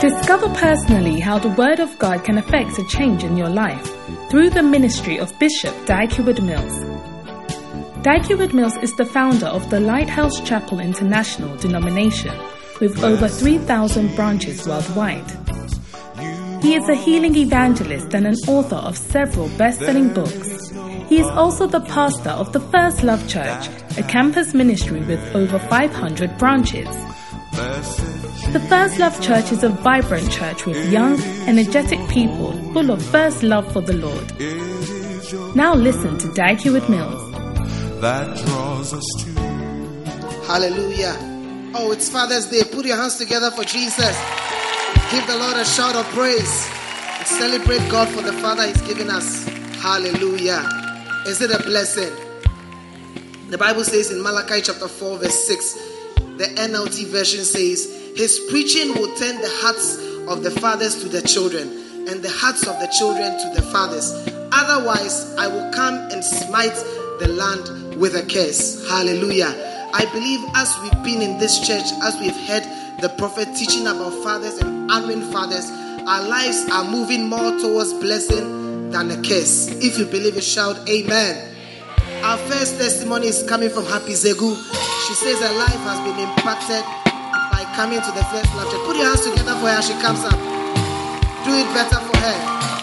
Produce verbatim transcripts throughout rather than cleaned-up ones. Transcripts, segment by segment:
Discover personally how the Word of God can affect a change in your life through the ministry of Bishop Dag Heward-Mills. Dag Heward-Mills is the founder of the Lighthouse Chapel International denomination with over three thousand branches worldwide. He is a healing evangelist and an author of several best-selling books. He is also the pastor of the First Love Church, a campus ministry with over five hundred branches. The First Love Church is a vibrant church with young, energetic people full of first love for the Lord. Now listen to Dag Heward-Mills. That draws us to. Hallelujah. Oh, it's Father's Day. Put your hands together for Jesus. Give the Lord a shout of praise. And celebrate God for the Father He's given us. Hallelujah. Is it a blessing? The Bible says in Malachi chapter four verse six, the N L T version says, His preaching will turn the hearts of the fathers to the children, and the hearts of the children to the fathers. Otherwise, I will come and smite the land with a curse. Hallelujah. I believe as we've been in this church, as we've heard the prophet teaching about fathers and honoring fathers, our lives are moving more towards blessing than a curse. If you believe it, shout amen. Our first testimony is coming from Happy Zegu. She says her life has been impacted by coming to the First Love Church. Put your hands together for her as she comes up. Do it better for her.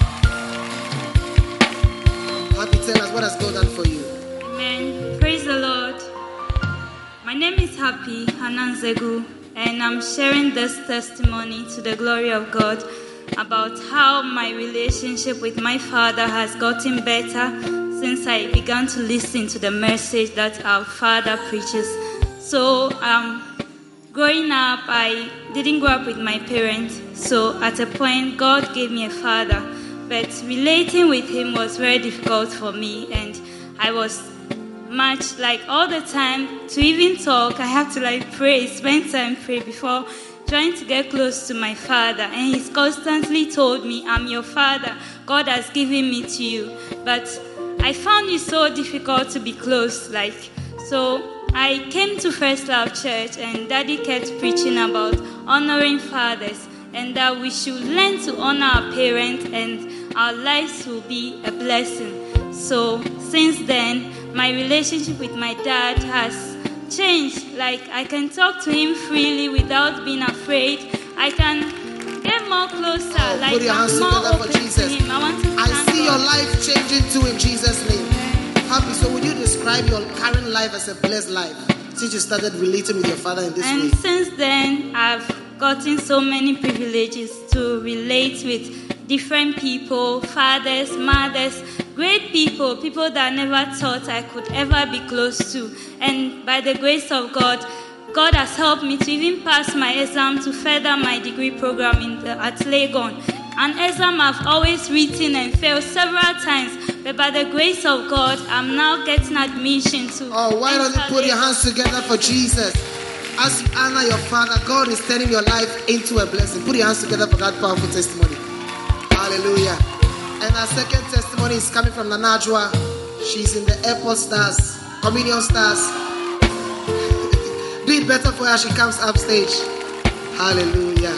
Happy, tell us, what has God done for you? Amen. Praise the Lord. My name is Happy Hanan Zegu, and I'm sharing this testimony to the glory of God about how my relationship with my father has gotten better since I began to listen to the message that our father preaches. So, um, growing up, I didn't grow up with my parents. So, at a point, God gave me a father. But relating with him was very difficult for me. And I was much like all the time, to even talk, I have to like pray, spend time pray before trying to get close to my father. And he's constantly told me, I'm your father. God has given me to you. But I found it so difficult to be close, like, so I came to First Love Church and Daddy kept preaching about honoring fathers and that we should learn to honor our parents and our lives will be a blessing. So since then, my relationship with my dad has changed. Like, I can talk to him freely without being afraid. I can get more closer, oh, like put your hands I'm more together open for Jesus. to him. I want to I see your life changing too in Jesus' name. Happy, so would you describe your current life as a blessed life since you started relating with your father in this and way? And since then, I've gotten so many privileges to relate with different people, fathers, mothers, great people, people that I never thought I could ever be close to. And by the grace of God, God has helped me to even pass my exam to further my degree program in the, at Legon. An exam I've always written and failed several times, but by the grace of God, I'm now getting admission to. Oh, why don't you put your hands together for Jesus? As you honor your father, God is turning your life into a blessing. Put your hands together for that powerful testimony. Hallelujah. And our second testimony is coming from Nanajwa. She's in the Airport Stars, Communion Stars. Do it better for her as she comes upstage. Hallelujah.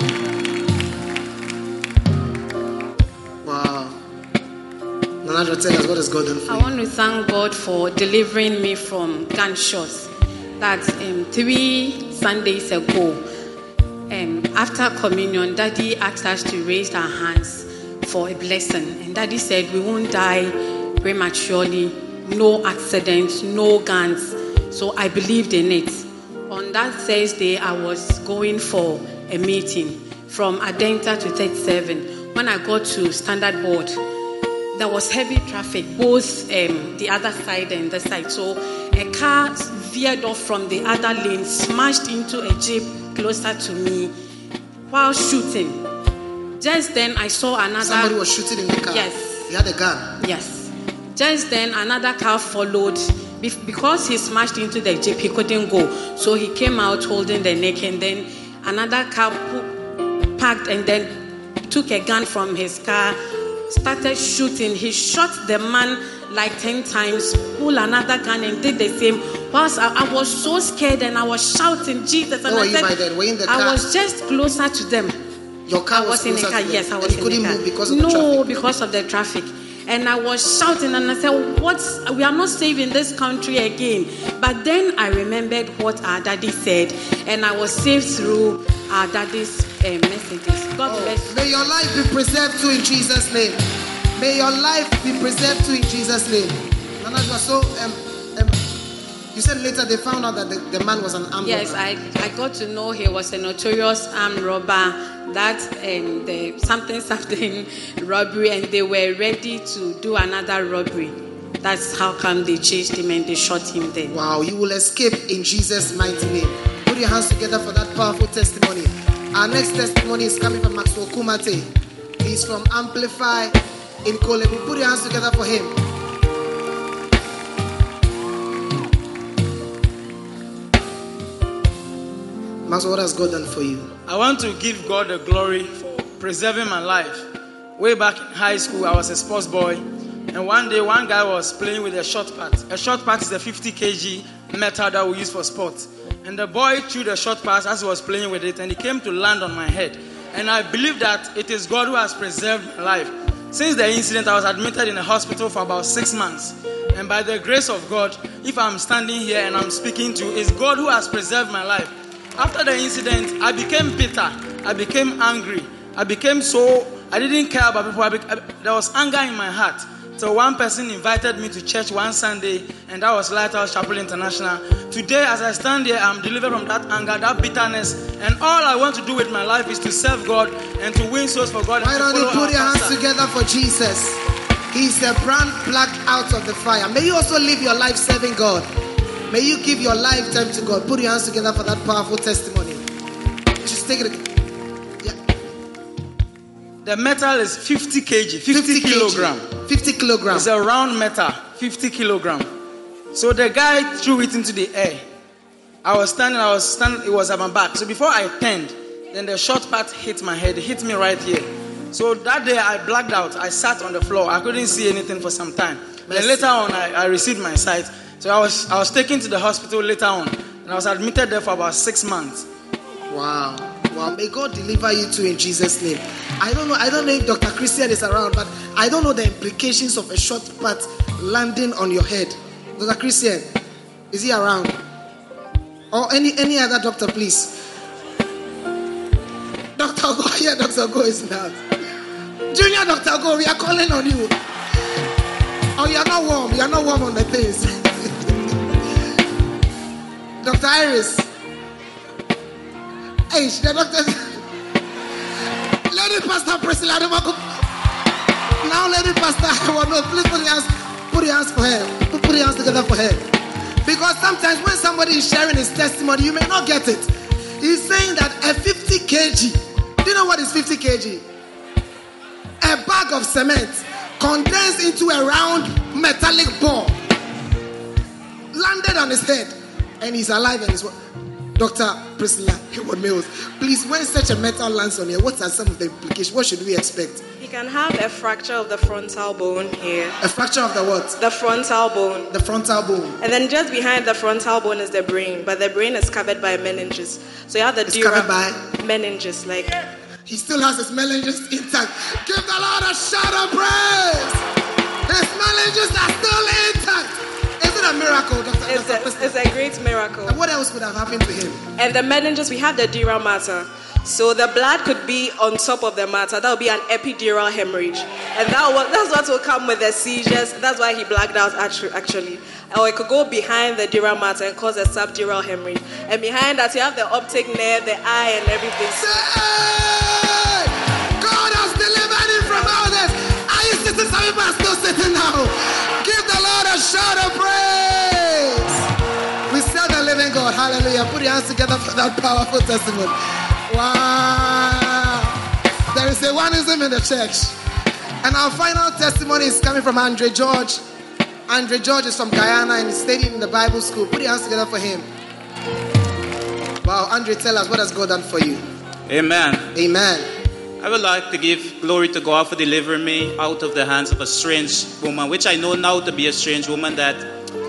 Wow. Nanajwa, tell us, what has God done for I you? want to thank God for delivering me from gunshots. That's um, three Sundays ago. Um, after communion, Daddy asked us to raise our hands for a blessing. And Daddy said we won't die prematurely, no accidents, no guns. So I believed in it. On that Thursday, I was going for a meeting from Adenta to thirty-seven. When I got to Standard Board, there was heavy traffic, both um, the other side and this side. So a car veered off from the other lane, smashed into a jeep closer to me while shooting. Just then, I saw another... Somebody was shooting in the car? Yes. He had a gun? Yes. Just then, another car followed. Because he smashed into the jeep, he couldn't go. So he came out holding the neck, and then another car parked and then took a gun from his car, started shooting. He shot the man like ten times, pulled another gun and did the same. Whilst I, I was so scared and I was shouting Jesus. And Where I were you said, by then? Were you in the I car? was just closer to them. Your car I was, was in a closer car. to Yes, them, I and was you in couldn't a car. move because of no, the traffic. because of the traffic. And I was shouting and I said, "What's? We are not safe in this country again." But then I remembered what our daddy said, and I was saved through our daddy's uh, messages. God Oh, bless you. may your life be preserved too in Jesus' name. May your life be preserved too in Jesus' name. Nana, you are so. Um, um, you said later they found out that the, the man was an armed Yes, robber. I, I got to know he was a notorious armed robber. That um, the something something robbery, and they were ready to do another robbery. That's how come they chased him and they shot him there. Wow, you will escape in Jesus' mighty name. Put your hands together for that powerful testimony. Our next testimony is coming from Maxwell Kumate. He's from Amplify in Kolebu. Put your hands together for him. Maxwell, what has God done for you? I want to give God the glory for preserving my life. Way back in high school, I was a sports boy. And one day, one guy was playing with a shot put. A shot put is a fifty kilogram metal that we use for sports. And the boy threw the shot put as he was playing with it, and it came to land on my head. And I believe that it is God who has preserved my life. Since the incident, I was admitted in a hospital for about six months. And by the grace of God, if I'm standing here and I'm speaking to you, it's God who has preserved my life. After the incident, I became bitter. I became angry. I became so, I didn't care about people. I be, I, there was anger in my heart. So one person invited me to church one Sunday, and that was Lighthouse Chapel International. Today, as I stand here, I'm delivered from that anger, that bitterness. And all I want to do with my life is to serve God and to win souls for God. Why and to don't you follow put your our hands pastor. together for Jesus? He's the brand plucked out of the fire. May you also live your life serving God. May you give your lifetime to God. Put your hands together for that powerful testimony. Just take it again. Yeah. The metal is fifty kilograms, fifty kilogram. fifty kilograms. It's a round metal, fifty kilogram. So the guy threw it into the air. I was standing, I was standing, it was at my back. So before I turned, then the short part hit my head, it hit me right here. So that day I blacked out. I sat on the floor. I couldn't see anything for some time. Then later on, I, I received my sight. So I was I was taken to the hospital later on, and I was admitted there for about six months. Wow. Wow. May God deliver you too in Jesus' name. I don't know. I don't know if Doctor Christian is around, but I don't know the implications of a short part landing on your head. Doctor Christian, is he around? Or any any other doctor, please? Doctor Go, yeah, Doctor Go is not. Junior Doctor Go, we are calling on you. Oh, you are not warm. You are not warm on the things. Doctor Iris. Hey, the doctor. Lady Pastor Priscilla. Now, Lady Pastor, no, please put your hands, put your hands for her. Put, put your hands together for her. Because sometimes when somebody is sharing his testimony, you may not get it. He's saying that a fifty kilograms. Do you know what is fifty kilograms? A bag of cement condensed into a round metallic ball landed on his head, and he's alive and he's what? Doctor Priscilla Hayward Mills, please, when such a metal lands on here, what are some of the implications? What should we expect? You can have a fracture of the frontal bone here. A fracture of the what? The frontal bone. The frontal bone. And then just behind the frontal bone is the brain, but the brain is covered by meninges. So you have the It's dura covered by? meninges, like. He still has his meninges intact. Give the Lord a shout of praise. His meninges are still intact. Is it a miracle, Doctor It's a, it's a great miracle. And what else could have happened to him? And the meninges, we have the dura mater. So the blood could be on top of the mater. That would be an epidural hemorrhage. And that was, that's what will come with the seizures. That's why he blacked out actu- actually. Or it could go behind the dura mater and cause a subdural hemorrhage. And behind that, you have the optic nerve, the eye, and everything. Say, God has delivered him from all this. Are you sitting? Some people are still sitting now. Give the Lord a shout of praise. We serve the living God. Hallelujah. Put your hands together for that powerful testimony. Wow. There is a oneism in the church. And our final testimony is coming from Andre George. Andre George is from Guyana and he's studying in the Bible school. Put your hands together for him. Wow, Andre, tell us, what has God done for you? Amen. Amen. I would like to give glory to God for delivering me out of the hands of a strange woman, which I know now to be a strange woman that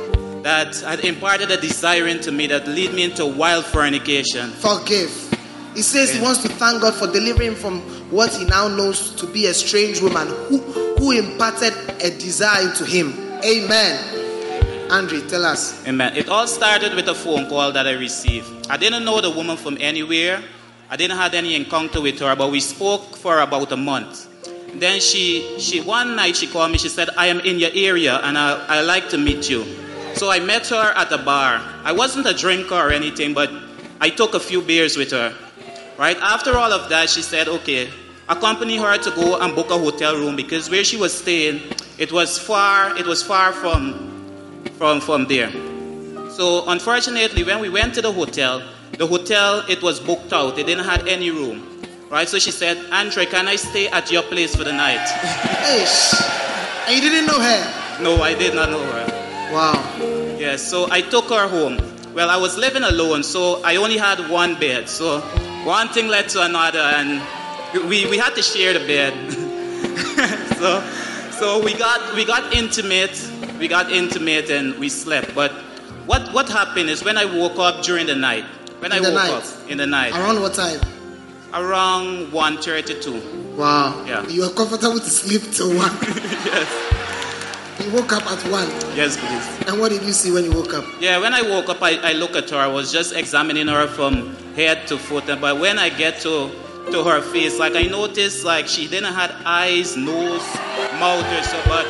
that had imparted a desire into me that lead me into wild fornication. Forgive. He says he wants to thank God for delivering him from what he now knows to be a strange woman who, who imparted a desire into him. Amen. Andre, tell us. Amen. It all started with a phone call that I received. I didn't know the woman from anywhere. I didn't have any encounter with her, but we spoke for about a month. Then she, she one night she called me. She said, I am in your area and I, I like to meet you. So I met her at a bar. I wasn't a drinker or anything, but I took a few beers with her. Right after all of that, she said, okay, accompany her to go and book a hotel room because where she was staying, it was far, it was far from, from, from there. So unfortunately, when we went to the hotel, the hotel, it was booked out. They didn't have any room. Right? So she said, Andre, can I stay at your place for the night? Ish. And you didn't know her? No, I did not know her. Wow. Yes, yeah, so I took her home. Well, I was living alone, so I only had one bed. So one thing led to another, and we, we had to share the bed. so so we got we got intimate, we got intimate, and we slept. But what what happened is when I woke up during the night, when in I the woke night. up in the night, around what time? Around one thirty-two. Wow. Yeah. You were comfortable to sleep till one. Yes. You woke up at one. Yes, please. And what did you see when you woke up? Yeah, when I woke up, I, I looked at her. I was just examining her from head to foot. But when I get to to her face, like I noticed, like she didn't have eyes, nose, mouth, or so. But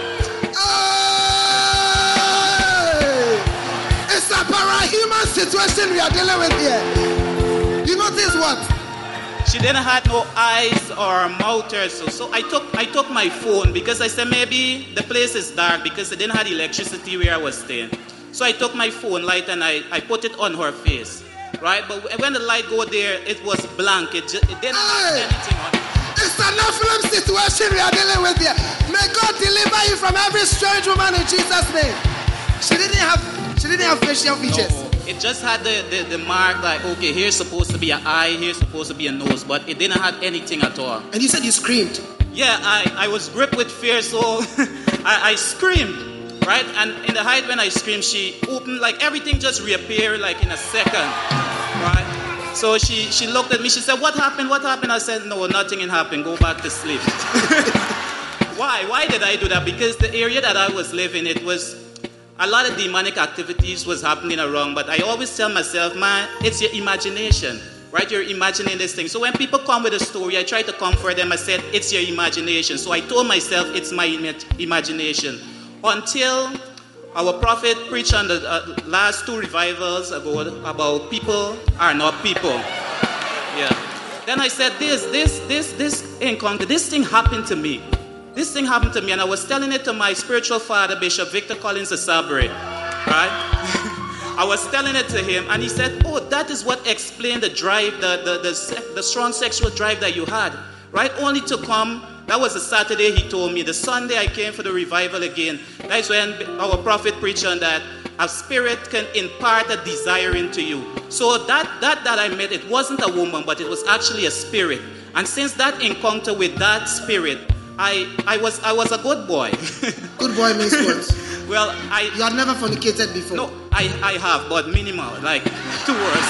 hey! It's a parahuman situation we are dealing with here. You notice what? She didn't have no eyes or mouth or so. So I took I took my phone because I said maybe the place is dark because they didn't have electricity where I was staying. So I took my phone light and I, I put it on her face. Right? But when the light go there, it was blank. It, just, it didn't have Hey! anything on it. It's a Nephilim situation we are dealing with here. May God deliver you from every strange woman in Jesus' name. She didn't have she didn't have facial features. No. It just had the, the, the mark like, okay, here's supposed to be an eye, here's supposed to be a nose, but it didn't have anything at all. And you said you screamed. Yeah, I, I was gripped with fear, so I, I screamed, right? And in the height when I screamed, she opened, like everything just reappeared like in a second, right? So she, she looked at me, she said, what happened, what happened? I said, no, nothing happened, go back to sleep. Why? Why did I do that? Because the area that I was living, it was... a lot of demonic activities was happening around, but I always tell myself, man, it's your imagination, right? You're imagining this thing. So when people come with a story, I try to comfort them. I said, it's your imagination. So I told myself, it's my ima- imagination. Until our prophet preached on the uh, last two revivals ago about people are not people. Yeah. Then I said, this, this, this, this encounter, this thing happened to me. This thing happened to me, and I was telling it to my spiritual father, Bishop Victor Collins Asabri, right? I was telling it to him, and he said, oh, that is what explained the drive, the, the, the, the strong sexual drive that you had, right? Only to come, that was the Saturday he told me. The Sunday I came for the revival again. That's when our prophet preached on that. A spirit can impart a desire into you. So that, that, that I met, it wasn't a woman, but it was actually a spirit. And since that encounter with that spirit, I, I was I was a good boy. Good boy means what? Well, I... You had never fornicated before? No, I, I have, but minimal, like two words.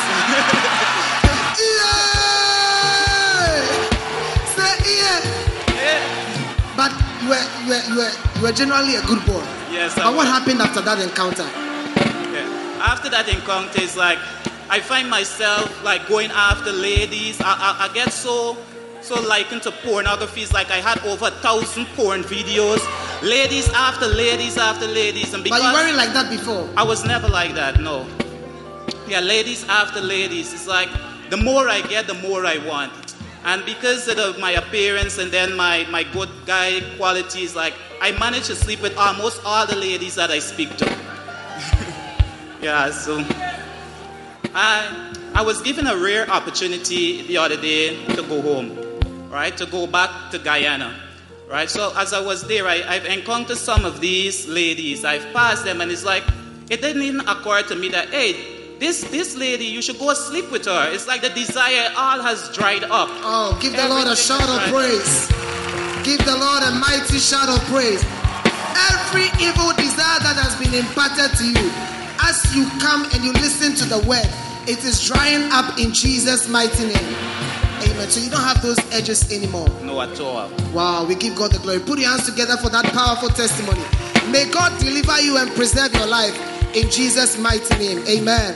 Yeah! Say yeah! Yeah. But you were, you, were, you, were, you were generally a good boy. Yes. But I what was. happened after that encounter? Yeah. After that encounter, it's like, I find myself like going after ladies. I, I, I get so... so likened to pornography. It's like I had over a thousand porn videos, ladies after ladies after ladies. And because but you weren't like that before? I was never like that, no. Yeah, ladies after ladies. It's like the more I get, the more I want. And because of my appearance and then my, my good guy qualities, like I managed to sleep with almost all the ladies that I speak to. Yeah, so I, I was given a rare opportunity the other day to go home. Right, to go back to Guyana, right? So as I was there, I, I've encountered some of these ladies. I've passed them, and it's like, it didn't even occur to me that, hey, this this lady, you should go sleep with her. It's like the desire all has dried up. Oh, give the Lord a Everything shout is of dried praise. Give the Lord a mighty shout of praise. Every evil desire that has been imparted to you, as you come and you listen to the word, it is drying up in Jesus' mighty name. Amen. So you don't have those edges anymore. No, at all. Wow, we give God the glory. Put your hands together for that powerful testimony. May God deliver you and preserve your life in Jesus' mighty name. Amen.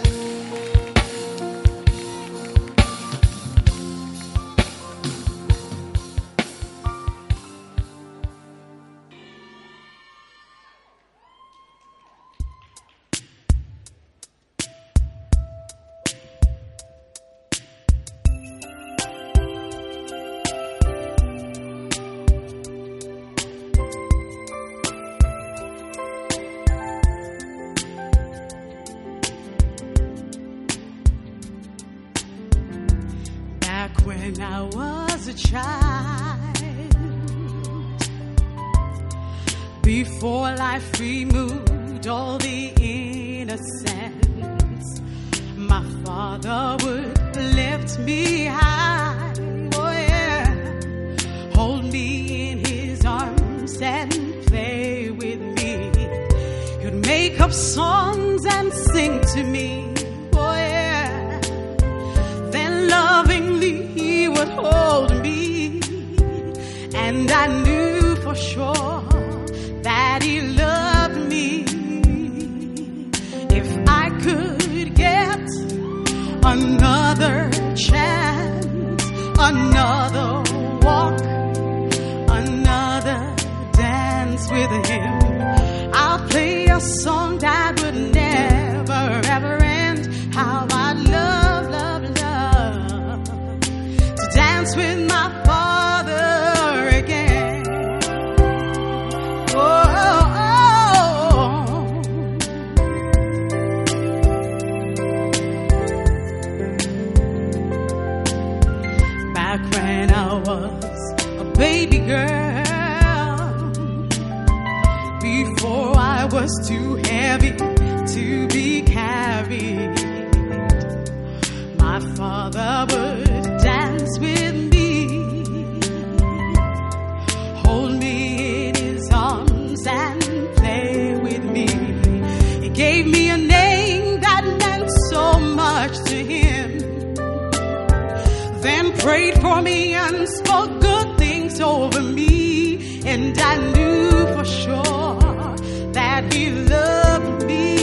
When I was a child, before life removed all the innocence, my father would lift me high, oh yeah, hold me in his arms and play with me. He'd make up songs and sing to me, oh yeah, then lovingly he would hold me, and I knew for sure that he loved me. If I could get another chance, another walk, another dance with him, I'll play a song that would never ever end. How I love, love, love to dance with my Father again. Oh, oh, oh. Back when I was a baby girl, before I was too heavy to be carried, my father would dance with me, hold me in his arms and play with me. He gave me a name that meant so much to him, then prayed for me and spoke good things over me, and I knew for sure that he loved me.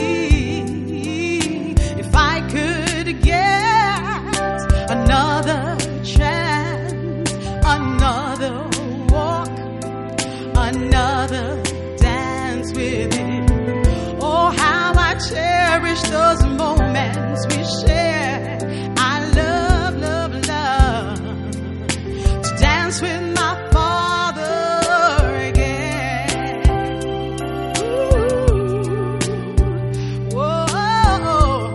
If I could get another chance, another walk, another dance with him, oh how I cherish those moments we shared. I love, love, love to dance with my Father again. Ooh, whoa.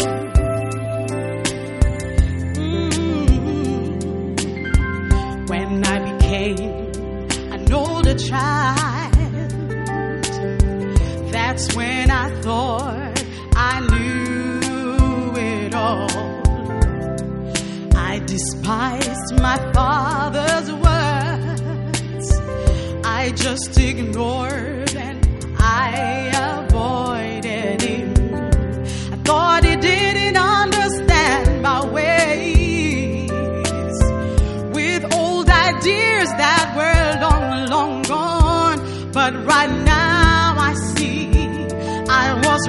Mm. When I became an older child, that's when I thought I knew it all. I despised my father's words, I just ignored and I avoided him. I thought he didn't understand my ways, with old ideas that were long, long gone. But right now I see I was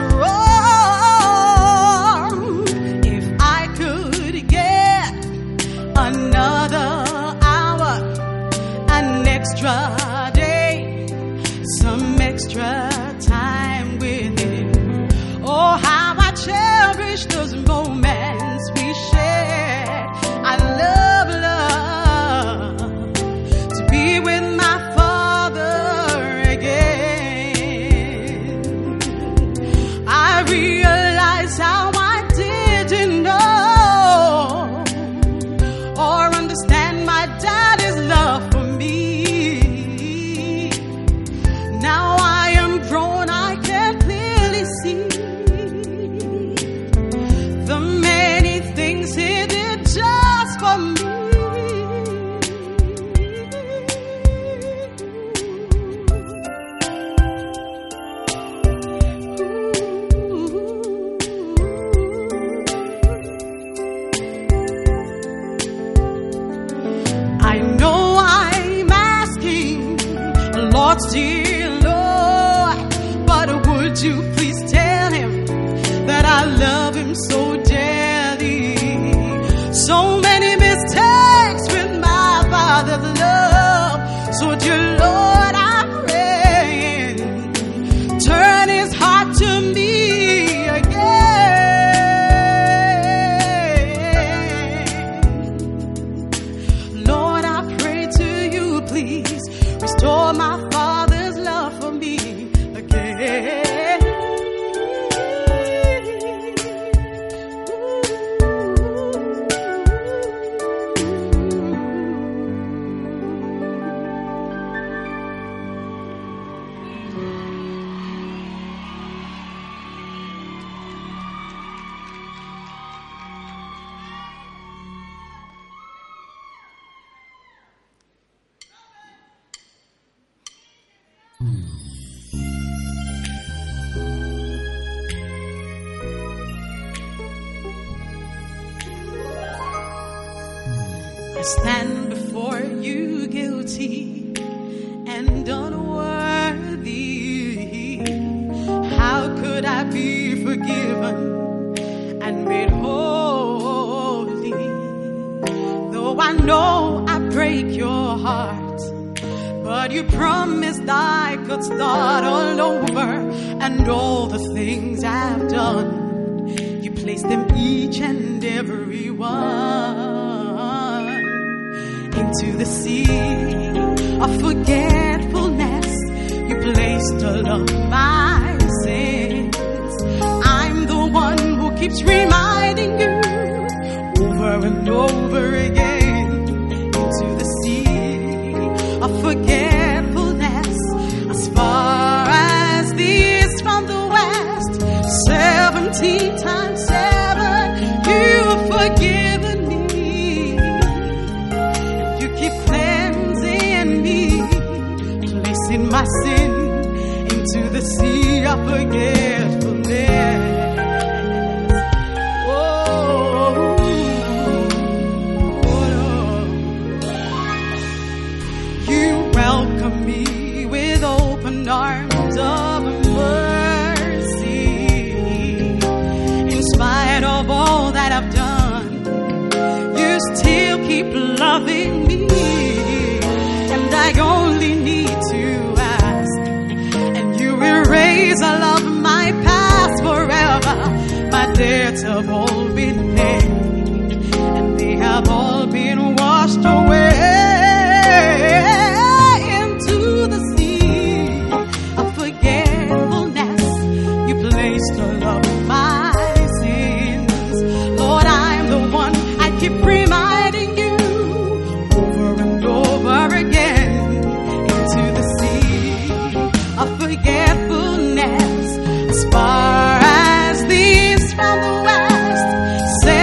wrong. If I could get another hour, an extra day, some extra time with him, oh how I cherish those moments we shared. I love, love to be with my Father again. I realize how I didn't know or understand my daddy's love for me. dear Lord. But would you please tell him that I love him so dearly? So many mistakes with my Father's love. So dear Lord, I'm praying, turn his heart to me again. Lord, I pray to you, please restore my Father's love for me again. I stand before you guilty and unworthy. How could I be forgiven and made holy? Though I know I break your heart, but you promised I could start all over. And all the things I've done, you placed them each and every one into the sea of forgetfulness. You placed all of my sins. I'm the one who keeps reminding you over and over again, into the sea of forgetfulness. As far as the east from the west, seventeen times seven, you have forgiven me. Cleansing me, placing my sin into the sea of forgetfulness. Oh, oh, you welcome me with open arms of mercy. In spite of all that I've done, you still keep loving me. I only need to ask, and you erase all of my past forever. My debts have all been paid, and they have all been washed away into the sea of forgetfulness. You placed all of my sins. Lord, I'm the one I keep reminding you over and over again. Forgetfulness, as far as the east from the west,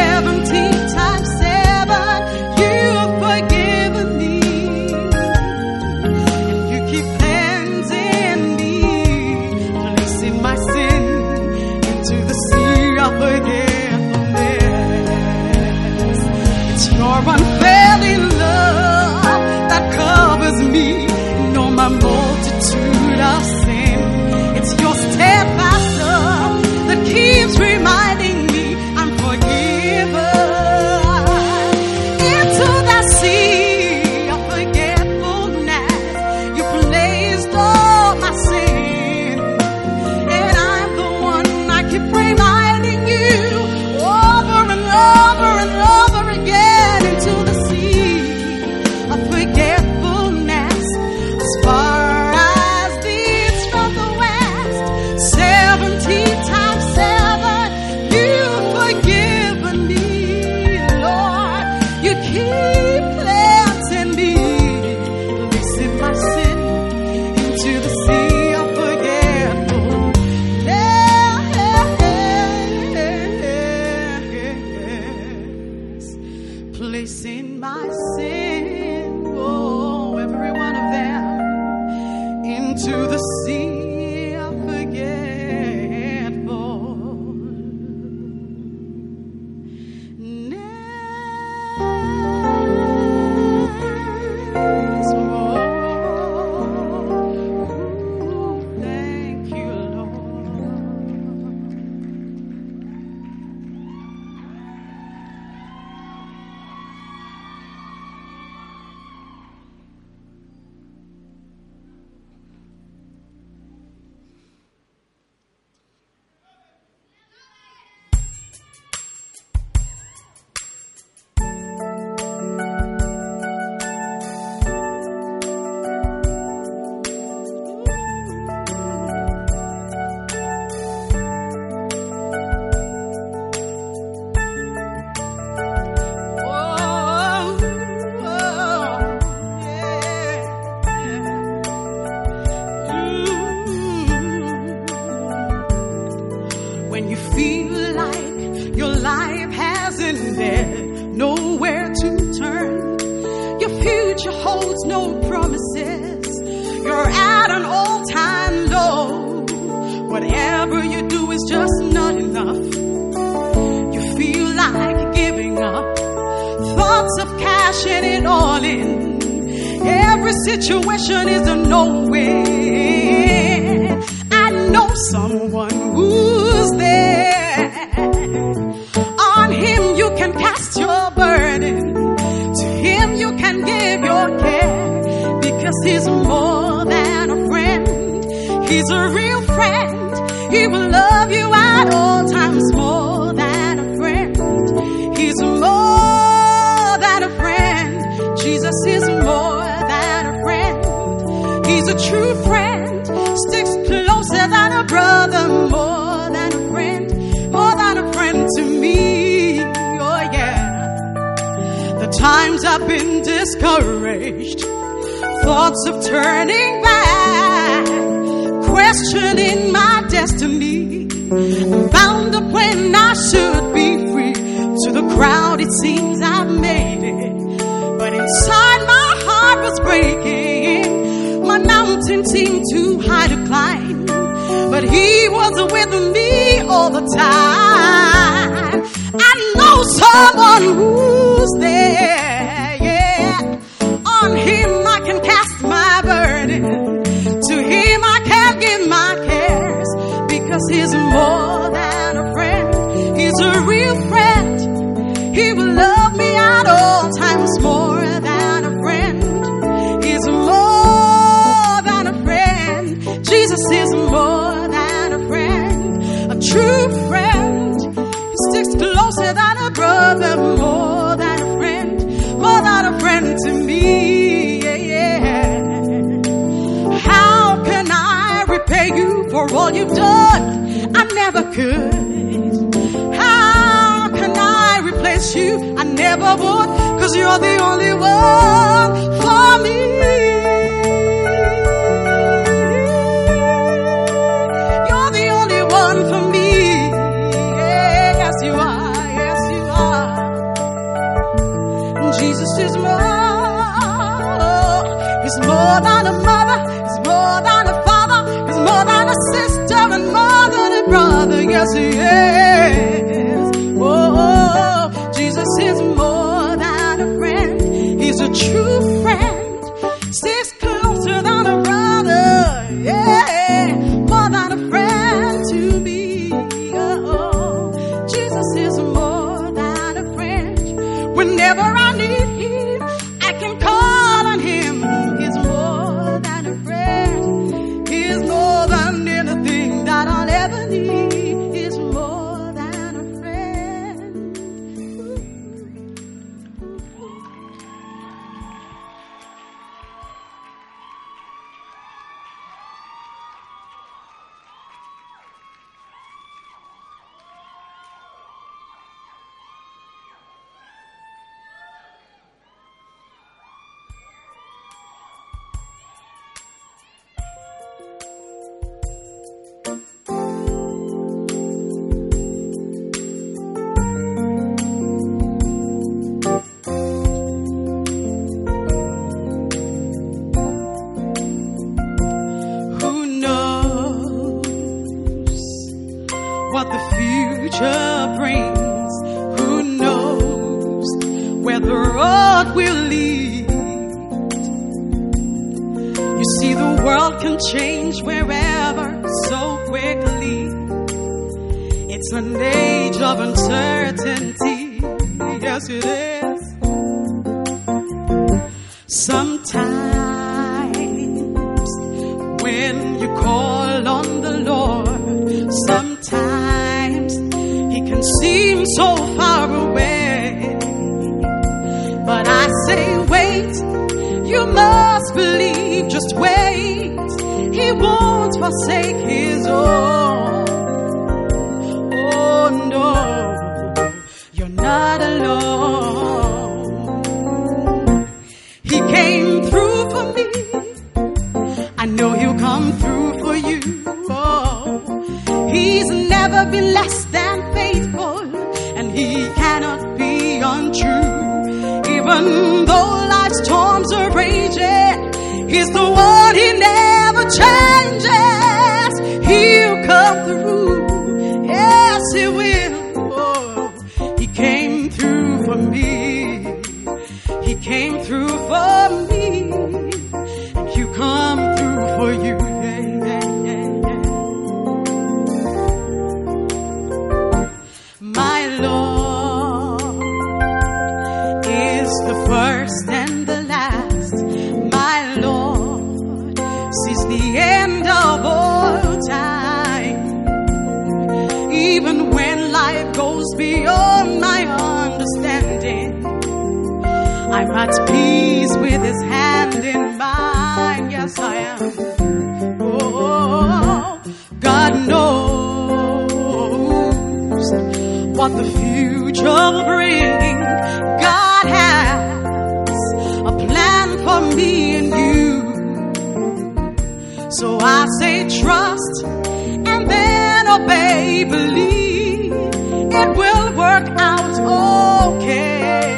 holds no promises. You're at an all-time low. Whatever you do is just not enough. You feel like giving up. Thoughts of cashing it all in. Every situation is a no-win. I know someone who's there. On him you can cast your burden. To him you can give your care. Because he's more than a friend. He's a real friend. He will love you at all times. More than a friend. He's more than a friend. Jesus is more than a friend. He's a true friend. Sticks closer than a brother. More than a friend. More than a friend to me. Oh yeah. The times I've been discouraged. Thoughts of turning back. Questioning my destiny. Bound up when I should be free. To the crowd it seems I've made it. But inside my heart was breaking. My mountain seemed too high to climb. But he was with me all the time. I know someone who's there, yeah. On him I can cast my burden. To him I can give my cares. Because he's more than a friend. He's a real friend. He will love me at all times. More than a friend. He's more than a friend. Jesus is more than a friend. A true friend. He sticks closer than a brother. More than a friend. More than a friend to me. Yeah, yeah. How can I repay you for all you've done? I never could. How can I replace you? I never would. Cause you're the only one for me. You're the only one for me. Yeah, yes you are. Yes you are. Jesus is more. He's more than a mother. He's more than a father. He's more than a sister and more than a brother. Yes he is. Oh, Jesus is more than a friend. He's a true friend. Sticks closer than a brother. Yeah, more than a friend to me. Oh, Jesus is more than a friend. Whenever I need him, I can call on him. He's more than a friend. He's more than anything that I'll ever need. He's more than a friend. Who knows what the future brings? Who knows where the road will lead? You see, the world can change wherever so quickly. It's an age of uncertainty. Yes, it is. Sometimes when you call on the Lord, sometimes he can seem so far away. But I say wait, you must believe, just wait. He won't forsake his own. Oh no, you're not alone. He came through for me. I know he'll come through for you. Oh, he's never been less than faithful, and he cannot be untrue. Even though life's storms are raging, He's the one, he never changes. He'll come through. Yes, he will. Oh, he came through for me. He came through for me. And he'll come through for you. Yeah, yeah, yeah, yeah. My Lord is the first and the last. My Lord sees the end of all time. Even when life goes beyond my understanding, I'm at peace with his hand in mine. Yes, I am. Oh, God knows what the future will bring. God has a plan for me and you. So I say trust and then obey, believe it will work out okay.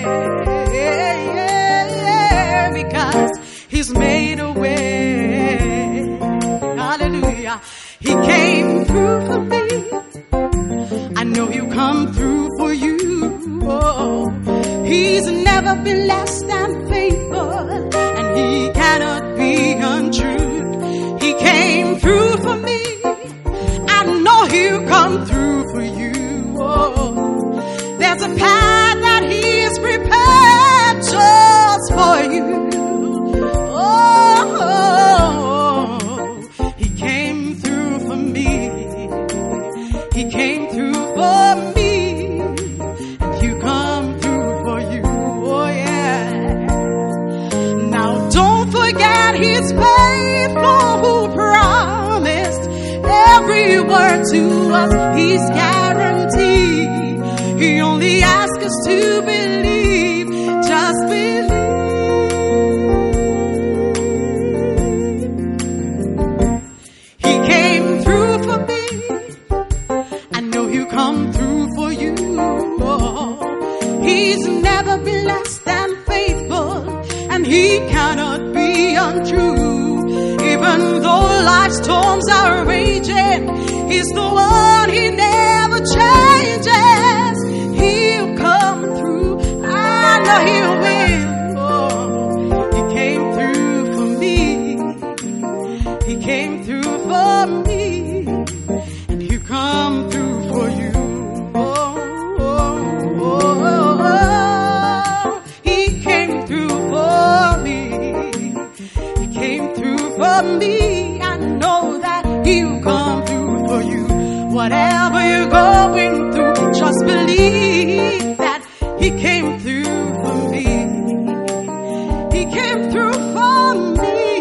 Because he's made a way. Hallelujah. He came through for me. I know he'll come through for you. Oh, he's never been less than faithful, and he cannot be untrue. He came through for me. I know he'll come through for you. Oh, there's a path that he has prepared just for you. Oh, he came through for me. He came through for me, and you come through for you. Oh yeah. Now don't forget he's faithful who promised every word to us. He's guaranteed. He only asks us to believe. Just believe. Be less than faithful, and he cannot be untrue. Even though life's storms are raging, he's the one, he never changes. He'll come through. I know he will. Oh, he came through for me. He came through for me, and he'll come through for you. Oh, oh, oh, oh, oh. For me, I know that he'll come through for you. Whatever you're going through, just believe that he came through for me. He came through for me,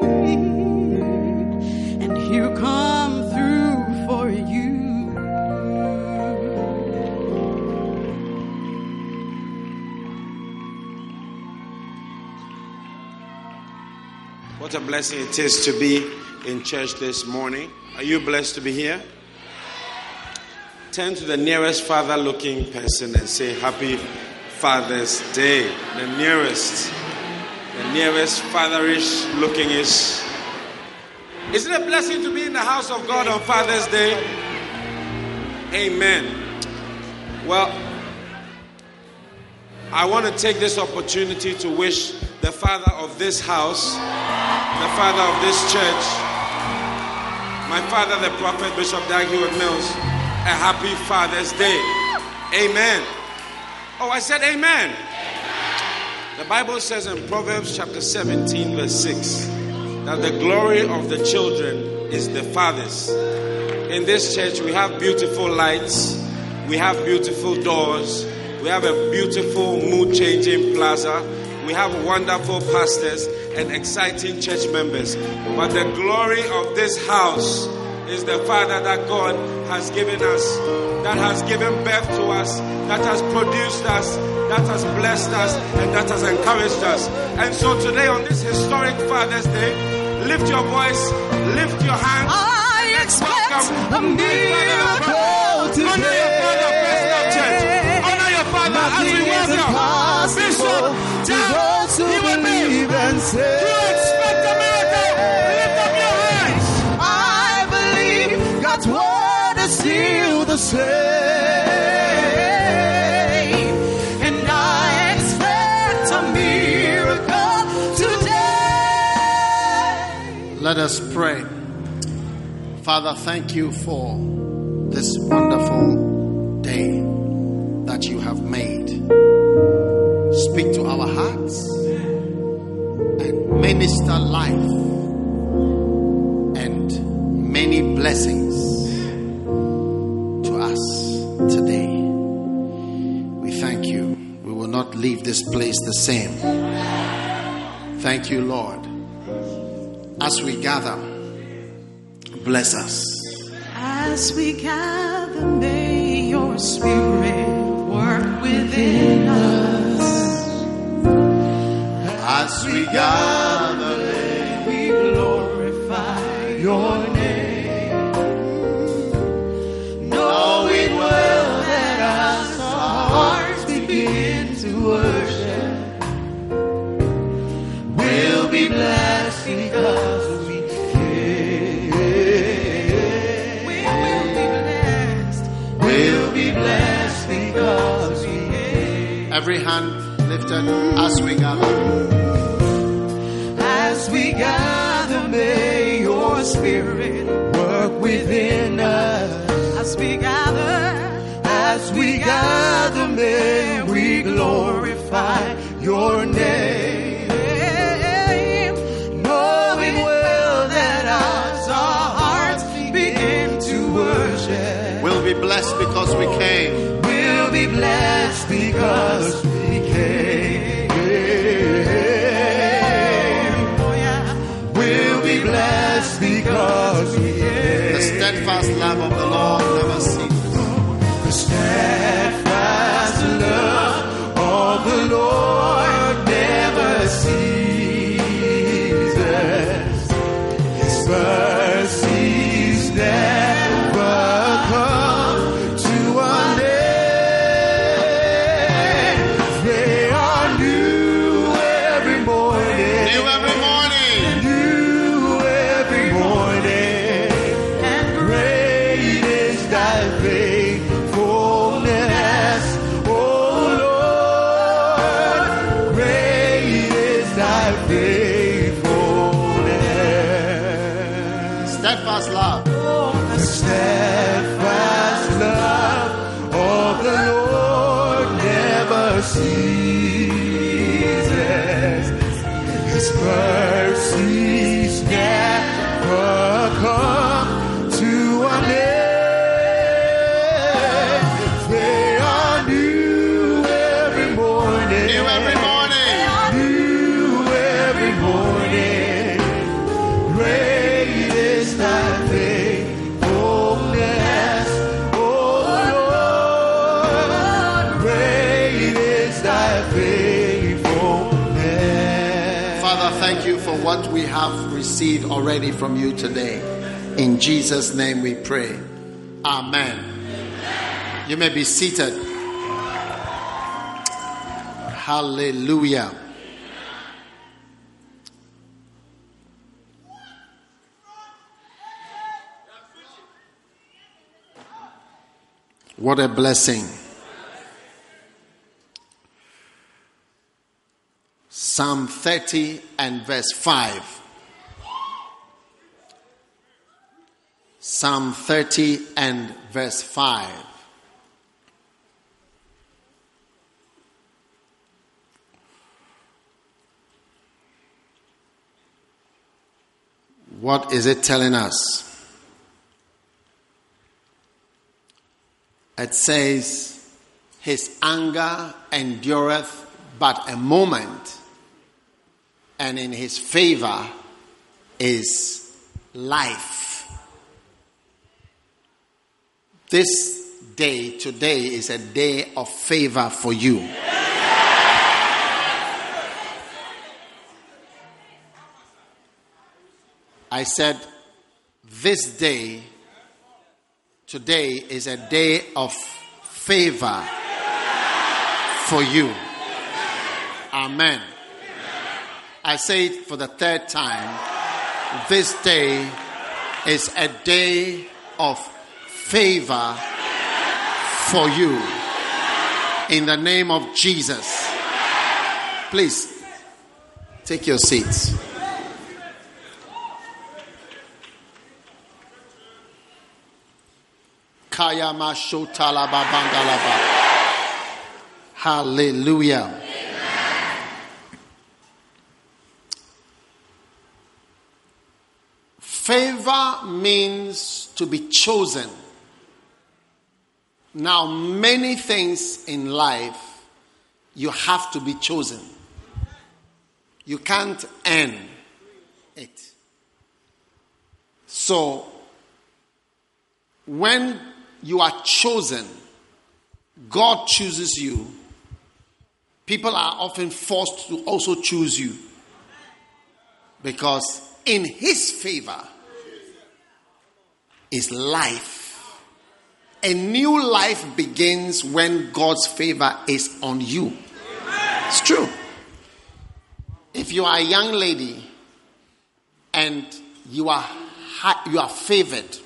and he'll come through for you. What a blessing it is to be in church this morning. Are you blessed to be here? Turn to the nearest father-looking person and say, Happy Father's Day. The nearest, the nearest fatherish looking is. Isn't it a blessing to be in the house of God on Father's Day? Amen. Well, I want to take this opportunity to wish the father of this house, the father of this church, my father, the prophet, Bishop Dag Heward-Mills, a happy Father's Day. Amen. Oh, I said amen. Amen. The Bible says in Proverbs chapter seventeen, verse six, that the glory of the children is the fathers. In this church, we have beautiful lights, we have beautiful doors, we have a beautiful mood-changing plaza. We have wonderful pastors and exciting church members. But the glory of this house is the Father that God has given us, that has given birth to us, that has produced us, that has blessed us, and that has encouraged us. And so today on this historic Father's Day, lift your voice, lift your hands. I expect a miracle today. Honor your Father, Personal Church. Honor your Father as we welcome Bishop Dag Heward-Mills. And say, you expect a miracle. still the same, and I expect a miracle today. Let us pray. Father, thank you for this wonderful day that you have made. Speak to our hearts and minister life and many blessings to us today. We thank you. We will not leave this place the same. Thank you, Lord. As we gather, bless us. As we gather, may your spirit work within us. As we gather, may we glorify your name, knowing well that as our hearts begin to worship, we'll be blessed because we came. We will be blessed. We'll be blessed because we came. Every hand lifted as we gather. As we gather, may your spirit work within us. As we gather, as we gather, may we glorify your name, knowing well that as our hearts begin to worship, we'll be blessed because we came. We'll be blessed because we came. Blessed because we came. The steadfast love of the Lord never ceases. The steadfast love of the Lord never ceases. His mercies never come to an end. They are new every morning. New every morning. Steadfast love. The steadfast love of the Lord never ceases. His mercies never come to an end. They are new every morning. New every morning. New every morning. Great is thy faithfulness, O Lord. Great is thy faithfulness. Father, thank you for what we have received already from you today. In Jesus' name we pray. Amen. You may be seated. Hallelujah. What a blessing. Psalm thirty and verse five. Psalm thirty and verse five. What is it telling us? It says, his anger endureth but a moment, and in his favor is life. This day, today, is a day of favor for you. I said, this day, today is a day of favor for you. Amen. I say it for the third time. This day is a day of favor for you. In the name of Jesus. Please, take your seats. Hallelujah. Favor means to be chosen. Now, many things in life, you have to be chosen. You can't earn it. So, when you are chosen, God chooses you. People are often forced to also choose you. Because in His favor is life. A new life begins when God's favor is on you. It's true. If you are a young lady and you are you are favored,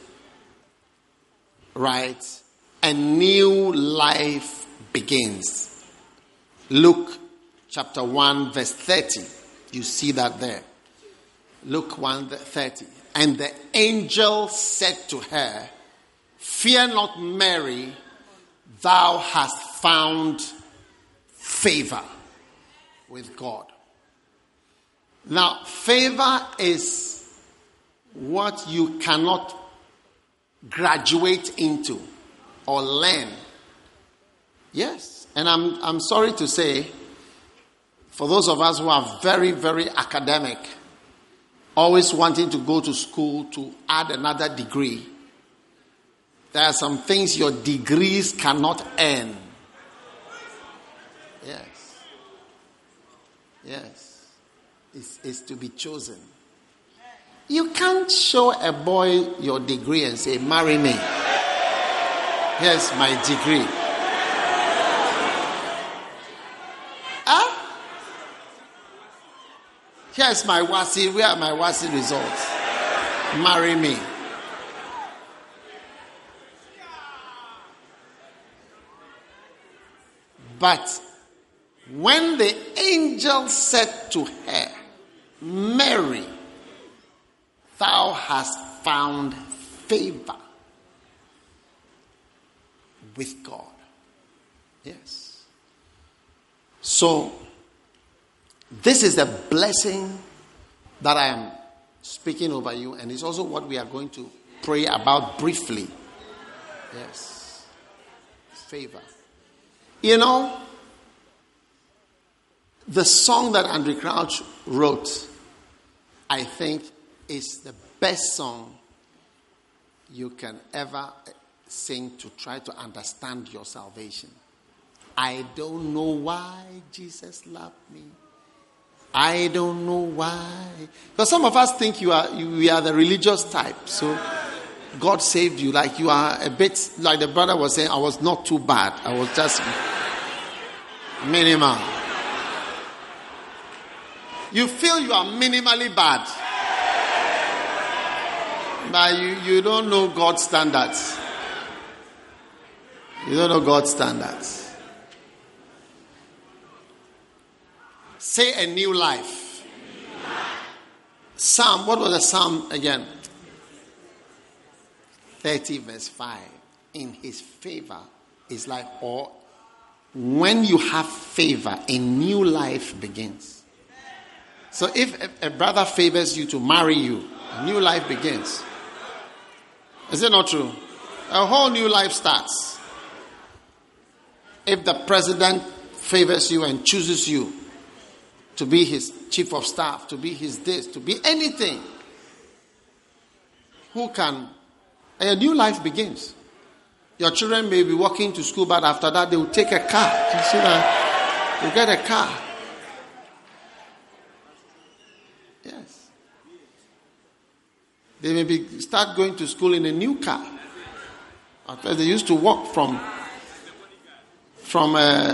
right? A new life begins. Luke chapter one verse thirty. You see that there. Luke one thirty. And the angel said to her, "Fear not, Mary, thou hast found favor with God." Now, favor is what you cannot graduate into or learn. Yes, and I'm I'm sorry to say, for those of us who are very, very academic, always wanting to go to school to add another degree, there are some things your degrees cannot earn. Yes. Yes. It's, it's to be chosen. You can't show a boy your degree and say, "Marry me. Here's my degree." Huh? Here's my WASI. Where are my WASI results? Marry me. But when the angel said to her, "Mary, thou hast found favor with God." Yes. So, this is the blessing that I am speaking over you, and it's also what we are going to pray about briefly. Yes. Favor. You know, the song that Andrew Crouch wrote, I think, is the best song you can ever sing to try to understand your salvation. I don't know why Jesus loved me. I don't know why. Because some of us think you are you, we are the religious type. So God saved you. Like you are a bit, like the brother was saying, I was not too bad. I was just minimal. You feel you are minimally bad. But you, you don't know God's standards. You don't know God's standards. Say a new life. Psalm, what was the Psalm again? thirty verse five. In His favor is life. Or when you have favor, a new life begins. So if a, a brother favors you to marry you, a new life begins. Is it not true? A whole new life starts. If the president favors you and chooses you to be his chief of staff, to be his this, to be anything, who can? A new life begins. Your children may be walking to school, but after that they will take a car. You see that? You get a car. Yes. They may be start going to school in a new car. After they used to walk from from uh,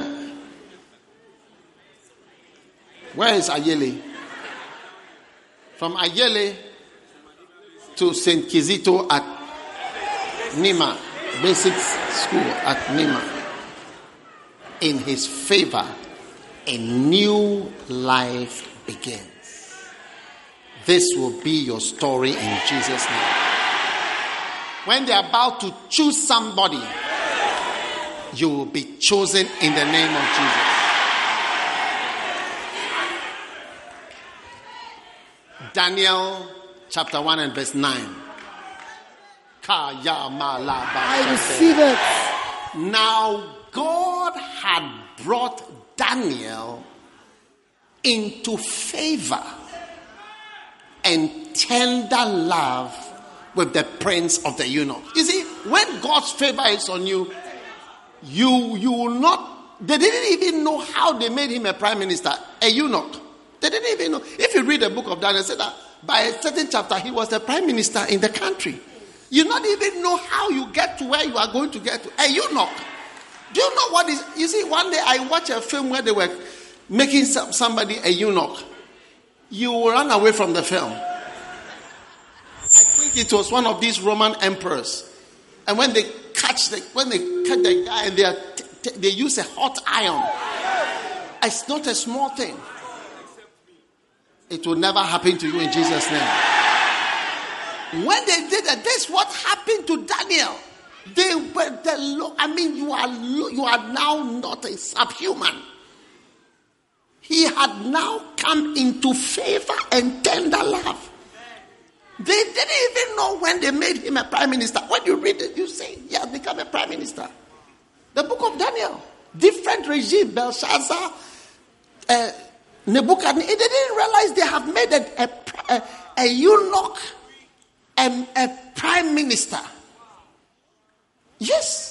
where is Ayele? From Ayele to Saint Kizito at Nima. basic school at Nima. In his favor, a new life begins. This will be your story in Jesus' name. When they're about to choose somebody, you will be chosen in the name of Jesus. Daniel chapter one and verse nine. I receive it. Now God had brought Daniel into favor and tender love with the prince of the eunuch. You see, when God's favor is on you, you you will not. They didn't even know how they made him a prime minister, a eunuch. They didn't even know. If you read the book of Daniel, it said that by a certain chapter he was the prime minister in the country. You not even know how you get to where you are going to get to. A eunuch. Do you know what is? You see, one day I watched a film where they were making some, somebody a eunuch. You will run away from the film. I think it was one of these Roman emperors, and when they catch the when they catch the guy and they are t- t- they use a hot iron. It's not a small thing. It will never happen to you in Jesus' name. When they did that, that's what happened to Daniel. They were the. I mean, you are you are now not a subhuman. He had now come into favor and tender love. They didn't even know when they made him a prime minister. When you read it, you say, he has become a prime minister. The book of Daniel, different regime, Belshazzar, uh, Nebuchadnezzar. They didn't realize they have made a, a, a, a eunuch a, a prime minister. Yes.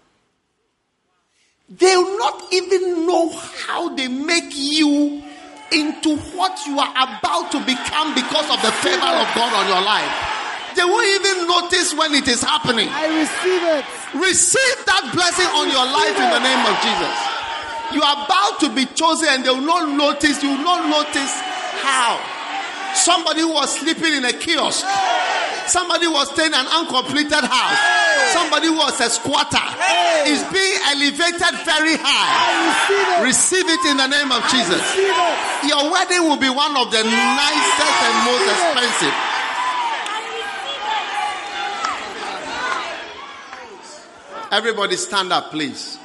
They will not even know how they make you into what you are about to become because of the favor of God on your life. They won't even notice when it is happening. I receive it. Receive that blessing on your life in the name of Jesus. You are about to be chosen and they will not notice. You will not notice how. Somebody who was sleeping in a kiosk. Somebody who was staying in an uncompleted house. Somebody who was a squatter is being elevated very high. Receive it. Receive it in the name of Jesus. Your wedding will be one of the nicest and most expensive. Everybody stand up, please.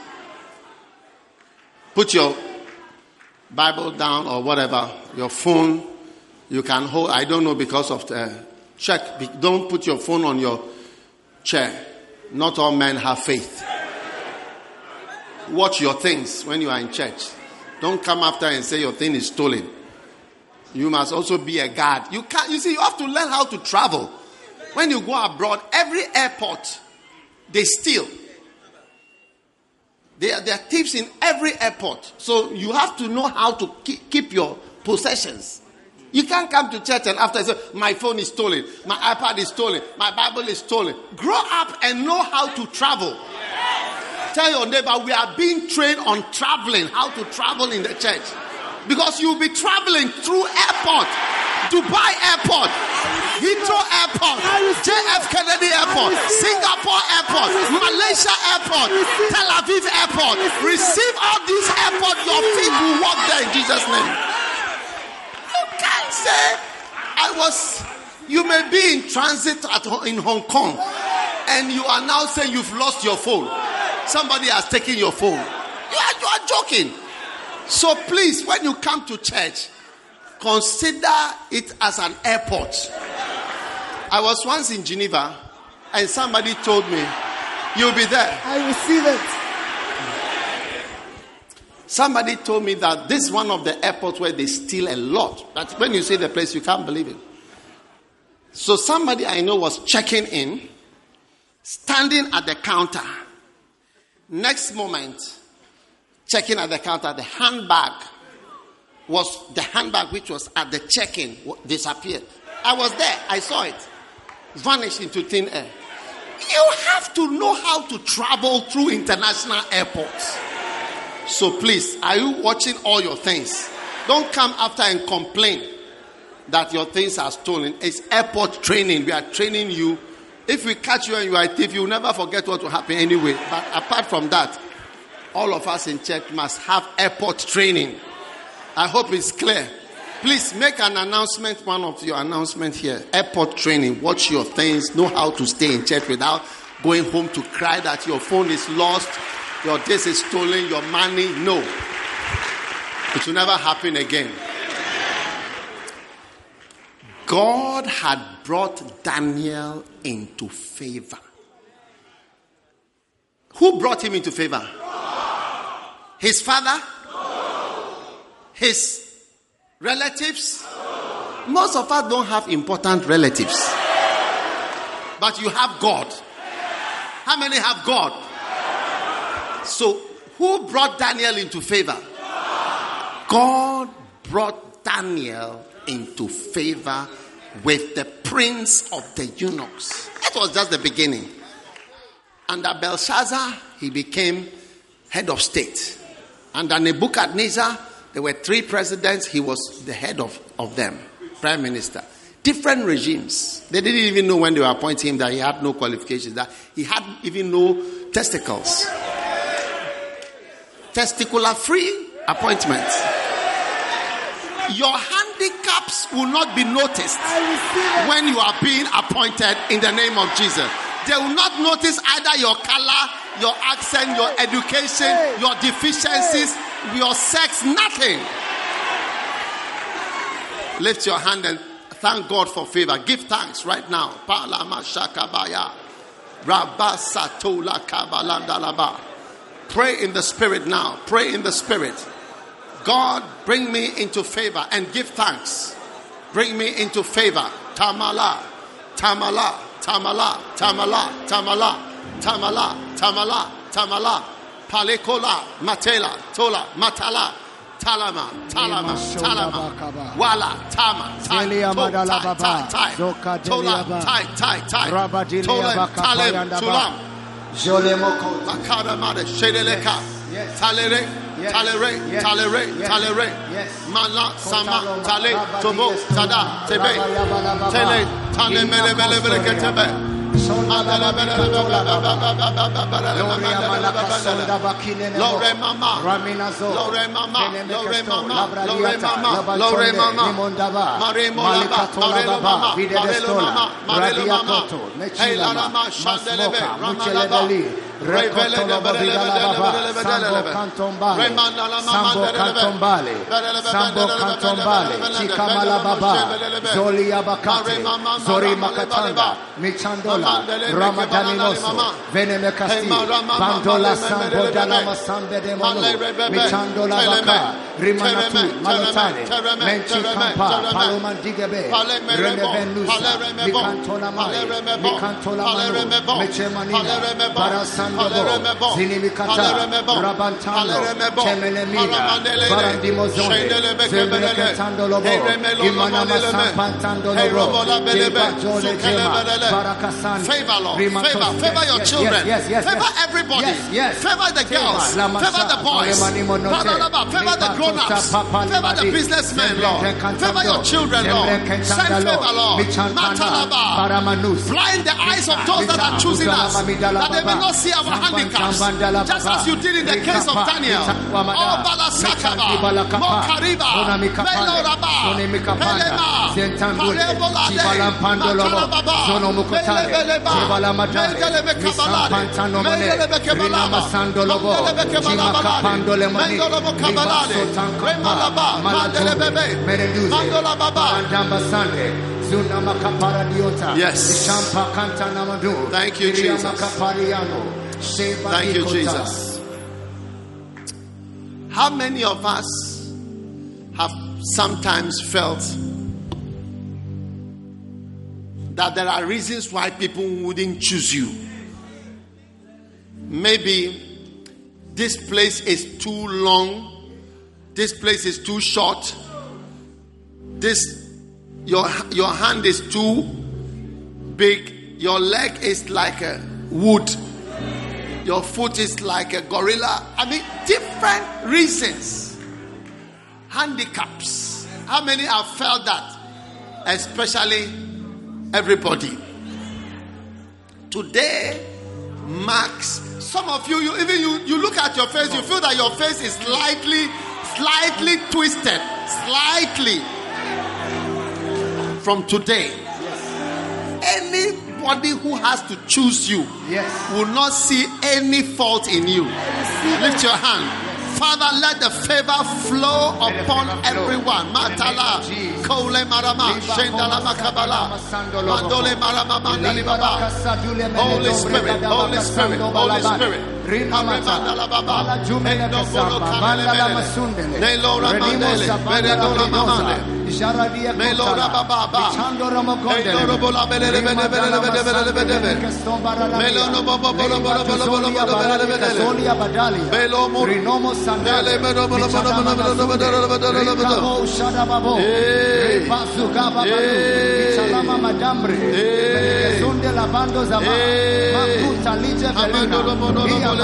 Put your Bible down or whatever, your phone. You can hold, I don't know because of the check. Don't put your phone on your chair. Not all men have faith. Watch your things when you are in church. Don't come after and say your thing is stolen. You must also be a guard. You can't, you see, you have to learn how to travel. When you go abroad, every airport, they steal. There are, there are thieves in every airport. So you have to know how to keep, keep your possessions. You can't come to church and after say, my phone is stolen, my iPad is stolen, my Bible is stolen. Grow up and know how to travel. Tell your neighbor, we are being trained on traveling, how to travel in the church. Because you'll be traveling through airport, Dubai Airport, Heathrow Airport, J F Kennedy Airport, Singapore Airport, Malaysia Airport, Tel Aviv Airport. Receive all these airports, your feet will walk there in Jesus' name. Can't say I was. You may be in transit at in Hong Kong, and you are now saying you've lost your phone. Somebody has taken your phone. You are, you are joking. So please, when you come to church, consider it as an airport. I was once in Geneva, and somebody told me, "You'll be there." I receive it. Somebody told me that this is one of the airports where they steal a lot. But when you say the place, you can't believe it. So somebody I know was checking in, standing at the counter. Next moment, checking at the counter, the handbag was the handbag which was at the check-in disappeared. I was there. I saw it. Vanished into thin air. You have to know how to travel through international airports. So please, are you watching all your things? Don't come after and complain that your things are stolen. It's airport training. We are training you If we catch you and you are a thief, you will never forget what will happen anyway. But apart from that, all of us in church must have airport training. I hope it's clear. Please make an announcement, one of your announcements here. Airport training. Watch your things. Know how to stay in church without going home to cry that your phone is lost, your this is stolen, your money. No. It will never happen again. God had brought Daniel into favor. Who brought him into favor? His father? His relatives? Most of us don't have important relatives. But you have God. How many have God? So, who brought Daniel into favor? God brought Daniel into favor with the prince of the eunuchs. That was just the beginning. Under Belshazzar, he became head of state. Under Nebuchadnezzar, there were three presidents. He was the head of, of them, prime minister. Different regimes. They didn't even know when they were appointing him that he had no qualifications, that he had even no testicles. Testicular free appointments. Your handicaps will not be noticed when you are being appointed in the name of Jesus. They will not notice either your color, your accent, your education, your deficiencies, your sex, nothing. Lift your hand and thank God for favor. Give thanks right now. Pray in the spirit now. Pray in the spirit. God, bring me into favor and give thanks. Bring me into favor. Tamala, Tamala, Tamala, Tamala, Tamala, Tamala, Tamala, Tamala, Palekola, Matela, Tola, Matala, Talama, Talama, Talama, Wala, Tama, Tai, Tai, Tai, Tai, Tola, Tai, Tai, Tai, Tola, Talem, Tulam, Jolemoko, Makada Made, Shedeleka, Talere, Talere, Talere, Talere, Mala, Sama, Tale, Tobo, Tada, Tebe, Tele, Tale, Mele, Mele, Mele, Tebe. Lore mama, Lore mama, Lore mama, Lore mama, Lore mama, Mare Molaba, Mare mama, Mare mama, Mare mama, Hey Lama, Shandelebe, Ramalaba, Revele Baba, Sambo Cantombale, Sambo Cantombale, Sambo Cantombale, Chikamala Baba, Zoli Abakate, Zori Makatanga, Michandola, Ramadaninoso, Venemekasti, Bandola Sambo Dalama Sambe de Mono, Michandola Baka, Rimanatu, Malotane, Menchi Kampa, Palomandigebe, Renevenusa, Mikantona Male, Mikantola Mano, Mechemanina, Barasan. Zinimikata, Rabantano, Temelemina, Barandimozone, Zemreketandolobo, Imanama Sampantandolobo, Jole Jema, Barakasan, favor, Lord, favor, favor your children, yes, yes, yes, favor yes. everybody, yes, yes. favor the girls, favor the boys, favor the grown-ups, favor the businessmen, Lord, favor your children, Lord, send favor, Lord, Matalaba, blind the eyes of those that are choosing us, that they may not see our handicaps, just as you did in the case of Daniel. Oh, Balasakaba, Mokariba, Meloraba, Pelema, Parebola, Matalababa, Melebeleba, Melebekabalade, Melebekabalaba, Melebekabalaba, Melebekabalade, Remalaba, Mandelebebe, Mandolababa. Yes. Thank you, Jesus. Thank you, Jesus. How many of us have sometimes felt that there are reasons why people wouldn't choose you? Maybe this place is too long, this place is too short, this your your hand is too big, your leg is like a wood, your foot is like a gorilla. I mean, different reasons, handicaps. How many have felt that? Especially everybody. Today marks. Some of you, you even you, you look at your face, you feel that your face is slightly, slightly twisted, slightly. From today, anybody who has to choose you will not see any fault in you. Lift your hand. Father, let the favor flow upon everyone. Matala, Kole Marama, Shendala Makabala, Mandole Marama Mandali Baba. Holy Spirit, Holy Spirit, Holy Spirit. Ramandala Baba, Endo Bolo Kanele, Nelora Mandele, Veredora Mamande, Melora Baba, Endo Bola Bele Bele Bele Bele Bele Bele, Melono Bobo Bolo Bolo Bolo Bolo Bolo Bele Bele, Belo Murinomo Sandale, Melo Bolo Bolo Bolo Bolo Bolo Bolo Bolo, Hey, Pasukaba, Chalama Madambre, Sunde Lavando Zama, Makuta Lije Belena,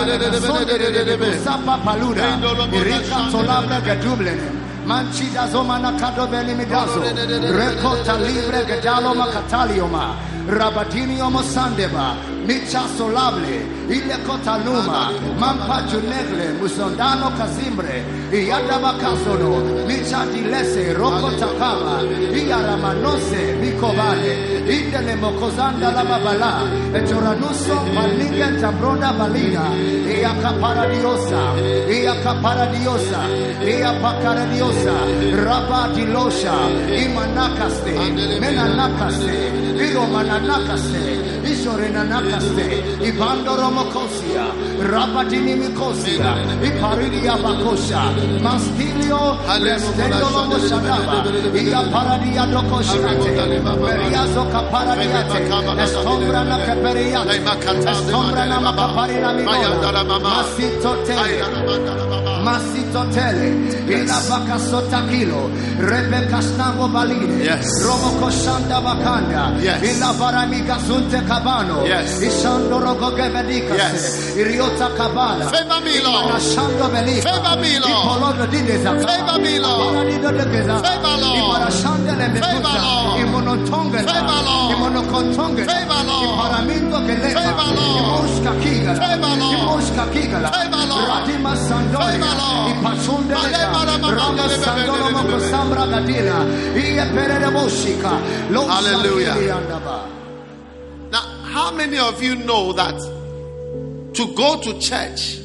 Sapa Paluda, Irika Solabra Gadublene. Manchida zomana kado beli midazo. Rekota libre gedalo makatalioma. Rabadinio mosandeba. Micha solable. Ile kota luma. Mampa junegle. Musondano kazimbre. Iyada bakasono. Micha dilese. Roko takama. Iyaramanose. Mikobale. Indele mokozanda la babala. Etoranuso. Malinga tambronda balina. Iyaka paradiosa. Iyaka paradiosa. Iyaka paradiosa. Rabati losha, imanakaste, menanakaste, iromananakaste, isorenanakaste, ibando romokosia, rabatini mikosia, iparidia bakosha, mastilio, restendo lomoshadaba, ia paradia dokoshate, periazo caparadiate, estombra na caperiate, estombra na macaparina minola, masito tele, masito tele, ila baka sotakilo, Rebecca Snambo Baline, Romo Koshanda Bakanda, ila baramiga sunte kabano, Ishando rogo gevedikas, Iriota kabala, Favor me, Lord. Shando belika, Favor me, Lord. Ipolodo dineza, Favor me, Lord. Favor, Lord. Iparashandele Favor, metusa, Lord. Imonotonga, Favor, Lord. Imonokontonga, Favor, Lord. Iparamingo kelema, Favor, Lord. Imoshka kigala, Favor, Lord. Imoshka kigala, Favor, Lord. Radima sandoya, Favor, Lord. Ipashundele, Rama sandolo mokosambra gadila, Iye perede moshika, Hallelujah. Hallelujah. Now, how many of you know that to go to church,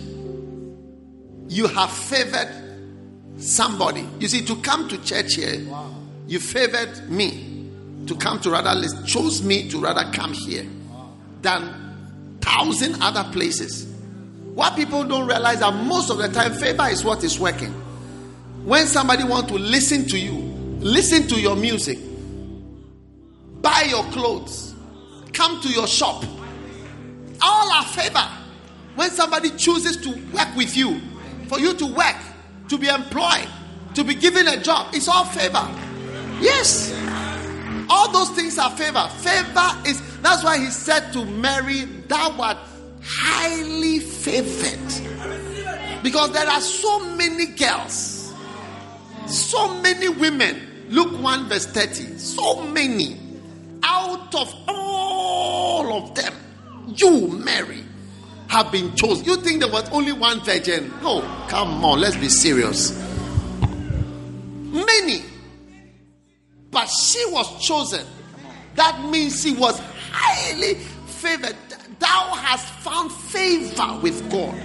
you have favored somebody? You see, to come to church here, wow. You favored me to come to rather list, chose me to rather come here wow. than thousand other places. What people don't realize that most of the time, favor is what is working. When somebody wants to listen to you, listen to your music, buy your clothes, come to your shop, all are favor. When somebody chooses to work with you, for you to work, to be employed, to be given a job, it's all favor. Yes. All those things are favor. Favor is, that's why he said to Mary, thou art highly favored. Because there are so many girls, so many women. Luke one verse thirty. So many. Out of all of them, you, Mary, have been chosen. You think there was only one virgin? No, come on, let's be serious. Many. But she was chosen. That means she was highly favored. Thou hast found favor with God.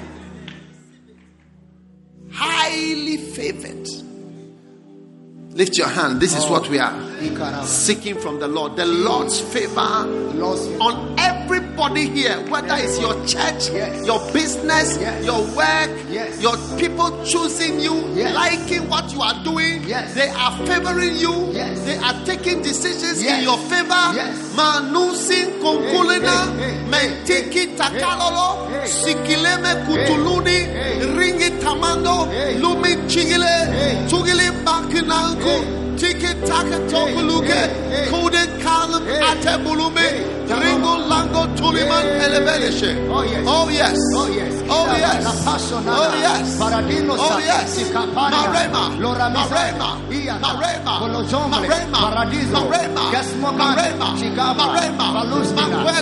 Highly favored. Lift your hand. This is oh. what we are seeking from the Lord. The Lord's favor on everybody here, whether it's your church, yes. your business, yes. your work, yes. your people choosing you, yes. liking what you are doing. Yes. They are favoring you. Yes. They are taking decisions yes. in your favor. Manusin konkulena, mentiki takalolo, sikileme kutuluni, ringi tamando, lumi chigile, tugili bakinanko. Tiki taka tokuluke, kode kalam ate bulume, ringo lango tuliman elevelishe. Oh yes, oh yes, oh yes, oh yes, oh yes, oh yes. Marema, Marema, Marema, Marema, Marema, Marema, Marema, Manuele,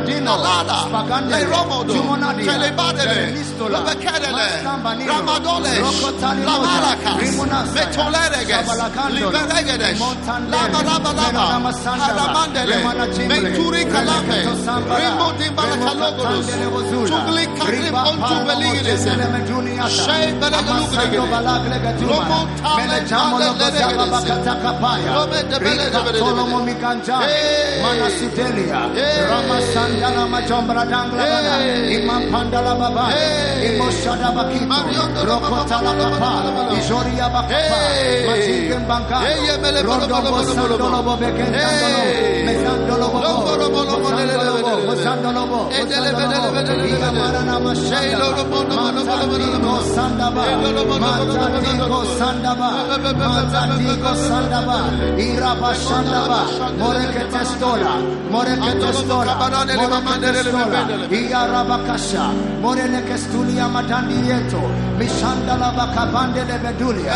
Nalada, Leromodo, Telebadele, Lobekadele, Ramadole, Lamarakas, Metolereges, Liberegedes, Lama Lama Lama, Haramandele, Menturi Kalame, Rimo Dimbalakalogodus, Tugli Karim Ontu Beligis, Shea Belegulugregis, Lomo Tale Tale Ledegedes, Lome de Belegulugregis, Manasidelia, Ramasandana Majombra Dangla, Imam Pandala Baba, Imoshada Bakito, Rokotala Baba, Ijoria Bakapa, Majigem Banka, Rondo Bosandolo Bobekendolo, Mezandolo Bobo, Mozandolo Bobo, Iamarana Mashelo, Matandiko Sandaba, Matandiko Sandaba, Matandiko Sandaba, Iraba Sandaba, Moreke Testola, Moreke Testola, Moreke Testola, Iarabakasha, Morene Kestulia Madandieto, Mishandala Bakabande de Bedulia,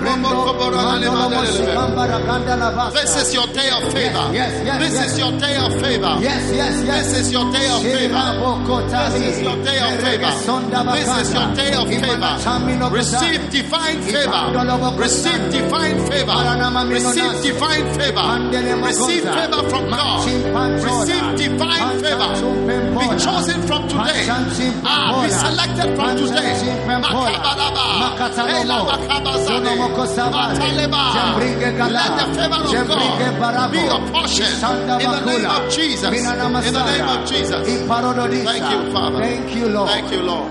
this is your day of favor. Yes, yes, this yes. is your day of favor. Yes, yes, yes. This is your day of favor. This is your day of favor. This is your day of favor. Receive divine favor. Receive divine favor. Receive divine favor. Receive favor from God. Receive divine favor. Be chosen from today. Ah, be selected from today. Let the favor of God be your portion in the name of Jesus. In the name of Jesus. Thank you, Father. Thank you, Lord. Thank you, Lord.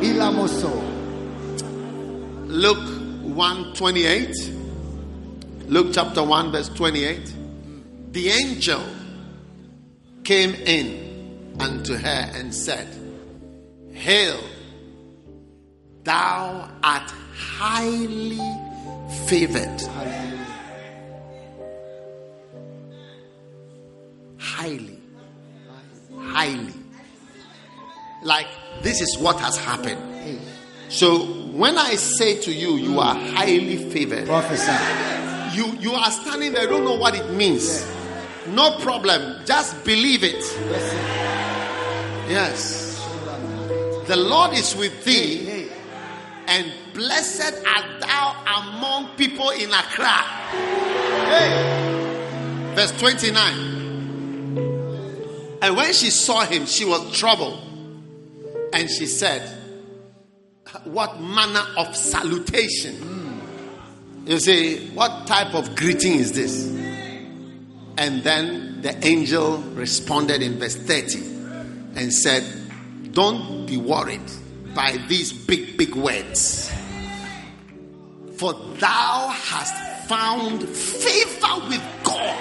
Luke one twenty-eight. Luke chapter one, verse twenty-eight. The angel came in unto her and said, Hail, thou art highly favored. Highly. Highly. Like, this is what has happened. So, when I say to you, you are highly favored. Professor. You, you are standing there, don't know what it means. No problem. Just believe it. Yes. The Lord is with thee, and blessed art thou among people in Accra. Verse twenty-nine. And when she saw him, she was troubled. And she said, what manner of salutation? You say, what type of greeting is this? And then the angel responded in verse thirty and said, don't be worried by these big, big words. For thou hast found favor with God.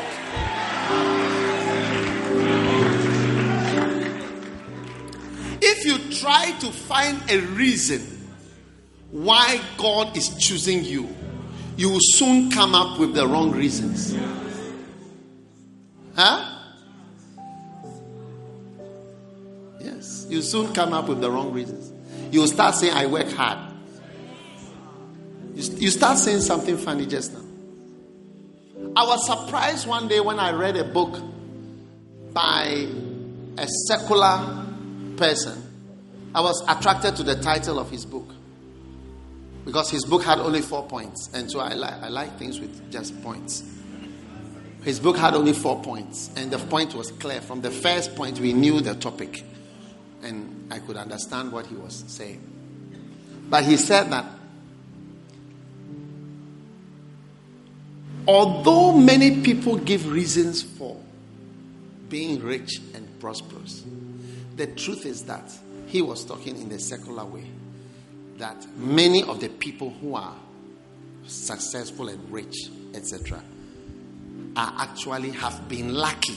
If you try to find a reason why God is choosing you, you will soon come up with the wrong reasons. Huh? Yes, you soon come up with the wrong reasons. You will start saying, I work hard. You, you start saying something funny just now. I was surprised one day when I read a book by a secular person. I was attracted to the title of his book because his book had only four points, and so I like I like things with just points. His book had only four points, and the point was clear. From the first point, we knew the topic, and I could understand what he was saying. But he said that although many people give reasons for being rich and prosperous, the truth is that he was talking in the secular way, that many of the people who are successful and rich, et cetera, are actually have been lucky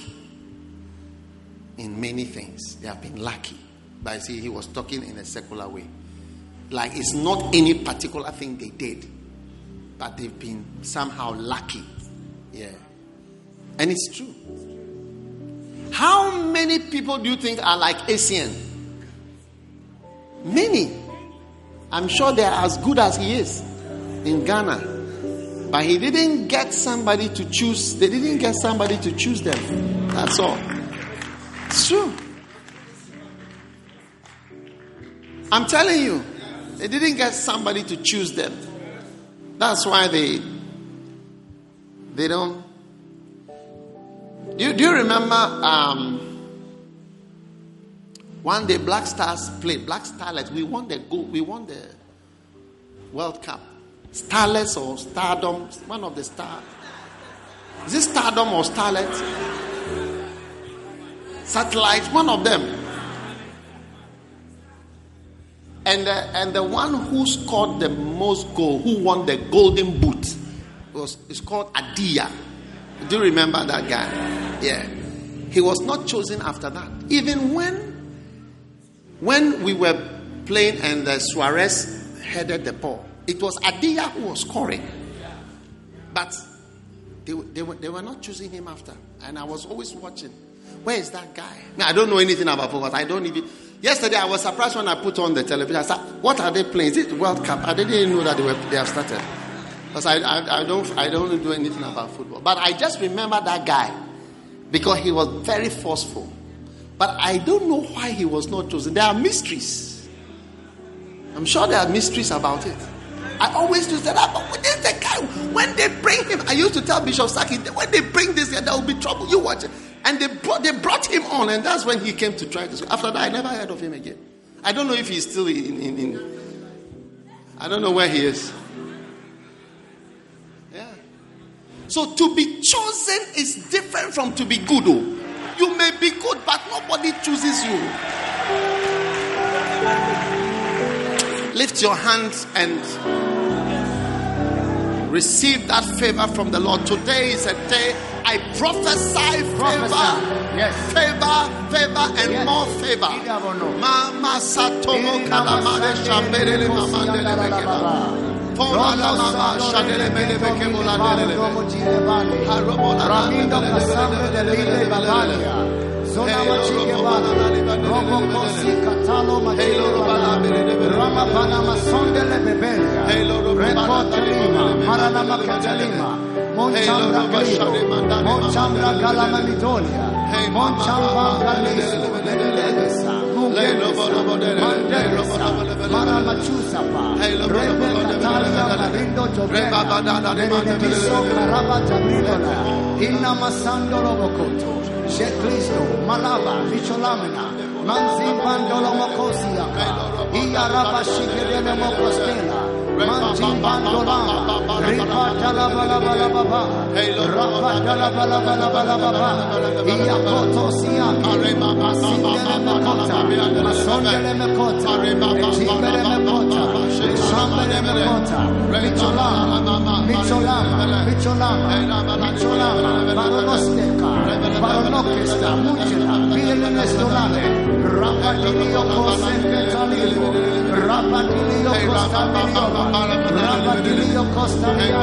in many things. They have been lucky. But see, he was talking in a secular way. Like it's not any particular thing they did, but they've been somehow lucky. Yeah. And it's true. How many people do you think are like Asian? Many. I'm sure they're as good as he is in Ghana. But he didn't get somebody to choose. They didn't get somebody to choose them. That's all. It's true. I'm telling you, they didn't get somebody to choose them. That's why they they don't. Do you, do you remember um, one day Black Stars played, Black Starlets, we won the gold, we won the World Cup. Starlets or Stardom, one of the stars. Is it Stardom or Starlet? Satellite, one of them. And the, and the one who scored the most goal, who won the golden boot, was is called Adia. Do you remember that guy? Yeah. He was not chosen after that. Even when when we were playing and the Suarez headed the ball, it was Adia who was scoring. But they, they, were, they were not choosing him after. And I was always watching. Where is that guy? I don't know anything about football. I don't even. Yesterday I was surprised when I put on the television. I said, what are they playing? Is it World Cup? I didn't even know that they, were, they have started. Because I, I, I don't I don't do anything about football. But I just remember that guy. Because he was very forceful. But I don't know why he was not chosen. There are mysteries. I'm sure there are mysteries about it. I always used to say that, but there's the guy, when they bring him, I used to tell Bishop Saki, when they bring this guy, there will be trouble. You watch it. And they brought, they brought him on, and that's when he came to try this. After that, I never heard of him again. I don't know if he's still in, in, in I don't know where he is. Yeah. So to be chosen is different from to be good. Oh. You may be good, but nobody chooses you. Lift your hands and receive that favor from the Lord. Today is a day I prophesy favor, yes. favor, favor, and yes. more favor. Mama Satomo Kalamade Shambele Mamandele Bekeba. Pola Mama Shadele Belebeke Mulandele. Harobola Ramindo Kasame de Lile Balalia. Zona Machike Bala. Robo Kosi Katalo Mahelo Rama Panama Sondele Bebelia. Rekota Lima. Maranama Catalima. Monchambra Galido, Monchambra Galamanitolia, Monchambra Galido, Legasa, Mugelesa, Mandelesa, Maramachusapa, Rebecca Talia, Marindo Jovena, Benediso, Carabata Bridola, Inna Masando Robocoto, Shekristo, Malava, Vicholamina, Manzin Bandolo Mocosia, Iaraba Shikele Mocostela. Manjin Bandolama, Ripatala Balabalababa, Rapatala Balabalababa, Iakoto Siaki, Masindele Mekota, Masondele Mekota, Echibele Mekota, Shambele Mekota, Micholama, Micholama, Micholama, Micholama, Baronosteka, Baronokesta, Mujela, Bielestolale, Rapatilio Cosente Talilo, Rapatilio Costanilio. Rapagilio Costalia,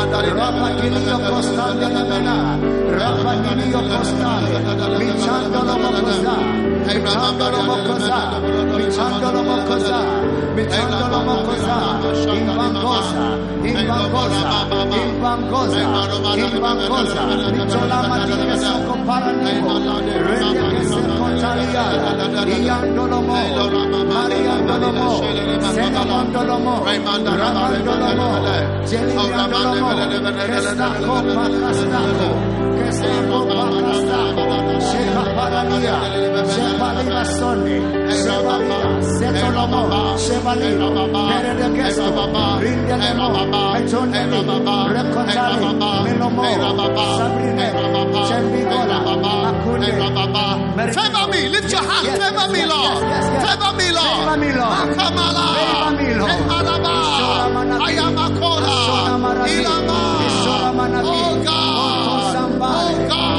Rapagilio Costalia, Rapagilio Costalia, Michandolo Mocosa, Michandolo Mocosa, Michandolo Mocosa, Michandolo Mocosa, Imbangosa, Imbangosa, Imbangosa, Imbangosa, Micholama di Soko Paranimo, Rende Soko Taliana, Iandolomo, Mariandolomo, Senamondolomo, Ramandolomo, Jelliandolomo, Kestako Pakastako, Kestako Pakastako, Sheka Parania, Shebalina Sonde, Shebalina, Setolomo, Shebalino, Meredegesto, Rindelemo, Metoneli, Recondali, Melomo, Sabrine, Chembigola, Akune, favor me, lift your hand, favor me, Lord, favor me, Lord, favor me, Lord, Kamala, favor me, Lord, Ayamakora, Ilama, oh God, oh God, oh God,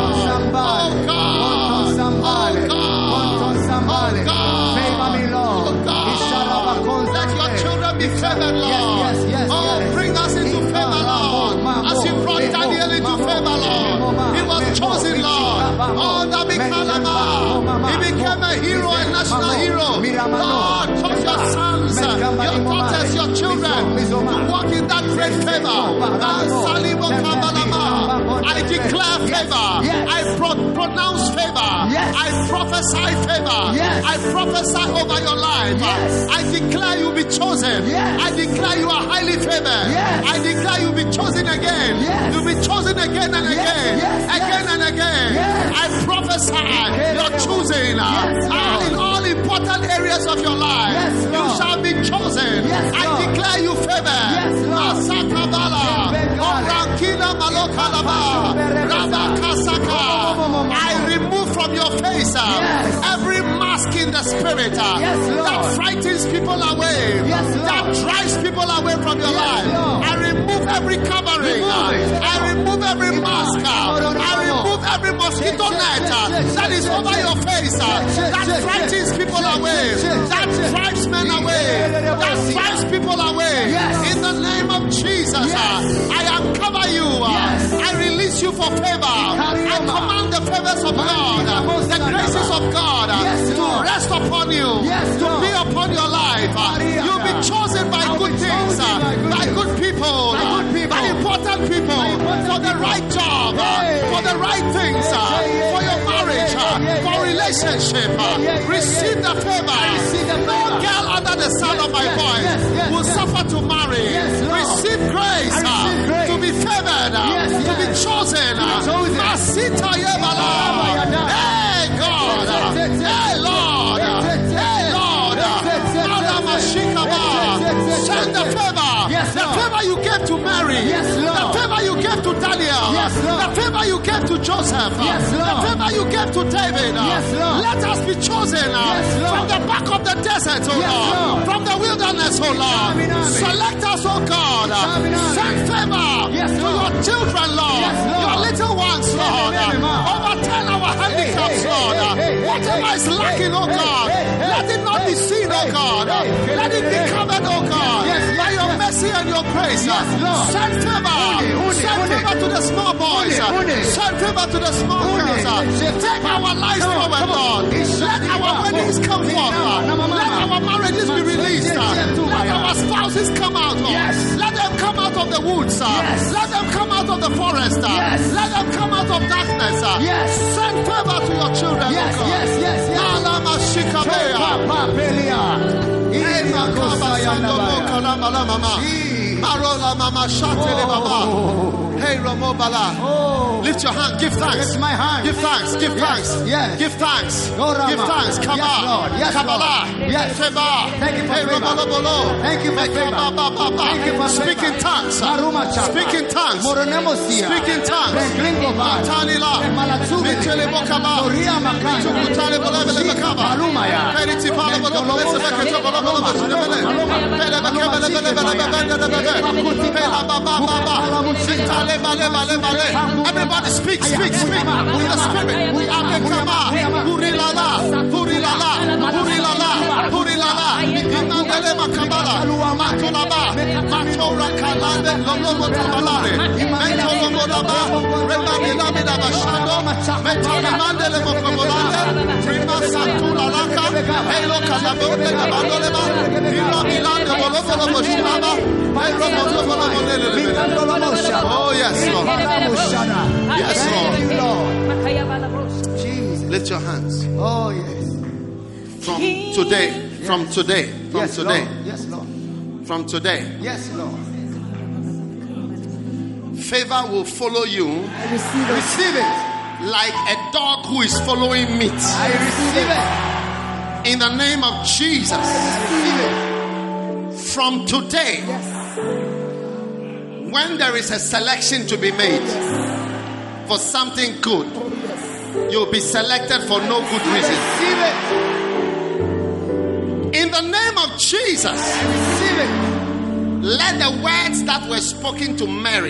favor me, Lord, let your children be favored, Lord. Yes, yes, yes, oh, yes. Bring us into favor, Lord. As you brought Daniel into favor, Lord. He was chosen, Lord. Oh, Nabi Kalama. He became a hero, a national hero. Lord, touch your sons, your daughters, your children to walk in that great favor. I declare favor. I pro- pronounce favor. I prophesy favor. Yes. I prophesy over your life. Yes. I declare you'll be chosen. Yes. I declare you are highly favored. Yes. I declare you'll be chosen again. Yes. You'll be chosen again and Yes. again. Yes. Again Yes. and again. Yes. I prophesy you're chosen. Yes, Ah, Lord. in all important areas of your life. Yes, You Lord. shall be chosen. Yes, I Lord. declare you favored. Yes, Lord. Asakabala. Obrankina malokalaba. Rabakasaka. I remove from your face uh, Yes. every mask in the spirit uh, Yes, Lord. that frightens people away, Yes, Lord. that drives people away from your Yes, life. Lord. I remove every covering. Remove uh, it. I remove every Remove mask. it. uh, No, no, no, I no, no. remove every mosquito Check, check, net uh, check, check, that is check, over check. your face, uh, Check, that check, frightens check. people Check, away, check, that check. drives men away, Yeah. that drives people away. Yes. In the name of Jesus, Yes. uh, I uncover you. uh, Yes. I release you for favor. I command the favors of God, uh, the graces of God uh, Yes, to Lord. rest upon you, Yes, to Lord. be upon your life. uh, You'll be chosen by I'll good be things, chosen uh, by good by things. good people, By uh, good people. by important people, By important for the people. right job, uh, Hey. for the right things, uh, Yeah, yeah, for your yeah, marriage, yeah, uh, yeah, yeah, for yeah. relationship. uh, Yeah, yeah, yeah, Receive yeah. the favor. receive the No favor. girl under the sound Yes, of my yes, voice yes, yes, will yes. suffer to marry. Yes, Lord. Receive grace, I uh, receive grace. to be favored, uh, Yes, to be yes. chosen. uh, chosen. Masita Yebala. Yada. Hey God, uh, Yes, yes, yes. hey Lord, uh, Yes, yes, hey yes. Lord, Yes, yes, yes, Mala yes, Mashikaba. yes, yes, yes, Send the yes. favor, Yes, the Lord. favor you gave to Mary, Yes, Lord. the favor you gave to Daniel, Yes, Lord. the favor you gave to Joseph, Yes, the Lord. favor you gave to David. uh, Yes, Lord. Let us be chosen uh, Yes, Lord. from the back of the desert, oh Yes, Lord, Lord. from the wilderness, oh Lord. Amen, amen. Select us, oh God. uh, Amen, amen. Send favor Yes, to Lord. your children, Lord, Yes, Lord. your little ones, Lord. Amen, amen, uh, amen. Overturn our handicaps, hey, Lord. hey, uh, hey, hey, Whatever hey, is lacking, oh hey, God, hey, hey, let it not be hey, seen, oh hey, God. uh, hey, Let it be hey, covered, oh God, Yes, yes, by your yes. mercy and your grace. uh, Yes, Lord. Send favor. Uni, uni, Send uni. favor to the small boys. Uni, uh, uni. Send favor to the small Uni. girls. uh, Yes, Take our lives Come on, forward, come on. Lord. Yes, Let yes, our yes. weddings come Yes, forth. uh, yes, yes, Let yes. our marriages be Yes, released. yes, uh, yes, yes, Let yes. our spouses come out. Lord. Yes. Let them come out of the woods. uh, Yes. Let them come out of the forest. uh, Yes. Let them come out of darkness. uh, Yes. Send favor to your children. Yes, oh God. yes, yes, yes. Alama shikabea. Papa Pelia. Ema kaba sando mo kalama la mama. Marola mama shatele baba. Hey Romo Bala. Oh. Lift your hand. Give thanks. Lift my hand. Give thanks. Give Yes, thanks. yes. Give thanks. Go, Rama. Give thanks. Kaba. Yes, Lord. Yes, Kabala. Lord. Yes. Feba. Thank you for Hey favor. Romo Bolo. Thank you for Hey, favor. Kaba, ba, ba, ba. Thank you for Speak favor. in tongues. Maruma Chapa. Speak in tongues. Moronemosia. Speak in tongues. Bengringo Bar. Matanila. Malatsube. Mitele Bokaba. Soria Makana. Tukutale Bolebele Bakaba. Malumaya. Periti Pala Bolo Bolese Bakato Bolo Bolo Bolo Pele Bakaba Bele Bele Bele Bele Bele Pela Baba Baba. Sitale Bale Bale Bale. Everybody speak, speak, speak. In the spirit. Abekama. Purilala. Purilala. Purilala. Purilala. Imandele Makabala. Matolaba. Matora Kalande. Lolomo Tabalale. Mentolomo Laba. Remabila Mina Bashando. Mentole Mandele Mokobolande. Prima Santula Laka. Helo Kalabode Kabandoleba. Ilo Milande Bolobolo Boshilaba. Helo Bolobolo Bolele. Oh yes, Lord. Yes, Lord. Jesus. Lift your hands. Oh, yes. From today, from today, from Yes, today, Lord. Yes, Lord. from today, Yes, Lord. favor will follow you I receive it. Receive it. like a dog who is following meat. I receive it. In the name of Jesus, Receive it. from today, when there is a selection to be made for something good, you'll be selected for no good reason. Receive it. In the name of Jesus, Receive it. let the words that were spoken to Mary,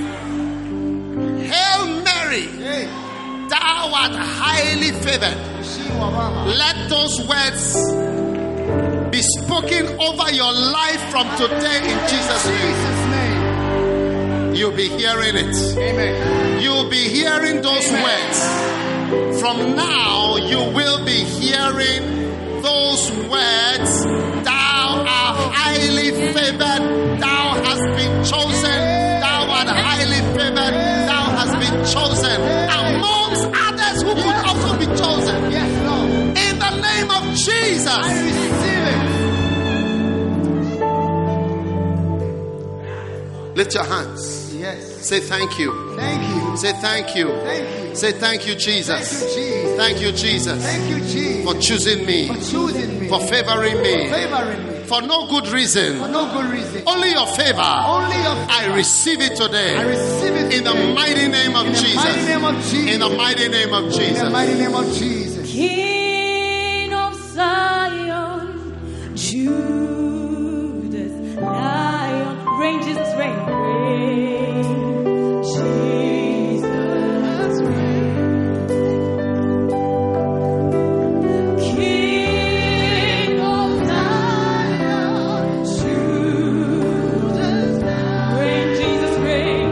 Hail Mary, Hey. thou art highly favored. Shiwa Mama. Let those words be spoken over your life from today in Jesus' name. Jesus' name. You'll be hearing it. Amen. You'll be hearing those words. From now, you will be hearing those words. Thou art highly favored. Thou hast been chosen. Thou art highly favored. Thou hast been chosen amongst others who could also to be chosen. Yes, Lord. In the name of Jesus. I receive it. Lift your hands. Yes. Say thank you. Thank you. Say thank you. Thank you. Say thank you, Jesus. Thank you, Jesus. Thank you, Jesus. Thank you, Jesus. For choosing me. For choosing me. For favoring me. For favoring me. For no good reason. For no good reason. Only your favor. Only your favor. I receive it today. I receive it in the today. mighty name of in Jesus. The mighty name of Jesus. In the mighty name of Jesus. In the mighty name of Jesus. King of Zion, Judas, Lion, ranges reign. Jesus reign. King of Zion, Judas, reign. Jesus reign.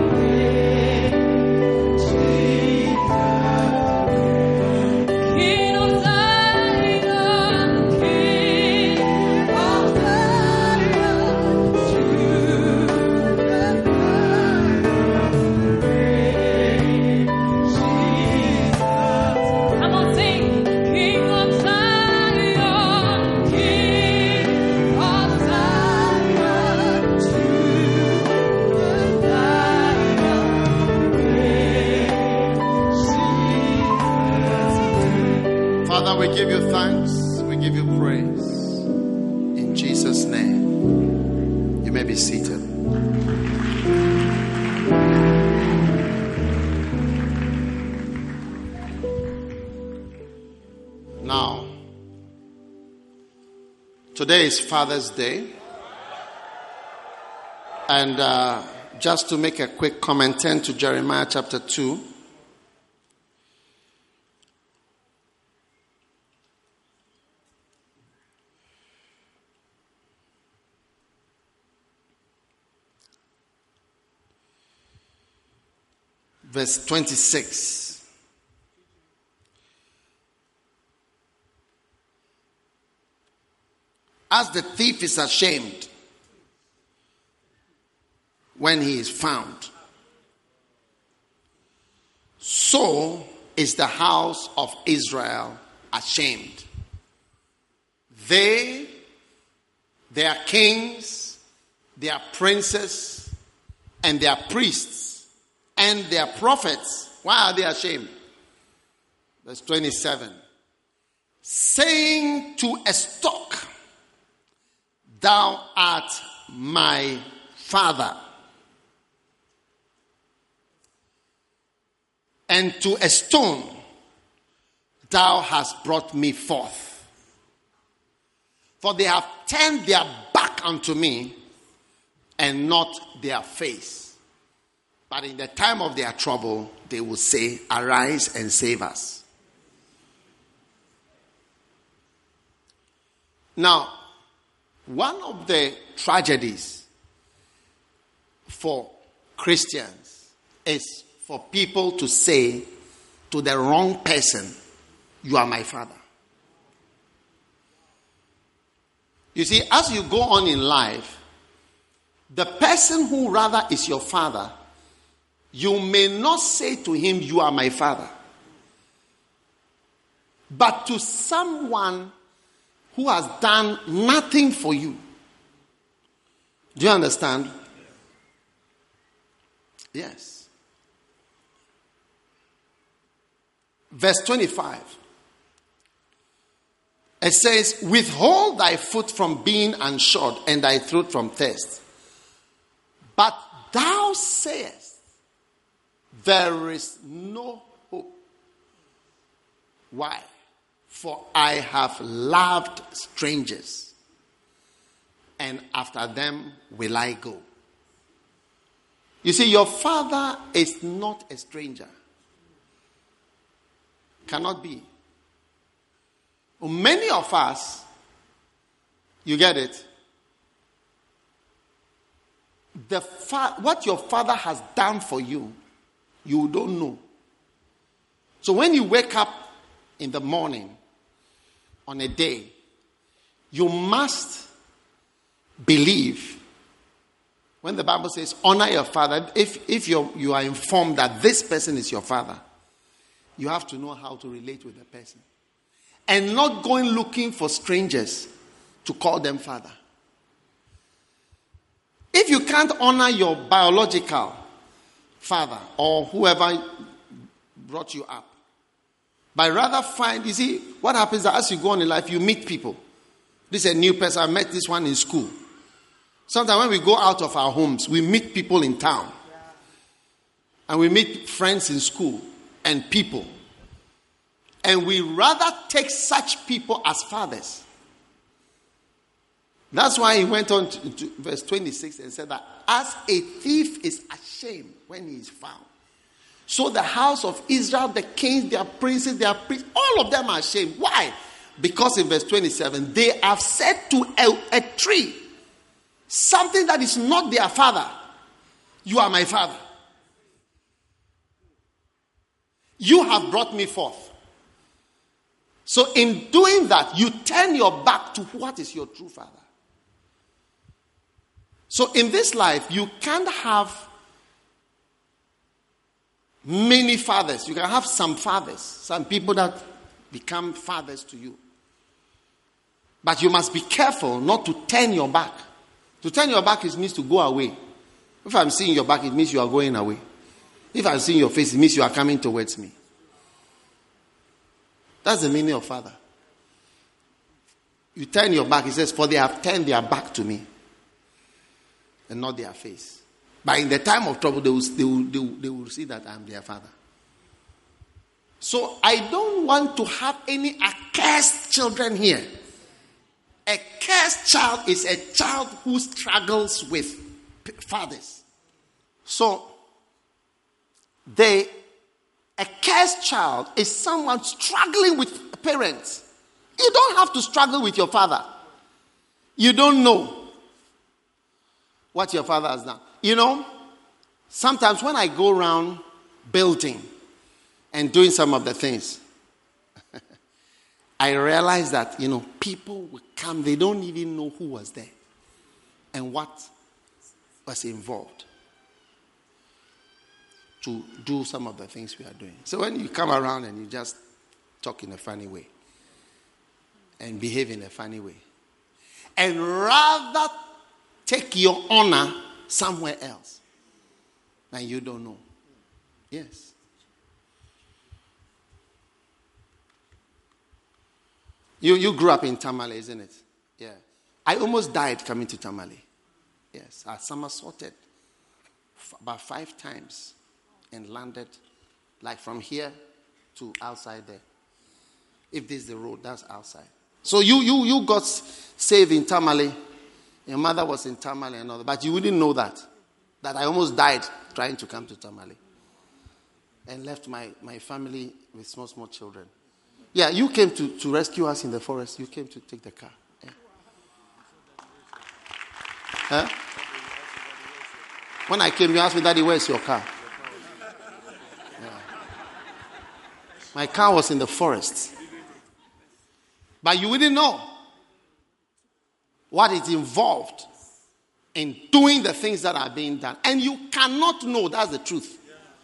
Jesus. King of Zion, King of Zion, Judah, reign, Jesus. Come on, sing. King of Zion, King of Zion, Judah, reign, Jesus. Father, we give you thanks. We give you praise. In Jesus' name. You may be seated. Now, today is Father's Day. And uh, just to make a quick comment, turn to Jeremiah chapter two. Verse twenty-six. As the thief is ashamed when he is found, so is the house of Israel ashamed. They, their kings, their princes, and their priests, and their prophets. Why are they ashamed? Verse twenty-seven. Saying to a stock, thou art my father. And to a stone, thou hast brought me forth. For they have turned their back unto me, and not their face. But in the time of their trouble, they will say, arise and save us. Now, one of the tragedies for Christians is for people to say to the wrong person, you are my father. You see, as you go on in life, the person who rather is your father, you may not say to him, you are my father. But to someone who has done nothing for you. Do you understand? Yes. Verse twenty-five. It says, withhold thy foot from being unshod and thy throat from thirst. But thou sayest, there is no hope. Why? For I have loved strangers, and after them will I go. You see, your father is not a stranger. Cannot be. Many of us, you get it? The fa- what your father has done for you, you don't know. So when you wake up in the morning, on a day, you must believe, when the Bible says honor your father, if, if you're, you are informed that this person is your father, You have to know how to relate with the person. And not going looking for strangers to call them father. If you can't honor your biological father or whoever brought you up, but rather find, you see, what happens is that as you go on in life, you meet people. This is a new person. I met this one in school. Sometimes when we go out of our homes, we meet people in town. And we meet friends in school and people. And we rather take such people as fathers. That's why he went on to, to verse twenty-six and said that as a thief is ashamed when he is found, so the house of Israel, the kings, their princes, their priests, all of them are ashamed. Why? Because in verse twenty-seven, they have said to a, a tree, something that is not their father, you are my father. You have brought me forth. So in doing that, you turn your back to what is your true father. So in this life, you can't have many fathers. You can have some fathers, some people that become fathers to you. But you must be careful not to turn your back. To turn your back, it means to go away. If I'm seeing your back, it means you are going away. If I'm seeing your face, it means you are coming towards me. That's the meaning of father. You turn your back, it says, for they have turned their back to me and not their face. But in the time of trouble, they will, they will, they will, they will see that I am their father. So I don't want to have any accursed children here. A cursed child is a child who struggles with fathers. So, the a cursed child is someone struggling with parents. You don't have to struggle with your father. You don't know what your father has done. You know, sometimes when I go around building and doing some of the things, I realize that, you know, people will come, they don't even know who was there and what was involved to do some of the things we are doing. So when you come around and you just talk in a funny way and behave in a funny way and rather take your honor somewhere else, and you don't know. Yes. You you grew up in Tamale, isn't it? Yeah. I almost died coming to Tamale. Yes. I somersaulted f- about five times and landed like from here to outside there. If this is the road, that's outside. So you you you got saved in Tamale. Your mother was in Tamale and all that, but you wouldn't know that. That I almost died trying to come to Tamale. And left my, my family with small, small children. Yeah, you came to, to rescue us in the forest. You came to take the car. Yeah. Huh? When I came, you asked me, Daddy, where's your car? Yeah. My car was in the forest. But you wouldn't know what is involved in doing the things that are being done. And you cannot know, that's the truth.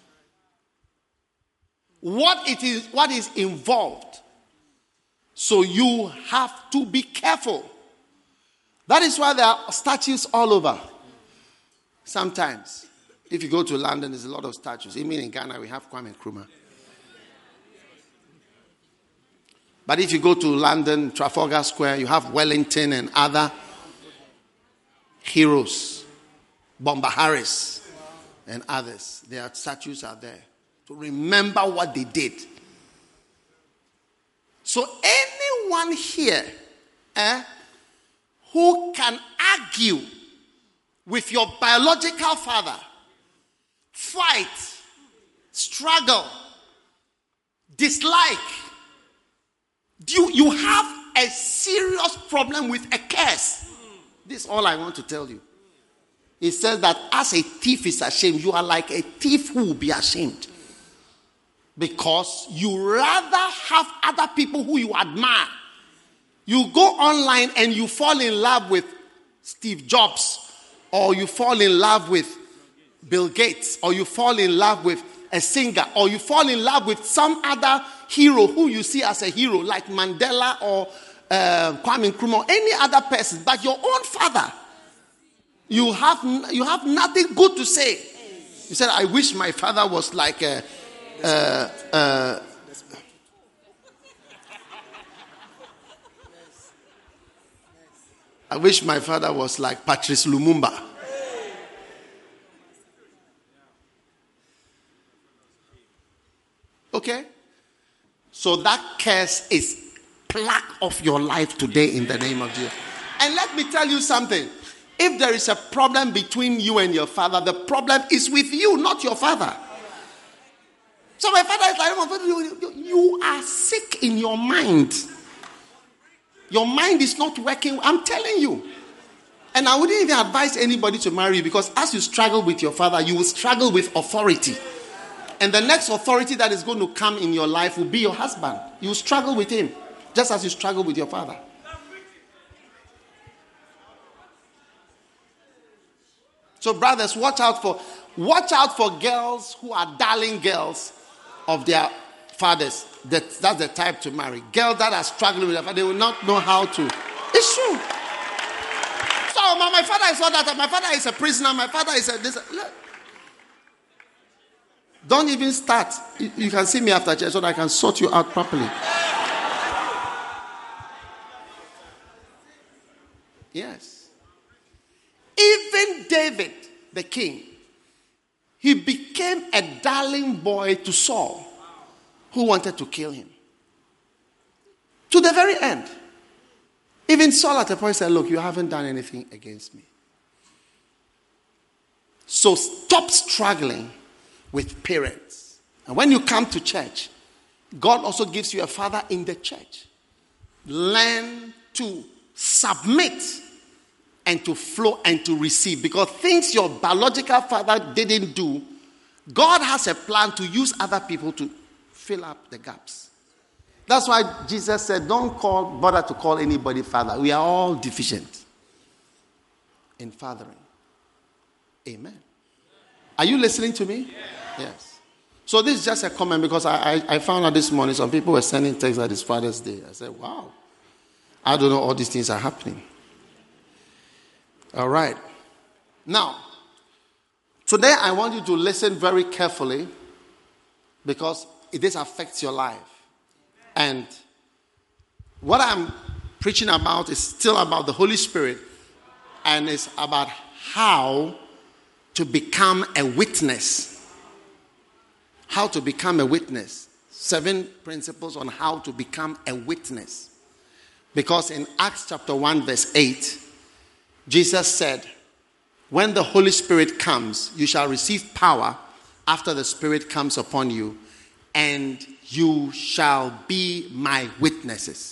What it is, what is involved. So you have to be careful. That is why there are statues all over. Sometimes, if you go to London, there's a lot of statues. Even in Ghana, we have Kwame Nkrumah. But if you go to London, Trafalgar Square, you have Wellington and other heroes, Bomba Harris and others. Their statues are there to remember what they did. So anyone here eh, who can argue with your biological father, fight, struggle, dislike, you, you have a serious problem with a curse. This is all I want to tell you. It says that as a thief is ashamed, you are like a thief who will be ashamed. Because you rather have other people who you admire. You go online and you fall in love with Steve Jobs, or you fall in love with Bill Gates, or you fall in love with a singer, or you fall in love with some other hero who you see as a hero, like Mandela or uh, Kwame Nkrumah, any other person, but your own father, you have you have nothing good to say. You said, I wish my father was like a, a, a I wish my father was like Patrice Lumumba. Okay? So that curse is plucked off your life today in the name of Jesus. And let me tell you something. If there is a problem between you and your father, the problem is with you, not your father. So my father is like, you, you, you are sick in your mind. Your mind is not working. I'm telling you. And I wouldn't even advise anybody to marry you, because as you struggle with your father, you will struggle with authority. And the next authority that is going to come in your life will be your husband. You will struggle with him, just as you struggle with your father. So brothers, watch out for watch out for girls who are darling girls of their fathers. That, that's the type to marry. Girls that are struggling with their father, they will not know how to. It's true. So my, my father is all that. My father is a prisoner. My father is a this. Look. Don't even start. You, you can see me after church so that I can sort you out properly. Yes. Even David, the king, he became a darling boy to Saul, who wanted to kill him. To the very end. Even Saul at a point said, look, you haven't done anything against me. So stop struggling with parents. And when you come to church, God also gives you a father in the church. Learn to submit and to flow and to receive. Because things your biological father didn't do, God has a plan to use other people to fill up the gaps. That's why Jesus said, don't call, bother to call anybody father. We are all deficient in fathering. Amen. Are you listening to me? Yes. So this is just a comment, because I, I, I found out this morning some people were sending texts at it's Father's Day. I said, wow. I don't know all these things are happening. All right. Now, today I want you to listen very carefully, because this affects your life. And what I'm preaching about is still about the Holy Spirit, and it's about how to become a witness. How to become a witness. Seven principles on how to become a witness. Because in Acts chapter one verse eight, Jesus said, when the Holy Spirit comes, you shall receive power after the Spirit comes upon you, and you shall be my witnesses.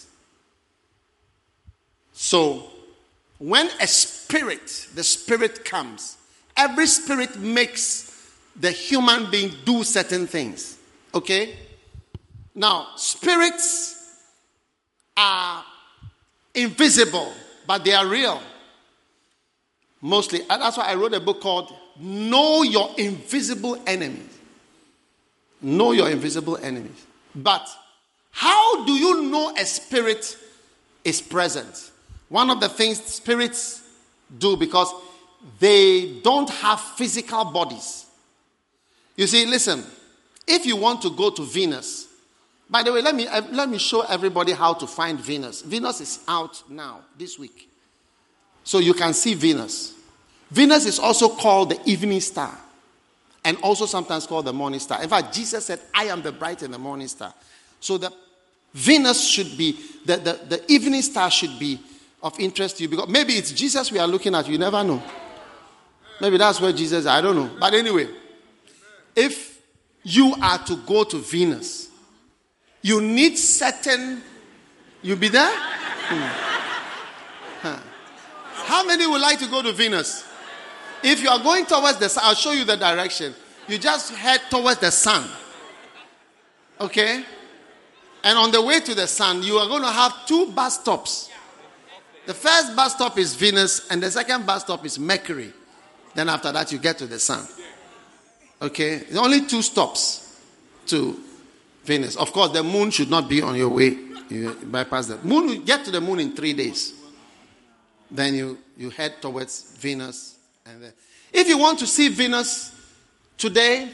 So, when a spirit, the Spirit comes, every spirit makes the human being do certain things. Okay? Now, spirits are invisible, but they are real. Mostly. And that's why I wrote a book called Know Your Invisible Enemies. Know your invisible enemies. But how do you know a spirit is present? One of the things spirits do, because they don't have physical bodies. You see, listen, if you want to go to Venus, by the way, let me let me show everybody how to find Venus. Venus is out now, this week. So you can see Venus. Venus is also called the evening star, and also sometimes called the morning star. In fact, Jesus said, I am the bright and the morning star. So the Venus should be, the, the, the evening star should be of interest to you, because maybe it's Jesus we are looking at. You never know. Maybe that's where Jesus is. I don't know. But anyway, if you are to go to Venus, you need certain... You be there? Hmm. Huh. How many would like to go to Venus? If you are going towards the sun, I'll show you the direction. You just head towards the sun. Okay? And on the way to the sun, you are going to have two bus stops. The first bus stop is Venus, and the second bus stop is Mercury. Then after that, you get to the sun. Okay? There's only two stops to Venus. Of course, the moon should not be on your way. You bypass the moon. You get to the moon in three days. Then you, you head towards Venus. And then, if you want to see Venus today,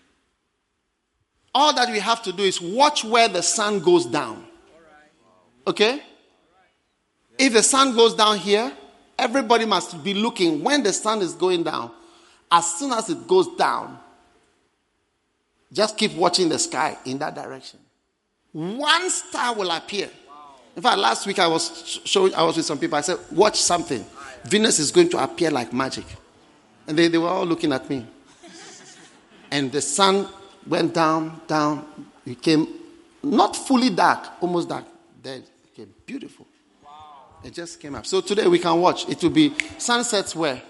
all that we have to do is watch where the sun goes down. Okay? If the sun goes down here, everybody must be looking when the sun is going down. As soon as it goes down, just keep watching the sky in that direction. One star will appear. In fact, last week I was showing, I was with some people. I said, watch something. Venus is going to appear like magic. And they, they were all looking at me. And the sun went down, down. It became not fully dark, almost dark. Then it became beautiful. It just came up. So today we can watch. It will be sunsets where?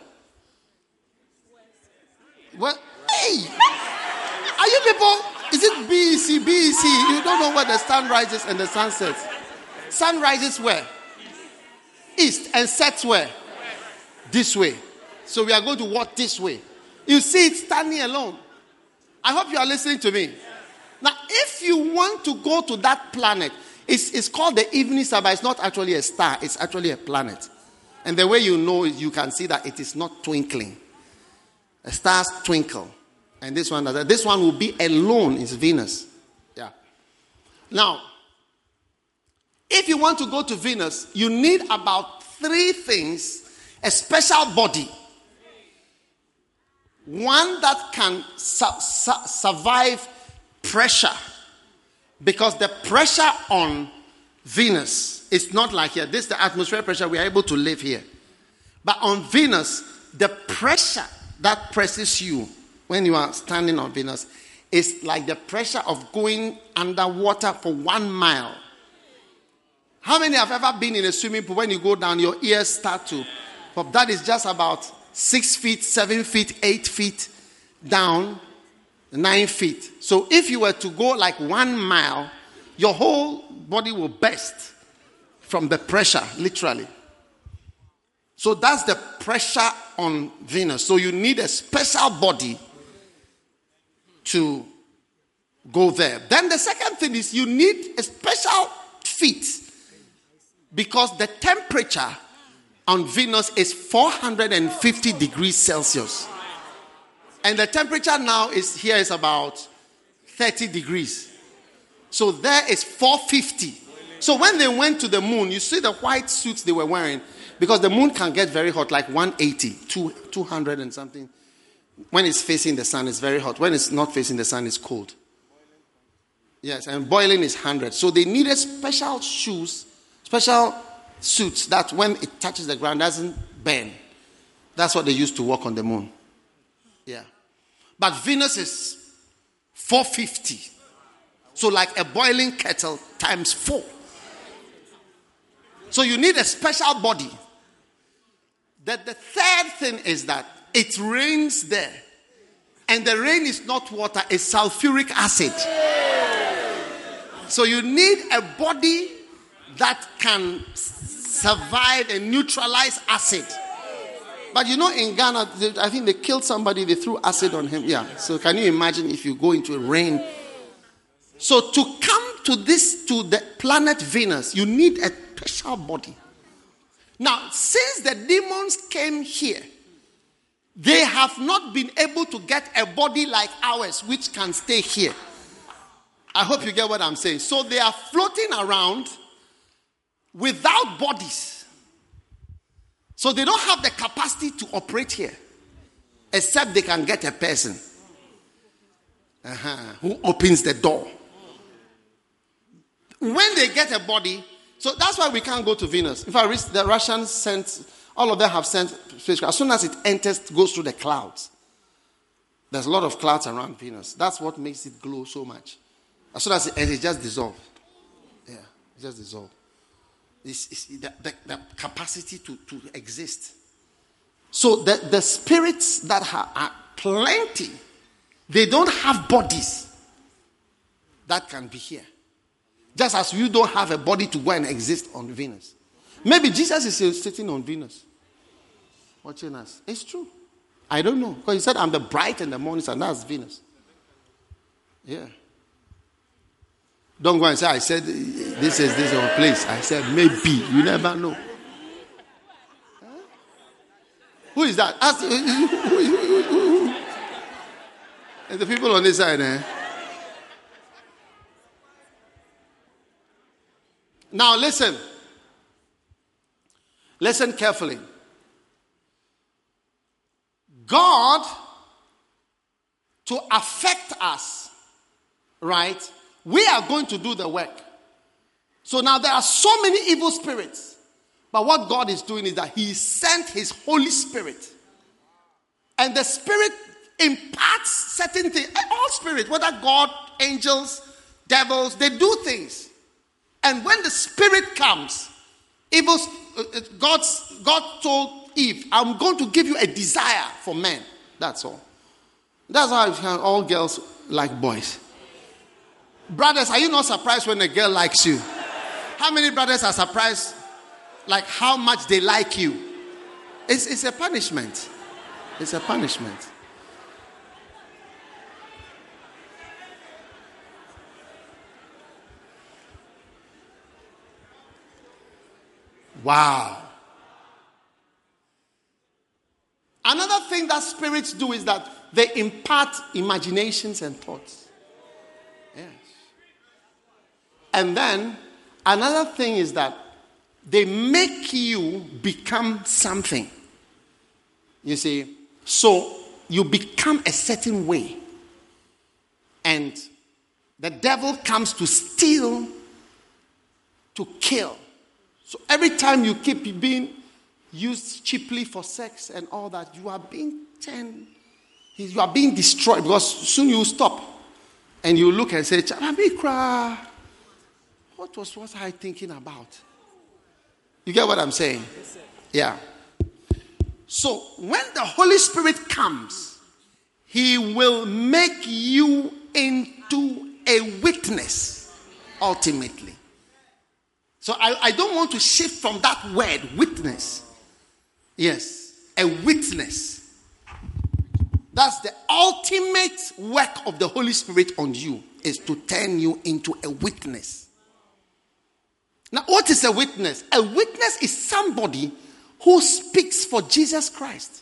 Well, hey! Are you people? Is it B E C, B E C? You don't know where the sun rises and the sun sets. Sun rises where? East. And sets where? This way. So we are going to walk this way. You see it standing alone. I hope you are listening to me. Now, if you want to go to that planet, it's, it's called the evening star, but it's not actually a star. It's actually a planet. And the way you know it, you can see that it is not twinkling. The stars twinkle. And this one, this one will be alone. It's Venus. Yeah. Now, if you want to go to Venus, you need about three things. A special body. One that can su- su- survive pressure. Because the pressure on Venus is not like here. This is the atmospheric pressure. We are able to live here. But on Venus, the pressure that presses you when you are standing on Venus is like the pressure of going underwater for one mile. How many have ever been in a swimming pool? When you go down, your ears start to pop. That is just about six feet, seven feet, eight feet down, nine feet. So if you were to go like one mile, your whole body will burst from the pressure, literally. So that's the pressure on Venus. So you need a special body to go there. Then the second thing is you need a special feet, because the temperature on Venus is four hundred fifty degrees Celsius. And the temperature now is here is about thirty degrees. So there is four hundred fifty. So when they went to the moon, you see the white suits they were wearing, because the moon can get very hot, like one eighty, two, two hundred and something. When it's facing the sun, it's very hot. When it's not facing the sun, it's cold. Yes, and boiling is one hundred. So they needed special shoes, special suits that when it touches the ground doesn't burn. That's what they used to walk on the moon. Yeah. But Venus is four hundred fifty. So like a boiling kettle times four. So you need a special body. That the third thing is that it rains there. And the rain is not water, it's sulfuric acid. So you need a body that can survive and neutralize acid. But you know, in Ghana, they, I think they killed somebody, they threw acid on him. Yeah. So can you imagine if you go into a rain? So to come to this, to the planet Venus, you need a special body. Now, since the demons came here, they have not been able to get a body like ours, which can stay here. I hope you get what I'm saying. So they are floating around without bodies. So they don't have the capacity to operate here, except they can get a person uh-huh, who opens the door. When they get a body, so that's why we can't go to Venus. In fact, the Russians sent, all of them have sent spacecraft. As soon as it enters, it goes through the clouds. There's a lot of clouds around Venus. That's what makes it glow so much. As soon as it enters, it just dissolves. Yeah, it just dissolves. It's, it's the, the, the capacity to, to exist. So the, the spirits that ha- are plenty, they don't have bodies that can be here. Just as you don't have a body to go and exist on Venus. Maybe Jesus is sitting on Venus, watching us. It's true. I don't know. Because he said, I'm the bright and the morning star. That's Venus. Yeah. Don't go and say, I said, this is this our place. I said, maybe. You never know. Huh? Who is that? Ask, and the people on this side, eh? Now listen. Listen carefully. God, to affect us, right? We are going to do the work. So now there are so many evil spirits. But what God is doing is that He sent His Holy Spirit. And the Spirit imparts certain things. All spirits, whether God, angels, devils, they do things. And when the Spirit comes, evil, God's, God told Eve, I'm going to give you a desire for men. That's all. That's how all girls like boys. Brothers, are you not surprised when a girl likes you? How many brothers are surprised like how much they like you? It's, it's a punishment. It's a punishment. Wow. Another thing that spirits do is that they impart imaginations and thoughts. Yes. And then another thing is that they make you become something. You see, so you become a certain way. And the devil comes to steal, to kill. So every time you keep being used cheaply for sex and all that, you are being turned, you are being destroyed, because soon you stop and you look and say, Charabikra, what was what I thinking about? You get what I'm saying? Yeah. So when the Holy Spirit comes, He will make you into a witness ultimately. So I, I don't want to shift from that word, witness. Yes, a witness. That's the ultimate work of the Holy Spirit on you, is to turn you into a witness. Now, what is a witness? A witness is somebody who speaks for Jesus Christ.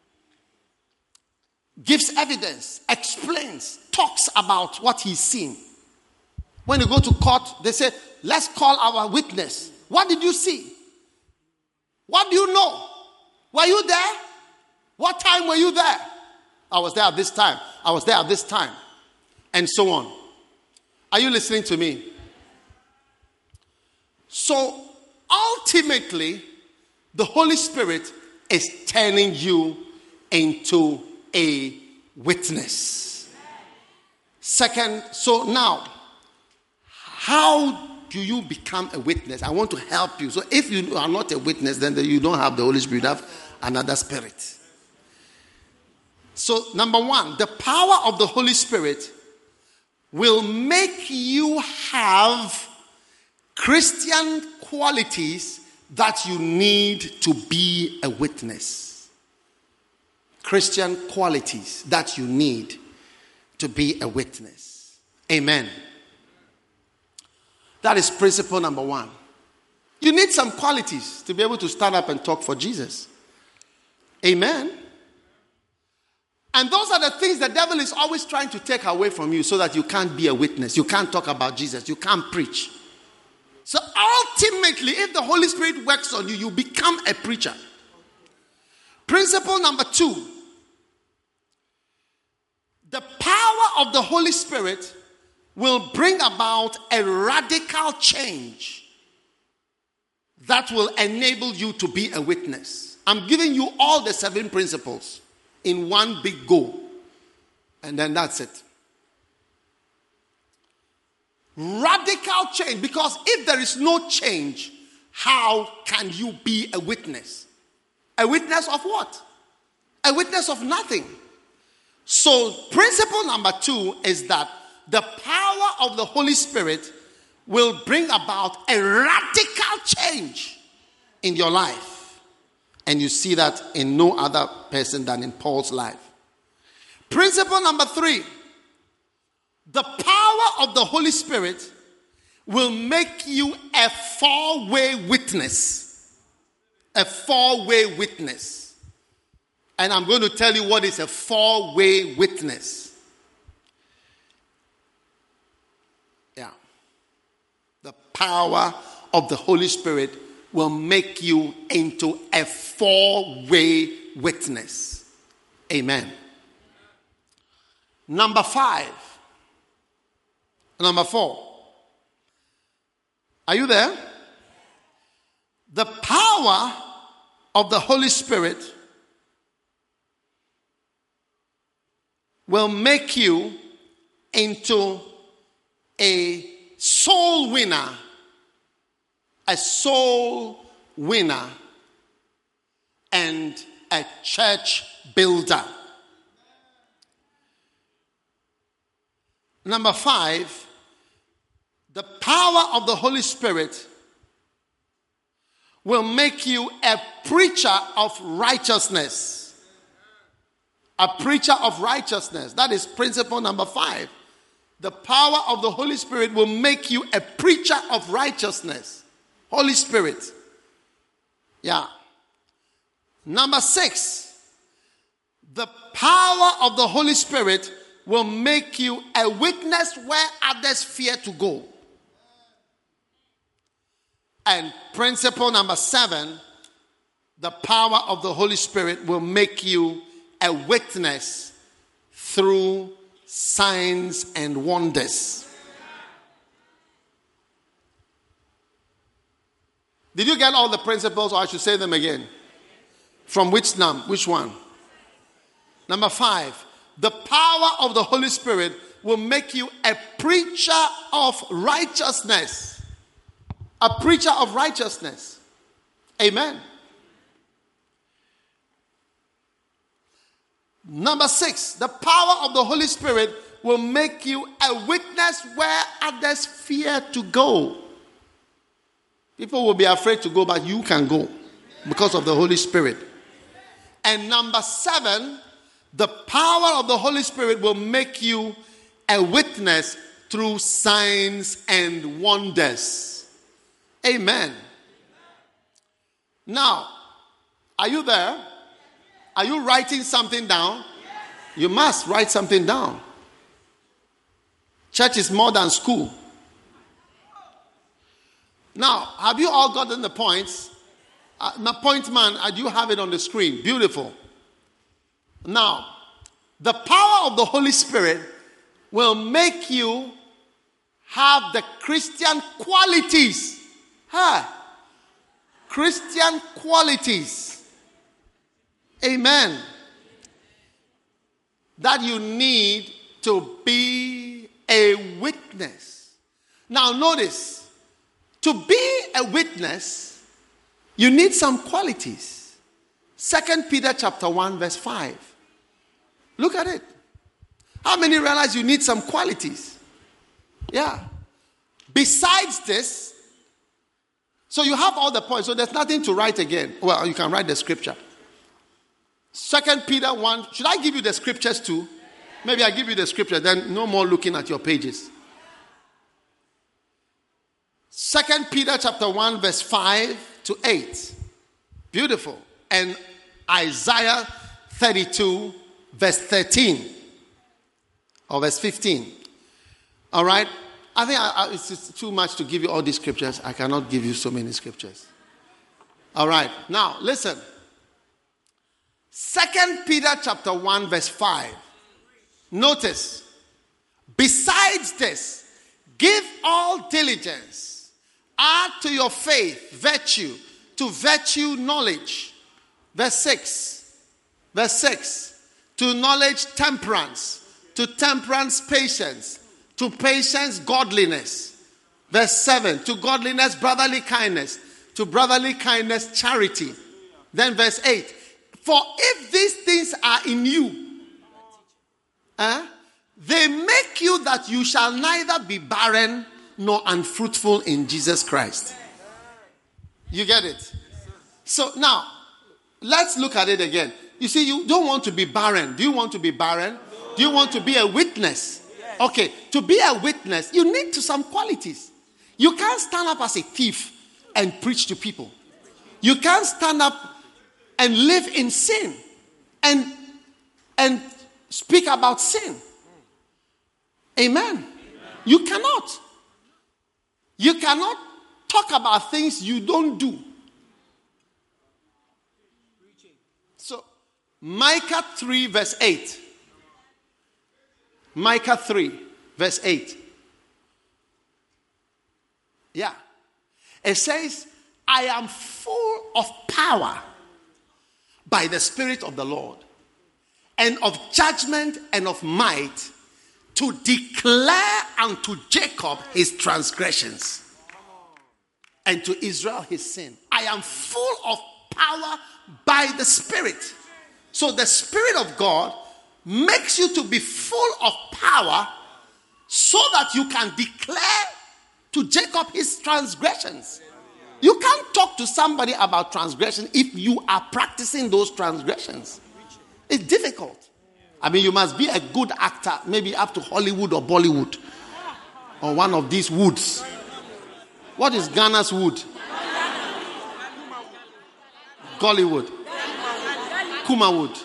Gives evidence, explains, talks about what he's seen. When you go to court, they say, let's call our witness. What did you see? What do you know? Were you there? What time were you there? I was there at this time. I was there at this time. And so on. Are you listening to me? So, ultimately, the Holy Spirit is turning you into a witness. Second, so now, how do you become a witness? I want to help you. So if you are not a witness, then you don't have the Holy Spirit, you have another spirit. So number one, the power of the Holy Spirit will make you have Christian qualities that you need to be a witness. Christian qualities that you need to be a witness. Amen. That is principle number one. You need some qualities to be able to stand up and talk for Jesus. Amen. And those are the things the devil is always trying to take away from you so that you can't be a witness. You can't talk about Jesus. You can't preach. So ultimately, if the Holy Spirit works on you, you become a preacher. Principle number two. The power of the Holy Spirit will bring about a radical change that will enable you to be a witness. I'm giving you all the seven principles in one big go. And then that's it. Radical change. Because if there is no change, how can you be a witness? A witness of what? A witness of nothing. So principle number two is that the power of the Holy Spirit will bring about a radical change in your life. And you see that in no other person than in Paul's life. Principle number three. The power of the Holy Spirit will make you a four-way witness. A four-way witness. And I'm going to tell you what is a four-way witness. Yeah. The power of the Holy Spirit will make you into a four-way witness. Amen. Number five. Number four. Are you there? The power of the Holy Spirit will make you into a soul winner. A soul winner and a church builder. Number five, the power of the Holy Spirit will make you a preacher of righteousness. A preacher of righteousness. That is principle number five. The power of the Holy Spirit will make you a preacher of righteousness. Holy Spirit. Yeah. Number six. The power of the Holy Spirit will make you a witness where others fear to go. And principle number seven. The power of the Holy Spirit will make you a witness through signs and wonders. Did you get all the principles, or I should say them again? From which num? Which one? Number five. The power of the Holy Spirit will make you a preacher of righteousness. A preacher of righteousness. Amen. Number six. The power of the Holy Spirit will make you a witness where others fear to go. People will be afraid to go, but you can go because of the Holy Spirit. And number seven, the power of the Holy Spirit will make you a witness through signs and wonders. Amen. Now, are you there? Are you writing something down? You must write something down. Church is more than school. Now, have you all gotten the points? Uh, my point, man, I do have it on the screen. Beautiful. Now, the power of the Holy Spirit will make you have the Christian qualities. Huh? Christian qualities. Amen. That you need to be a witness. Now, notice. To be a witness, you need some qualities. Second Peter chapter one verse five. Look at it. How many realize you need some qualities? Yeah. Besides this, so you have all the points, so there's nothing to write again. Well, you can write the scripture. Second Peter one. Should I give you the scriptures too? Maybe I give you the scripture, then no more looking at your pages. Second Peter chapter one verse five to eight. Beautiful. And Isaiah thirty-two verse thirteen. Or verse fifteen. All right. I think I, I, it's, it's too much to give you all these scriptures. I cannot give you so many scriptures. All right. Now, listen. Second Peter chapter one verse five. Notice. Besides this, give all diligence. Add to your faith virtue, to virtue knowledge. Verse six. Verse six. To knowledge temperance, to temperance patience, to patience godliness. Verse seven. To godliness brotherly kindness, to brotherly kindness charity. Then verse eight. For if these things are in you, eh, they make you that you shall neither be barren nor unfruitful in Jesus Christ. You get it? So now, let's look at it again. You see, you don't want to be barren. Do you want to be barren? Do you want to be a witness? Okay, to be a witness, you need to some qualities. You can't stand up as a thief and preach to people. You can't stand up and live in sin and, and speak about sin. Amen. Amen. You cannot. You cannot talk about things you don't do. So, Micah three verse eight. Micah three verse eight. Yeah. It says, I am full of power by the Spirit of the Lord, and of judgment and of might, to declare unto Jacob his transgressions, and to Israel his sin. I am full of power by the Spirit. So the Spirit of God makes you to be full of power so that you can declare to Jacob his transgressions. You can't talk to somebody about transgression if you are practicing those transgressions. It's difficult. I mean, you must be a good actor, maybe up to Hollywood or Bollywood, or one of these woods. What is Ghana's wood? Gollywood. Kumawood.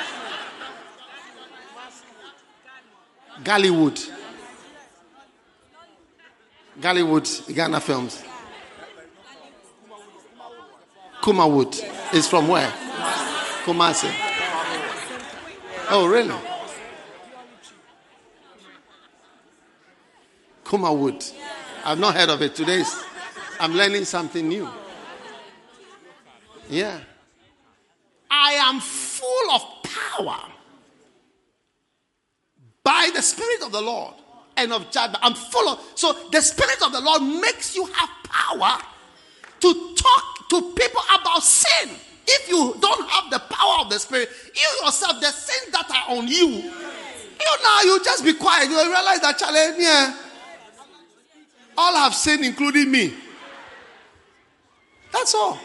Gallywood. Gallywood, Ghana films. Kumawood is from where? Kumasi. Oh, really? Kumawood. I've not heard of it. Today I'm learning something new. Yeah. I am full of power by the Spirit of the Lord and of judgment. I'm full of, so the Spirit of the Lord makes you have power to talk to people about sin. If you don't have the power of the Spirit, you yourself, the sins that are on you, you now, you just be quiet. You realize that, Charlie, yeah, all have sinned, including me. That's all.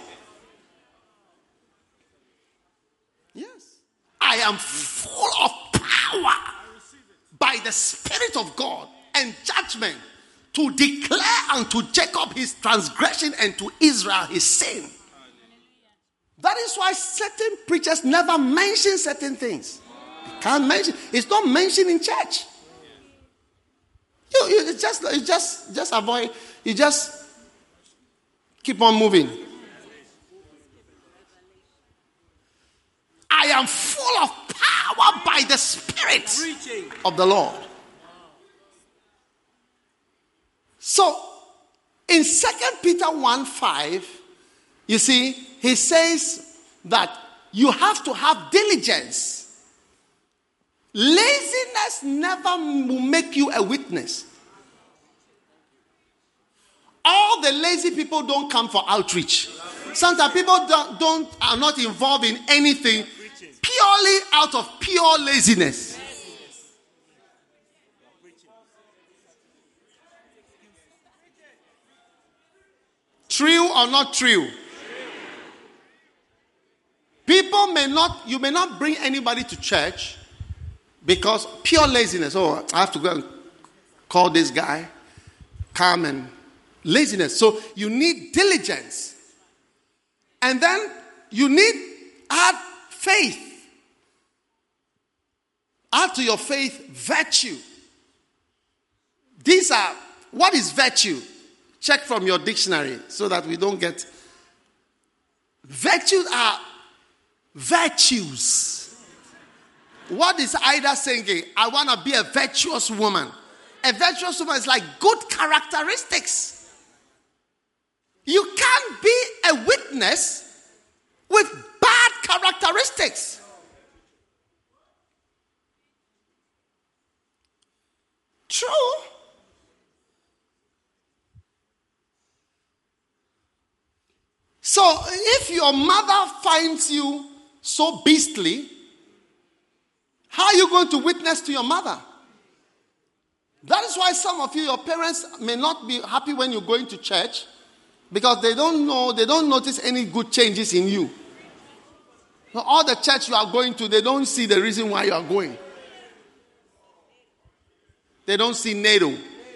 Yes. I am full of power by the Spirit of God and judgment to declare unto Jacob his transgression and to Israel his sin. That is why certain preachers never mention certain things. They can't mention. It's not mentioned in church. You, you just, you just, just avoid. You just keep on moving. I am full of power by the Spirit of the Lord. So, in Second Peter one five, you see, he says that you have to have diligence. Laziness never will make you a witness. All the lazy people don't come for outreach. Sometimes people don't, don't are not involved in anything purely out of pure laziness. True or not true? People may not, you may not bring anybody to church because pure laziness. Oh, I have to go and call this guy. Come and laziness. So you need diligence. And then you need add faith. Add to your faith virtue. These are, what is virtue? Check from your dictionary so that we don't get. Virtues are virtues. What is Ida saying? I want to be a virtuous woman. A virtuous woman is like good characteristics. You can't be a witness with bad characteristics. True. So if your mother finds you so beastly, how are you going to witness to your mother? That is why some of you, your parents may not be happy when you're going to church because they don't know, they don't notice any good changes in you. So all the church you are going to, they don't see the reason why you are going. They don't see NATO.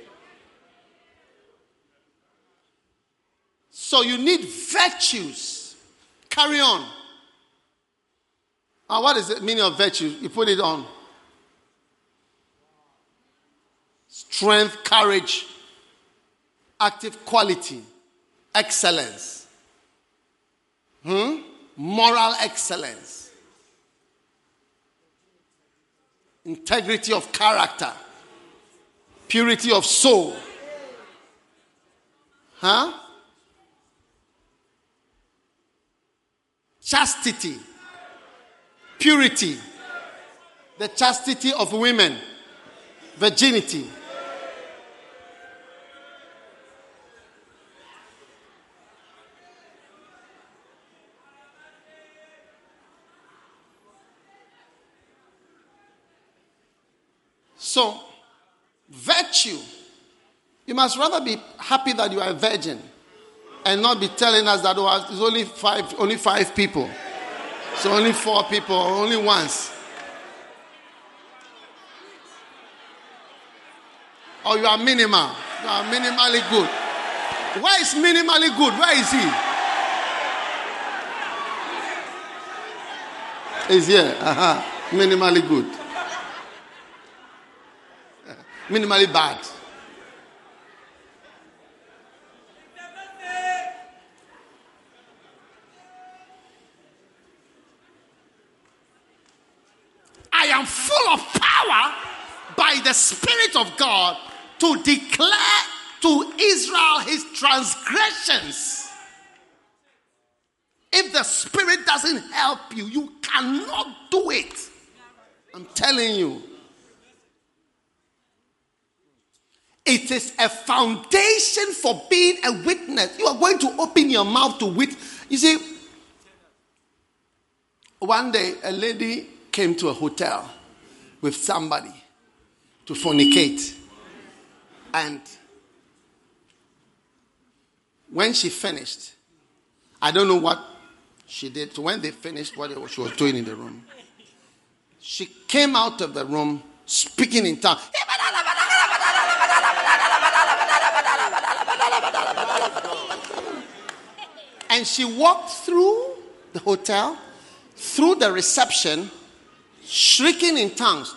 So you need virtues. Carry on. Uh, what is the meaning of virtue? You put it on. Strength, courage, active quality, excellence. Hmm? Moral excellence. Integrity of character. Purity of soul. Huh? Chastity. Purity. The chastity of women. Virginity. So, virtue. You must rather be happy that you are a virgin and not be telling us that oh, it's only five, only five people. So only four people, only once. Or you are minimal. You are minimally good. Why is minimally good? Where is he? He's here. Uh-huh. Minimally good. Minimally bad. I am full of power by the Spirit of God to declare to Israel his transgressions. If the Spirit doesn't help you, you cannot do it. I'm telling you. It is a foundation for being a witness. You are going to open your mouth to witness. You see, one day a lady came to a hotel with somebody to fornicate. And when she finished, I don't know what she did. So when they finished what she was doing in the room, she came out of the room speaking in tongues. And she walked through the hotel, through the reception, shrieking in tongues,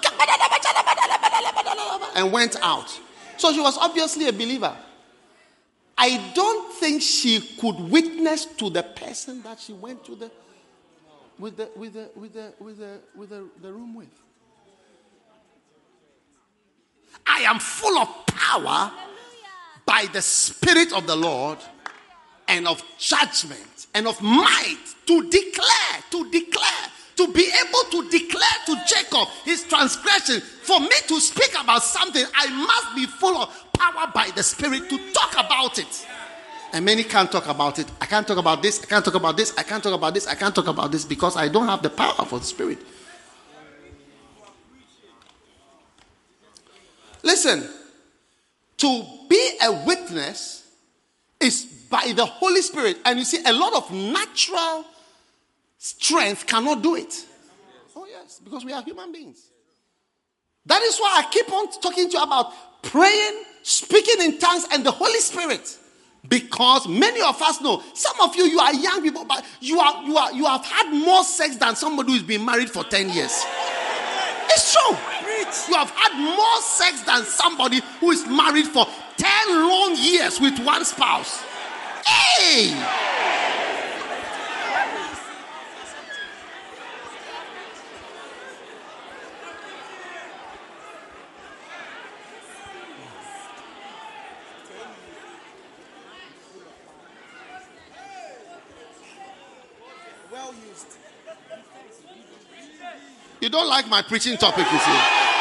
and went out. So she was obviously a believer. I don't think she could witness to the person that she went to the with the with the with the with the with the, the room with. I am full of power by the Spirit of the Lord and of judgment and of might to declare, to declare, to be able to declare to Jacob his transgression. For me to speak about something, I must be full of power by the Spirit to talk about it. And many can't talk about it. I can't talk about this, I can't talk about this, I can't talk about this, I can't talk about this because I don't have the power for the Spirit. Listen, to be a witness is by the Holy Spirit. And you see, a lot of natural strength cannot do it. Oh yes, because we are human beings. That is why I keep on talking to you about praying, speaking in tongues, and the Holy Spirit. Because many of us know, some of you, you are young people, but you are you are you have had more sex than somebody who's been married for ten years. It's true. You have had more sex than somebody who is married for ten long years with one spouse. Hey! Well used. You don't like my preaching topic, you see.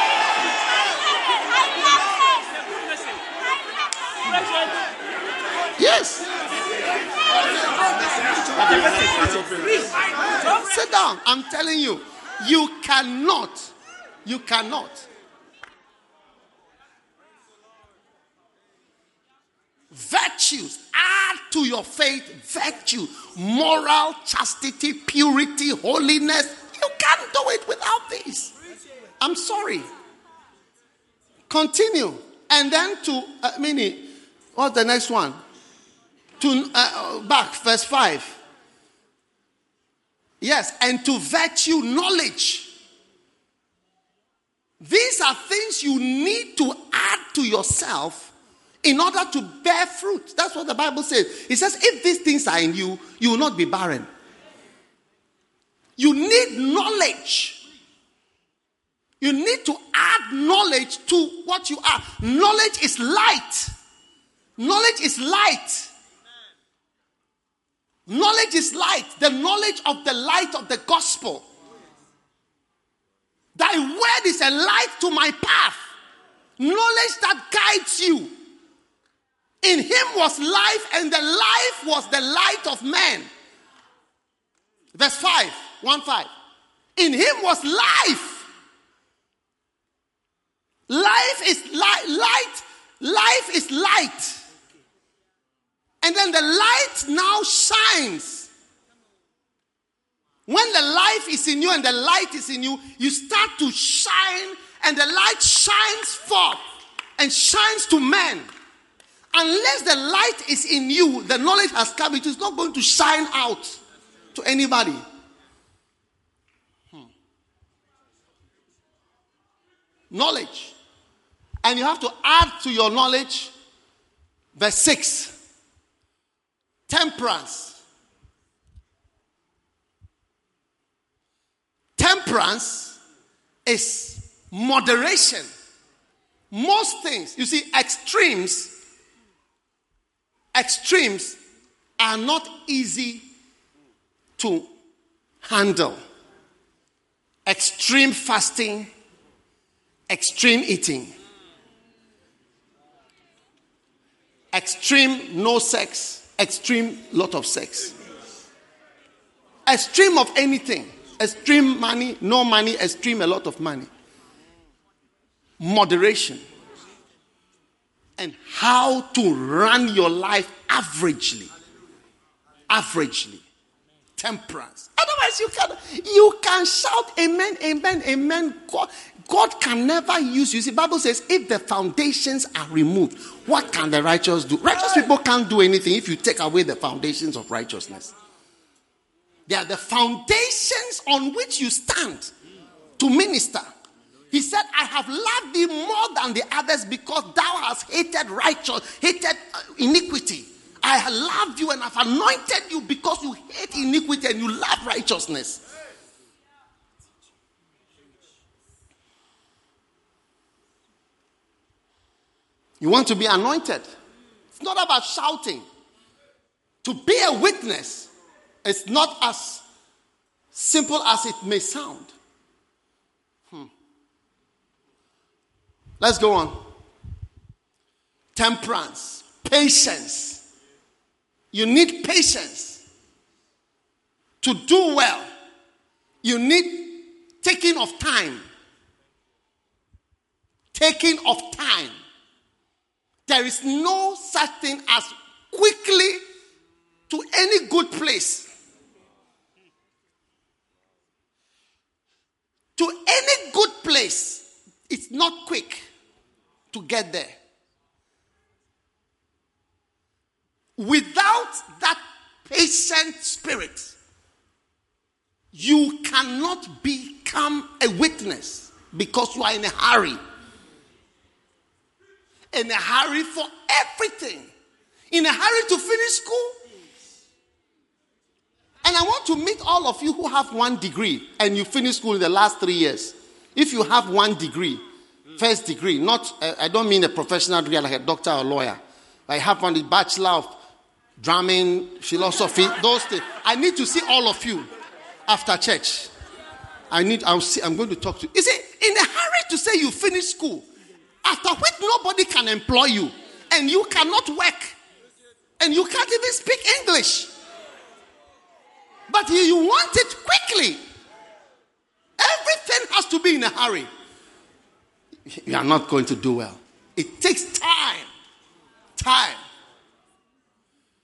Yes. Sit down. I'm telling you, you cannot, you cannot virtues, add to your faith virtue, moral, chastity, purity, holiness. You can't do it without these. I'm sorry. Continue. And then to, uh, Minnie, what's the next one? To, uh, back, verse five. Yes, and to virtue, knowledge. These are things you need to add to yourself in order to bear fruit. That's what the Bible says. It says, if these things are in you, you will not be barren. You need knowledge. You need to add knowledge to what you are. Knowledge is light. Knowledge is light. Knowledge is light. The knowledge of the light of the gospel. Thy word is a light to my path. Knowledge that guides you. In him was life, and the life was the light of men. Verse five. one five. In him was life. Life is light. Light. Life is light. And then the light now shines. When the life is in you and the light is in you, you start to shine, and the light shines forth and shines to men. Unless the light is in you, the knowledge has come, it is not going to shine out to anybody. Hmm. Knowledge. And you have to add to your knowledge, verse six. Temperance. Temperance is moderation. Most things, you see, extremes, extremes are not easy to handle. Extreme fasting, extreme eating, extreme no sex, extreme lot of sex. Extreme of anything. Extreme money, no money, extreme a lot of money. Moderation. And how to run your life averagely. Averagely. Temperance. Otherwise you can you can shout amen, amen, amen. God, God can never use you. See, the Bible says if the foundations are removed, what can the righteous do? Righteous people can't do anything if you take away the foundations of righteousness. They are the foundations on which you stand to minister. He said, I have loved thee more than the others because thou hast hated righteous, hated iniquity. I have loved you and have anointed you because you hate iniquity and you love righteousness. You want to be anointed. It's not about shouting. To be a witness, it's not as simple as it may sound. Hmm. Let's go on. Temperance, patience. You need patience to do well. You need taking of time. Taking of time. There is no such thing as quickly to any good place. To any good place, it's not quick to get there. Without that patient spirit, you cannot become a witness because you are in a hurry. In a hurry for everything. In a hurry to finish school. And I want to meet all of you who have one degree and you finish school in the last three years. If you have one degree, first degree, not, uh, I don't mean a professional degree like a doctor or lawyer. I have one, the bachelor of drumming, philosophy, those things. I need to see all of you after church. I need, I'll see, I'm going to talk to you. You see, in a hurry to say you finish school, after which nobody can employ you, and you cannot work, and you can't even speak English. But you, you want it quickly. Everything has to be in a hurry. You are not going to do well. It takes time. Time.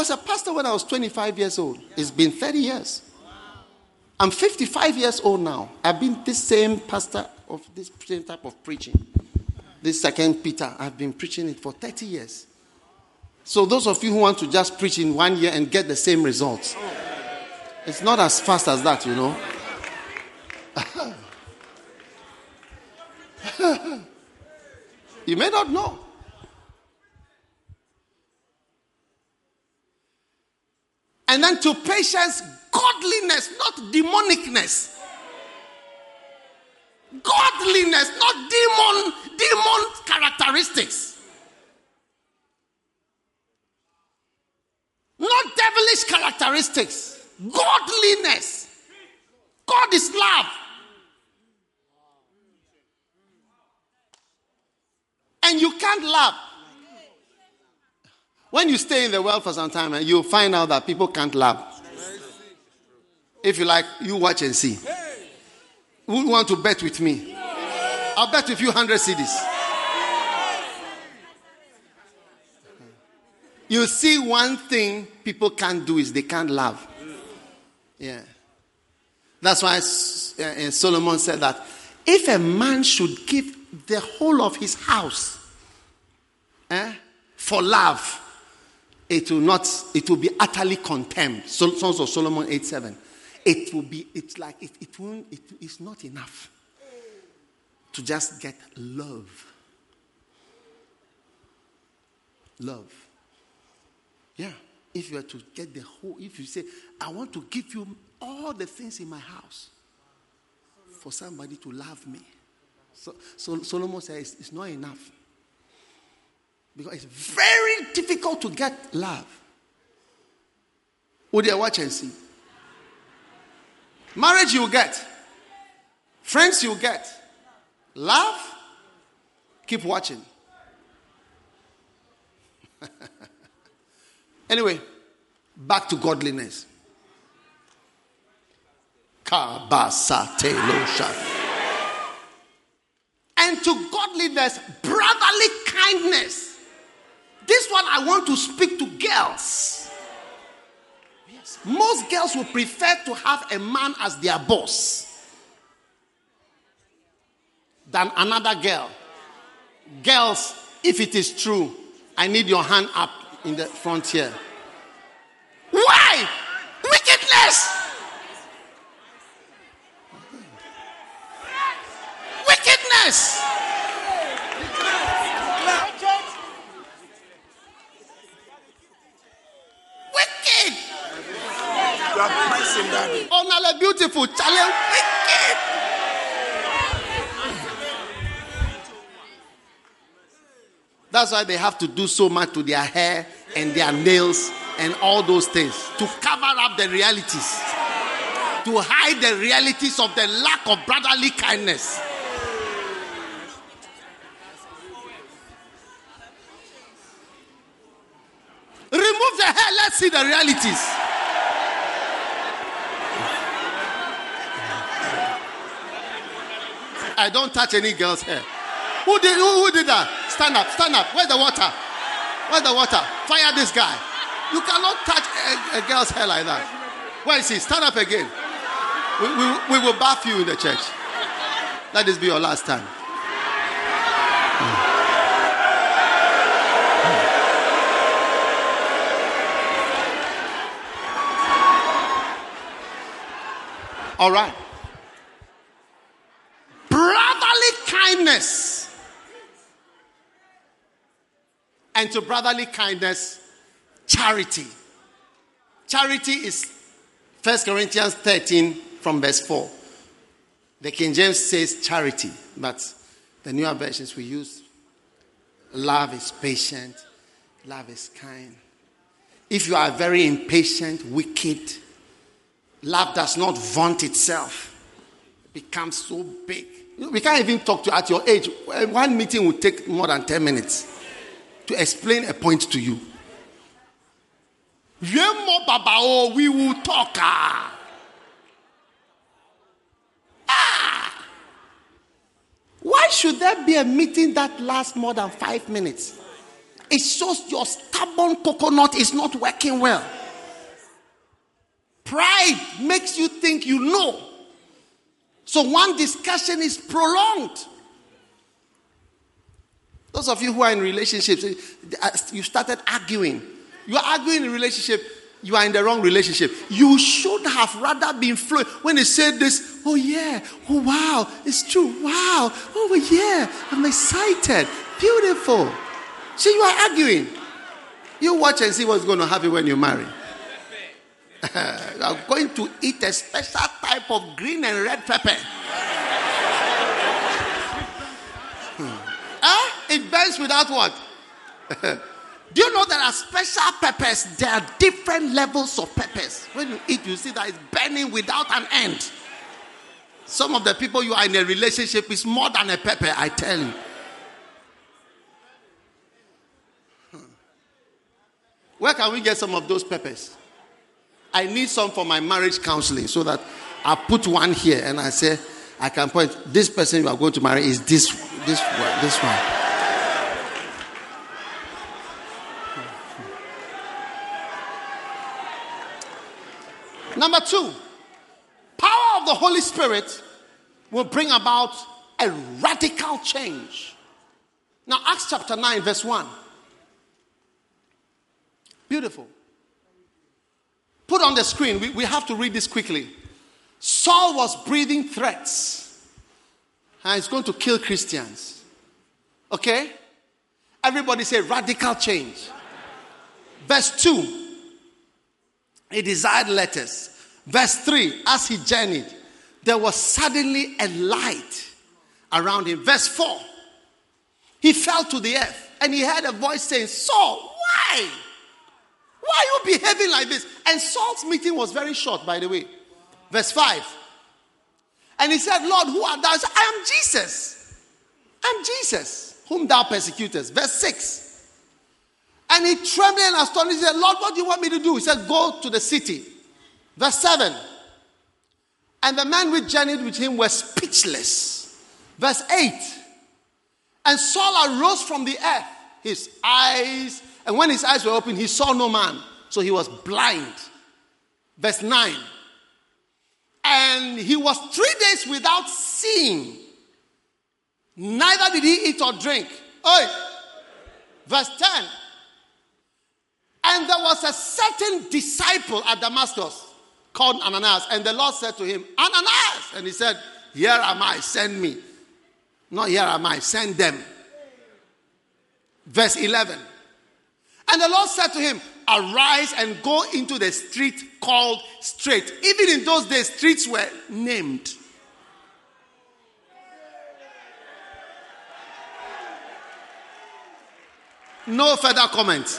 was a pastor when I was twenty-five years old. It's been thirty years. I'm fifty-five years old now. I've been this same pastor of this same type of preaching. This Second Peter, I've been preaching it for thirty years. So those of you who want to just preach in one year and get the same results, it's not as fast as that, you know. You may not know. And then to patience, godliness, not demonicness. Godliness, not demon, demon characteristics. Not devilish characteristics. Godliness. God is love. And you can't love. When you stay in the world for some time, you'll find out that people can't love. If you like, you watch and see. Who want to bet with me? I'll bet with you one hundred cedis. You see, one thing people can't do is they can't love. Yeah. That's why uh, Solomon said that if a man should give the whole of his house eh, for love, it will not, it will be utterly contemned. Songs of Solomon eight seven. It will be, it's like, it, it won't, it, it's not enough to just get love. Love. Yeah. If you are to get the whole, if you say, I want to give you all the things in my house for somebody to love me. So, so Solomon says it's not enough. Because it's very difficult to get love. Would you watch and see? Marriage you get. Friends you get. Love, keep watching. Anyway, back to godliness. And to godliness, brotherly kindness. This one I want to speak to girls. Yes. Most girls would prefer to have a man as their boss than another girl. Girls, if it is true, I need your hand up in the front here. Why? Wickedness. Wickedness. Wicked. You are pressing that. Oh, beautiful challenge. Wicked. That's why they have to do so much to their hair and their nails and all those things to cover up the realities, to hide the realities of the lack of brotherly kindness. Remove the hair, let's see the realities. I don't touch any girl's hair. Who did who, who did that? Stand up, stand up. Where's the water? Where's the water? Fire this guy. You cannot touch a, a girl's hair like that. Where is he? Stand up again. We, we, we will bath you in the church. Let this be your last time. All right. Brotherly kindness. And to brotherly kindness, charity. Charity is First Corinthians thirteen from verse four. The King James says charity, but the newer versions we use love is patient, love is kind. If you are very impatient, wicked, love does not vaunt itself. It becomes so big. We can't even talk to at your age. One meeting will take more than ten minutes to explain a point to you. We will talk. Ah. Why should there be a meeting that lasts more than five minutes? it shows your stubborn coconut is not working well. Pride makes you think you know. So one discussion is prolonged. Those of you who are in relationships, you started arguing. You are arguing in a relationship, you are in the wrong relationship. You should have rather been flowing. When they said this, oh yeah, oh wow, it's true, wow, oh yeah, I'm excited, beautiful. See, you are arguing. You watch and see what's going to happen when you marry. You are going to eat a special type of green and red pepper. Huh? It burns without what? Do you know there are special peppers? There are different levels of peppers. When you eat, you see that it's burning without an end. Some of the people you are in a relationship is more than a pepper, I tell you. Where can we get some of those peppers? I need some for my marriage counseling so that I put one here and I say, I can point, this person you are going to marry is this, this one, this one. Number two, power of the Holy Spirit will bring about a radical change. Now, Acts chapter nine, verse one. Beautiful. Put on the screen. We, we have to read this quickly. Saul was breathing threats. And he's going to kill Christians. Okay? Everybody say radical change. Verse two. He desired letters. Verse three. As he journeyed, there was suddenly a light around him. Verse four. He fell to the earth. And he heard a voice saying, Saul, why? Why are you behaving like this? And Saul's meeting was very short, by the way. Verse five. And he said, Lord, who art thou? I said, I am Jesus. I am Jesus, whom thou persecutest. Verse six. And he trembled and astonished. He said, Lord, what do you want me to do? He said, go to the city. Verse seven. And the men which journeyed with him were speechless. Verse eight. And Saul arose from the earth, his eyes, and when his eyes were open, he saw no man. So he was blind. Verse nine. And he was three days without seeing. Neither did he eat or drink. Oi. Verse ten. And there was a certain disciple at Damascus called Ananias. And the Lord said to him, Ananias. And he said, here am I, send me. Not here am I, send them. Verse eleven. And the Lord said to him, arise and go into the street called Straight. Even in those days, streets were named. No further comment.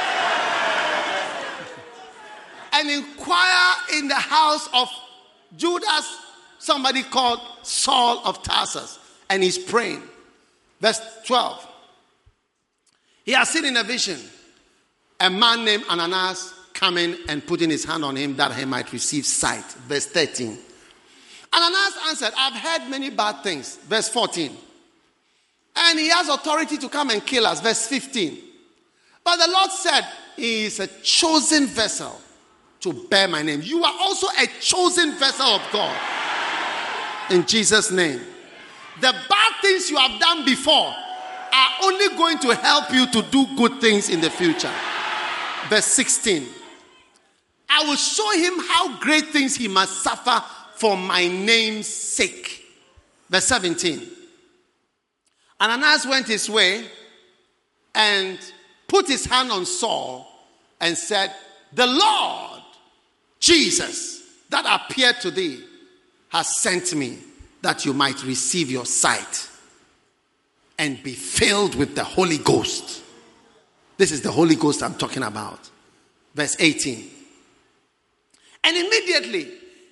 And inquire in the house of Judas, somebody called Saul of Tarsus. And he's praying. Verse twelve. He has seen in a vision a man named Ananias coming and putting his hand on him that he might receive sight. Verse thirteen. Ananias answered, I've heard many bad things. Verse fourteen. And he has authority to come and kill us. Verse fifteen. But the Lord said, he is a chosen vessel to bear my name. You are also a chosen vessel of God. In Jesus' name. The bad things you have done before are only going to help you to do good things in the future. Verse sixteen. I will show him how great things he must suffer for my name's sake. Verse seventeen. Ananias went his way and put his hand on Saul and said, the Lord Jesus that appeared to thee has sent me that you might receive your sight and be filled with the Holy Ghost. This is the Holy Ghost I'm talking about. Verse eighteen. And immediately,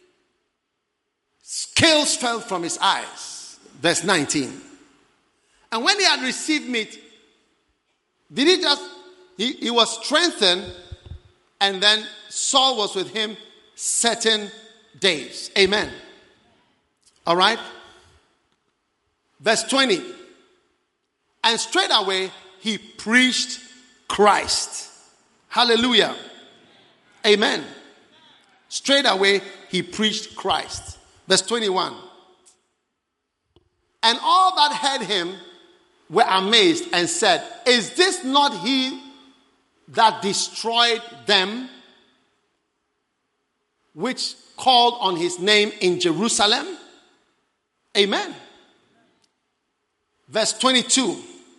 scales fell from his eyes. Verse nineteen. And when he had received meat, did he just, he, he was strengthened, and then Saul was with him certain days. Amen. All right. Verse twenty. And straightway he preached Christ. Hallelujah. Amen. Straight away, he preached Christ. Verse twenty-one. And all that heard him were amazed and said, is this not he that destroyed them, which called on his name in Jerusalem? Amen. Verse twenty-two.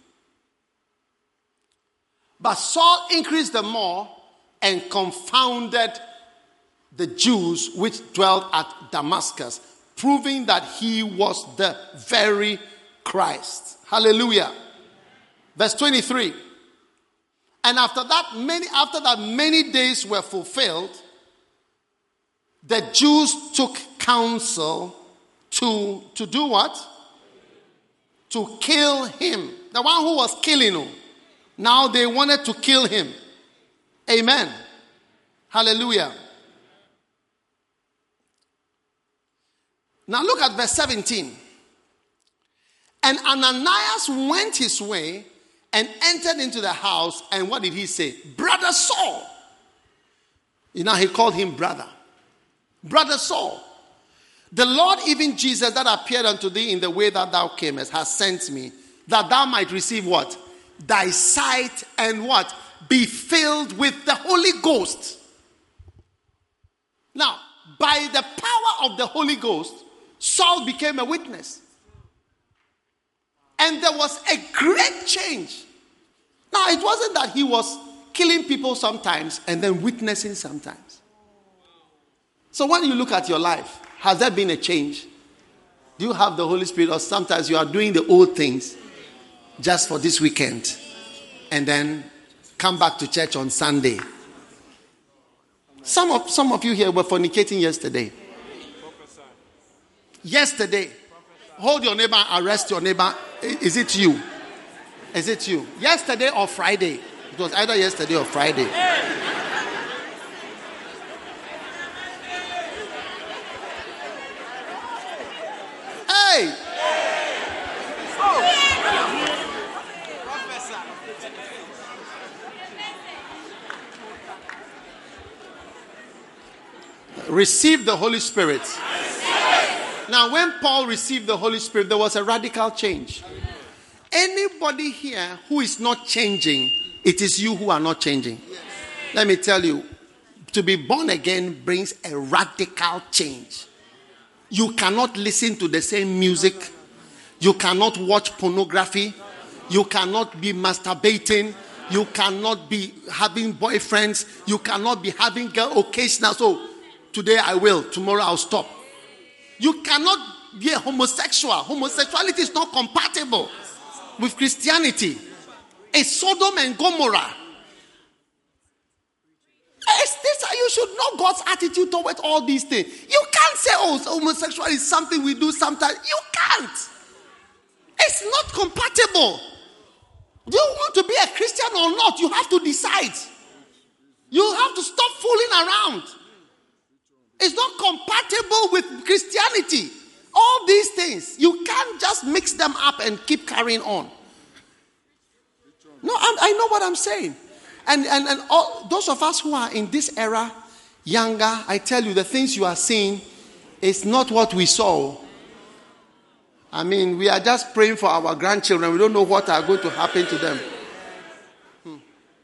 But Saul increased the more and confounded the Jews which dwelt at Damascus, proving that he was the very Christ. Hallelujah. Verse twenty-three. And after that, many after that many days were fulfilled, the Jews took counsel to, to do what? To kill him. The one who was killing him. Now they wanted to kill him. Amen. Hallelujah. Now look at verse seventeen. And Ananias went his way and entered into the house. And what did he say? Brother Saul. You know, he called him brother. Brother Saul. The Lord, even Jesus, that appeared unto thee in the way that thou camest, has sent me, that thou might receive what? Thy sight, and what? Be filled with the Holy Ghost. Now, by the power of the Holy Ghost, Saul became a witness. And there was a great change. Now, it wasn't that he was killing people sometimes and then witnessing sometimes. So when you look at your life, has there been a change? Do you have the Holy Spirit, or sometimes you are doing the old things just for this weekend and then come back to church on Sunday? Some of some of you here were fornicating yesterday. Yesterday. Hold your neighbor, arrest your neighbor. Is it you? Is it you? Yesterday or Friday? It was either yesterday or Friday. Hey! Receive the Holy Spirit. Now, when Paul received the Holy Spirit, there was a radical change. Anybody here who is not changing, it is you who are not changing. Let me tell you, to be born again brings a radical change. You cannot listen to the same music. You cannot watch pornography. You cannot be masturbating. You cannot be having boyfriends. You cannot be having girl occasional. So, today I will, tomorrow I'll stop. You cannot be a homosexual. Homosexuality is not compatible with Christianity. It's Sodom and Gomorrah. It's this, you should know God's attitude towards all these things. You can't say, oh, homosexuality is something we do sometimes. You can't. It's not compatible. Do you want to be a Christian or not? You have to decide. You have to stop fooling around. It's not compatible with Christianity. All these things, you can't just mix them up and keep carrying on. No, I, I know what I'm saying. And, and, and all, those of us who are in this era, younger, I tell you, the things you are seeing is not what we saw. I mean, we are just praying for our grandchildren. We don't know what are going to happen to them. Hmm.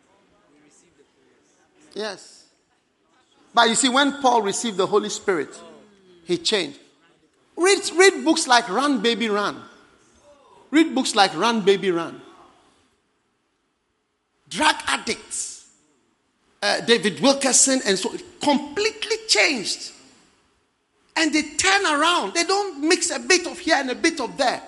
Yes. But you see, when Paul received the Holy Spirit, he changed. Read, read books like Run, Baby, Run. Read books like Run, Baby, Run. Drug addicts. Uh, David Wilkerson and so completely changed. And they turn around. They don't mix a bit of here and a bit of there.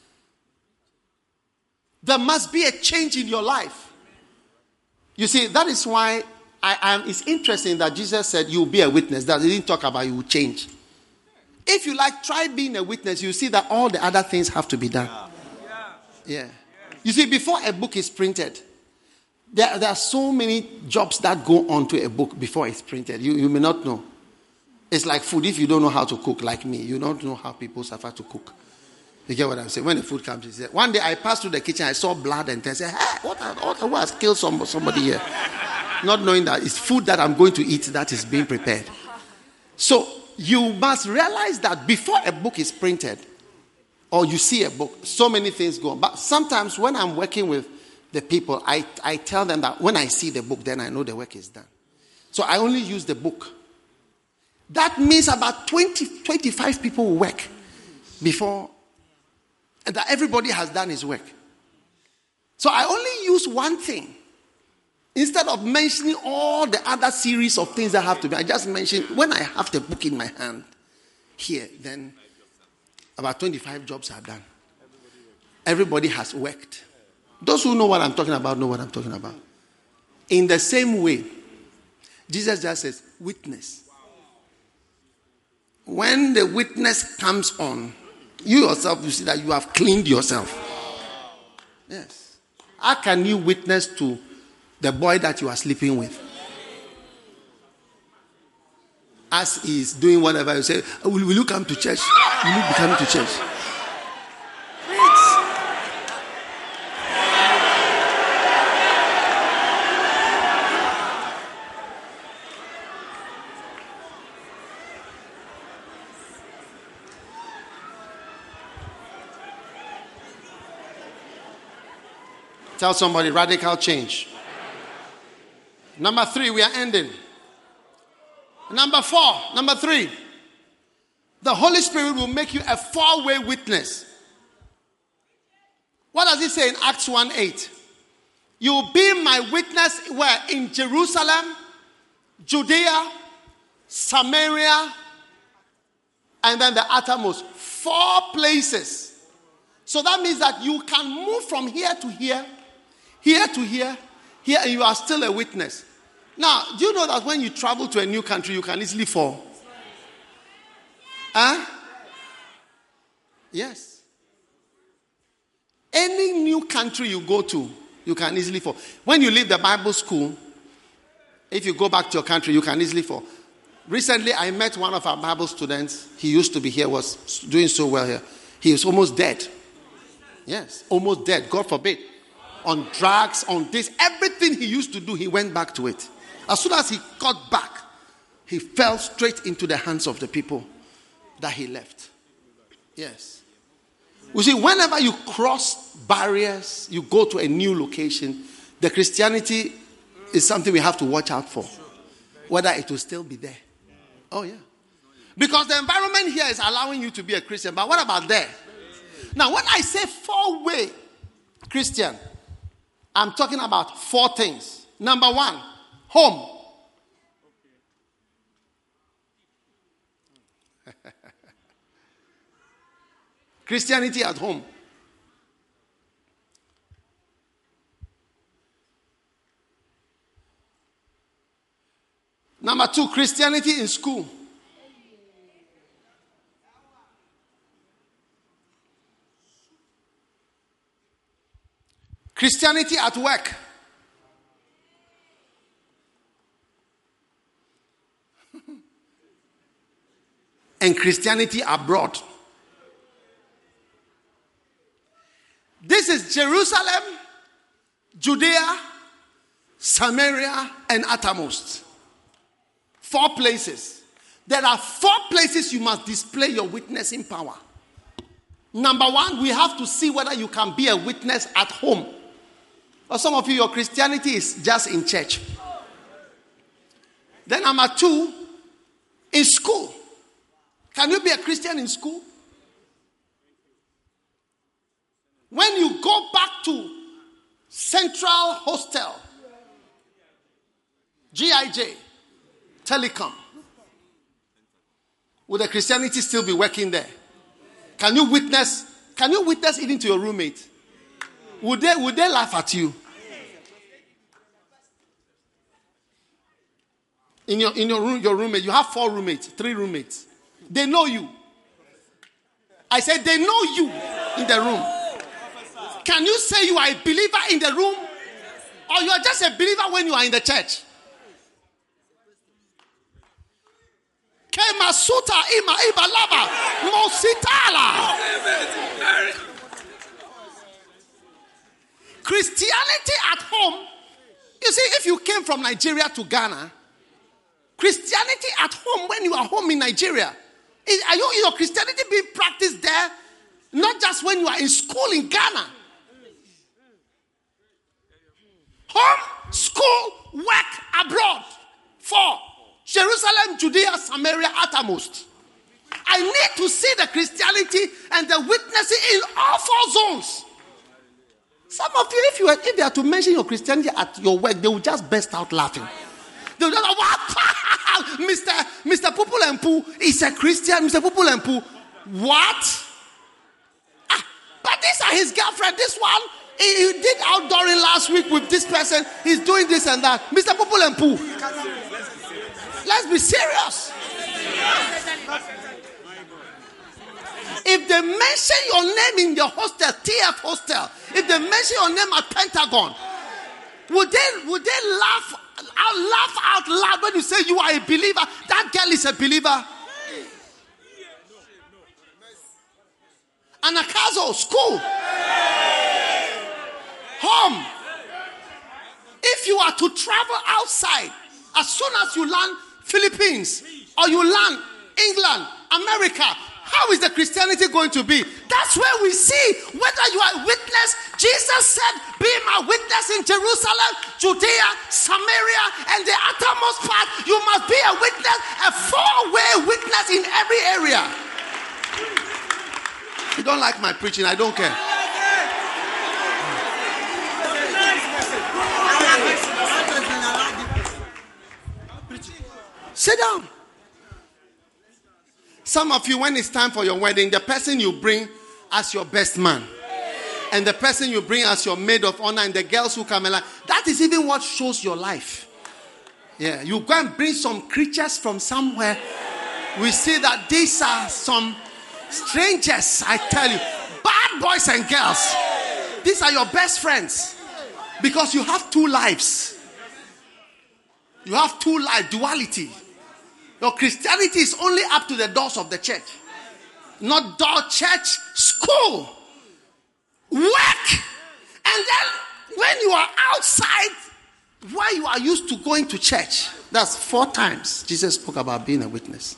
There must be a change in your life. You see, that is why I am. It's interesting that Jesus said you will be a witness. That he didn't talk about you will change. If you like, try being a witness. You see that all the other things have to be done. Yeah. You see, before a book is printed, there, there are so many jobs that go on to a book before it's printed. You, you may not know. It's like food. If you don't know how to cook, like me, you don't know how people suffer to cook. You get what I'm saying? When the food comes, he said, one day I passed through the kitchen, I saw blood and I said, hey, what, what, who has killed some, somebody here? Not knowing that it's food that I'm going to eat that is being prepared. So you must realize that before a book is printed, or you see a book, so many things go on. But sometimes when I'm working with the people, I, I tell them that when I see the book, then I know the work is done. So I only use the book. That means about twenty, twenty-five people will work before, and that everybody has done his work. So I only use one thing. Instead of mentioning all the other series of things that have to be, I just mention when I have the book in my hand here, then about twenty-five jobs are done. Everybody has worked. Those who know what I'm talking about know what I'm talking about. In the same way, Jesus just says, witness. When the witness comes on, you yourself, you see that you have cleaned yourself. Yes. How can you witness to the boy that you are sleeping with? As he is doing whatever, you say, will, will you come to church? Will you be coming to church? Tell somebody, radical change. Number three, we are ending. Number four, number three, the Holy Spirit will make you a four-way witness. What does it say in Acts one eight? You will be my witness where? In Jerusalem, Judea, Samaria, and then the uttermost. Four places. So that means that you can move from here to here, here to here, here, and you are still a witness. Now, do you know that when you travel to a new country, you can easily fall? Huh? Yes. Any new country you go to, you can easily fall. When you leave the Bible school, if you go back to your country, you can easily fall. Recently, I met one of our Bible students. He used to be here, was doing so well here. He was almost dead. Yes, almost dead, God forbid. On drugs, on this, everything he used to do, he went back to it. As soon as he got back, he fell straight into the hands of the people that he left. Yes. You see, whenever you cross barriers, you go to a new location, the Christianity is something we have to watch out for. Whether it will still be there. Oh, yeah. Because the environment here is allowing you to be a Christian. But what about there? Now, when I say four-way Christian, I'm talking about four things. Number one, home. Christianity at home. Number two, Christianity in school. Christianity at work. And Christianity abroad. This is Jerusalem, Judea, Samaria, and uttermost. Four places. There are four places you must display your witnessing power. Number one, we have to see whether you can be a witness at home. Or some of you, your Christianity is just in church. Then number two, in school. Can you be a Christian in school? When you go back to Central Hostel, G I J, Telecom, will the Christianity still be working there? Can you witness? Can you witness even to your roommate? Would they, would they laugh at you? In your in your room, your roommate, you have four roommates, three roommates. They know you. I said they know you in the room. Can you say you are a believer in the room? Or you are just a believer when you are in the church? K masuta ima ibalaba mositala. Christianity at home. You see, if you came from Nigeria to Ghana, Christianity at home, when you are home in Nigeria, is, are you, your Christianity being practiced there? Not just when you are in school in Ghana. Home, school, work abroad. Four. Jerusalem, Judea, Samaria, uttermost. I need to see the Christianity and the witnessing in all four zones. Some of you, if you were, if they are to mention your Christianity at your work, they will just burst out laughing. They will just go, what? Mister Mister Pupul and Poo is a Christian. Mister Pupul and Poo, what? Ah, but these are his girlfriend. This one, he, he did outdooring last week with this person. He's doing this and that. Mister Pupul and Poo. Let's be serious. If they mention your name in your hostel, T F hostel, if they mention your name at Pentagon, would they would they laugh out, laugh out loud when you say you are a believer? That girl is a believer. Anakazo, school, home. If you are to travel outside, as soon as you land Philippines or you land England, America, how is the Christianity going to be? That's where we see whether you are a witness. Jesus said, be my witness in Jerusalem, Judea, Samaria, and the uttermost part. You must be a witness, a four-way witness in every area. You don't like my preaching, I don't care. Sit down. Some of you, when it's time for your wedding, the person you bring as your best man and the person you bring as your maid of honor and the girls who come along, that is even what shows your life. Yeah, you go and bring some creatures from somewhere. We see that these are some strangers, I tell you, bad boys and girls. These are your best friends because you have two lives. You have two lives, duality. Your Christianity is only up to the doors of the church. Not door, church, school, work. And then when you are outside, where you are used to going to church, that's four times Jesus spoke about being a witness.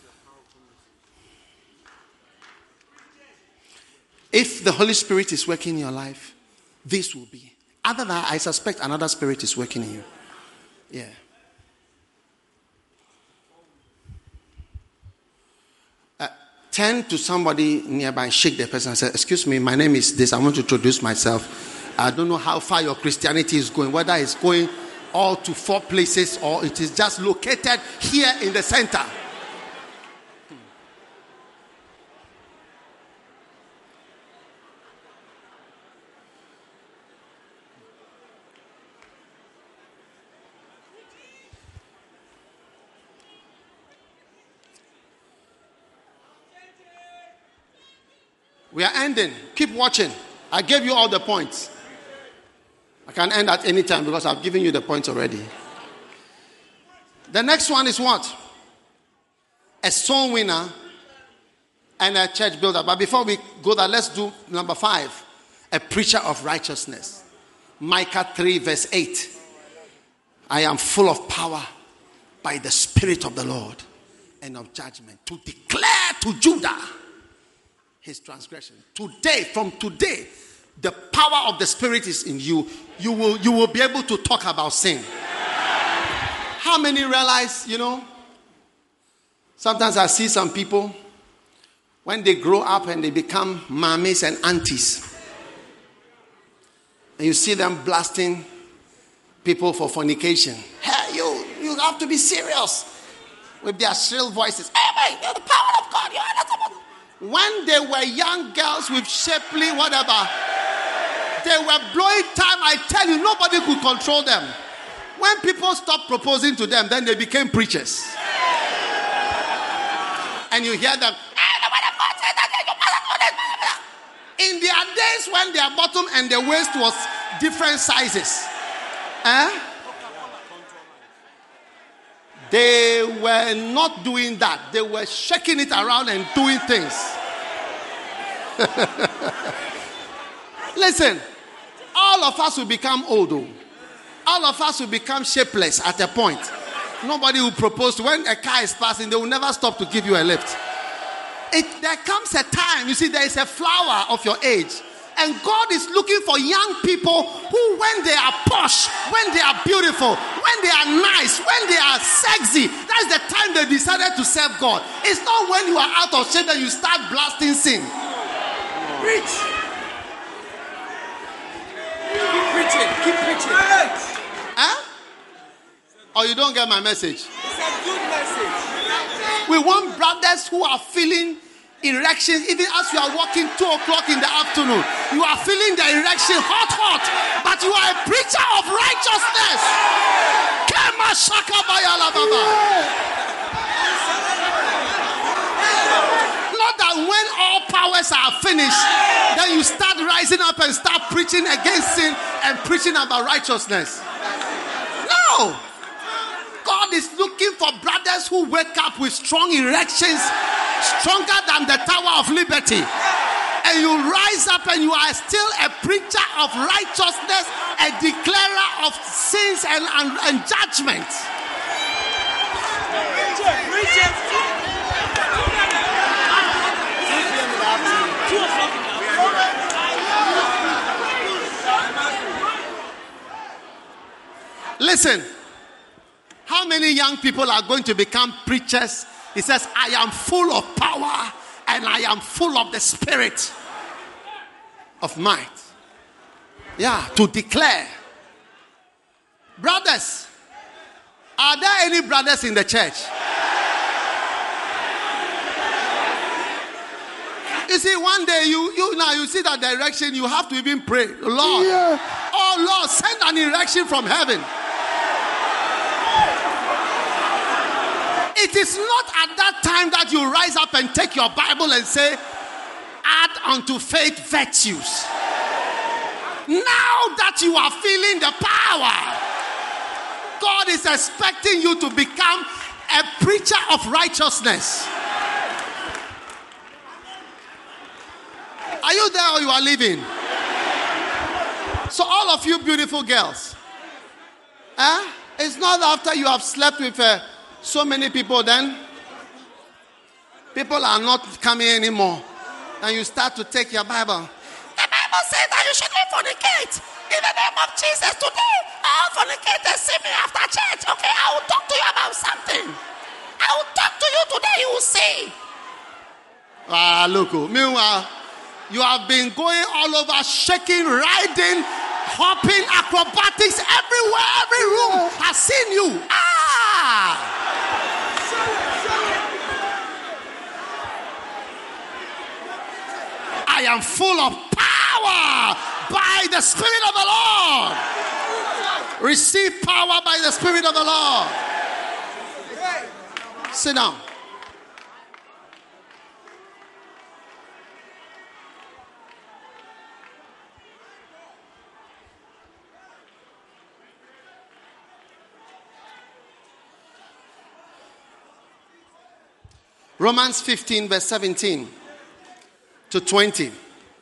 If the Holy Spirit is working in your life, this will be. Other than that, I suspect another spirit is working in you. Yeah. Turn to somebody nearby and shake the person and say, excuse me, my name is this. I want to introduce myself. I don't know how far your Christianity is going, whether it's going all to four places or it is just located here in the center. We are ending. Keep watching. I gave you all the points. I can end at any time because I've given you the points already. The next one is what? A soul winner and a church builder. But before we go there, let's do number five. A preacher of righteousness. Micah three verse eight. I am full of power by the Spirit of the Lord and of judgment to declare to Judah his transgression. Today, from today, the power of the Spirit is in you. You will, you will be able to talk about sin. How many realize, you know, sometimes I see some people, when they grow up and they become mommies and aunties, and you see them blasting people for fornication. Hey, you, you have to be serious with their shrill voices. Hey, man, you're the power of God. You're not. When they were young girls with shapely whatever, they were blowing time. I tell you, nobody could control them. When people stopped proposing to them, then they became preachers. And you hear them. In their days when their bottom and their waist was different sizes. Eh? They were not doing that. They were shaking it around and doing things. Listen, all of us will become old. Though. All of us will become shapeless at a point. Nobody will propose to. When a car is passing, they will never stop to give you a lift. It, there comes a time, you see, there is a flower of your age. And God is looking for young people who, when they are posh, when they are beautiful, when they are nice, when they are sexy, that's the time they decided to serve God. It's not when you are out of shape that you start blasting sin. Preach. Keep preaching. Keep preaching. Huh? Or you don't get my message? It's a good message. We want brothers who are feeling erections even as you are walking two o'clock in the afternoon. You are feeling the erection hot, hot, but you are a preacher of righteousness. Not that when all powers are finished, then you start rising up and start preaching against sin and preaching about righteousness. No. God is looking for brothers who wake up with strong erections, stronger than the Tower of Liberty. And you rise up and you are still a preacher of righteousness, a declarer of sins and, and, and judgment. Listen. How many young people are going to become preachers? He says, I am full of power and I am full of the spirit of might. Yeah, to declare. Brothers, are there any brothers in the church? You see, one day you, you now you see that direction, you have to even pray. Lord, yeah. Oh Lord, send an erection from heaven. It is not at that time that you rise up and take your Bible and say, add unto faith virtues. Now that you are feeling the power, God is expecting you to become a preacher of righteousness. Are you there or you are leaving? So all of you beautiful girls, eh? It's not after you have slept with a so many people, then people are not coming anymore. And you start to take your Bible. The Bible says that you shouldn't fornicate. In the name of Jesus, today, all fornicators see me after church. Okay, I will talk to you about something. I will talk to you today, you will see. Ah, look. Meanwhile, you have been going all over, shaking, riding, hopping, acrobatics, everywhere, every room has seen you. Ah! I am full of power by the Spirit of the Lord. Receive power by the Spirit of the Lord. Sit down. Romans fifteen, verse seventeen to twenty.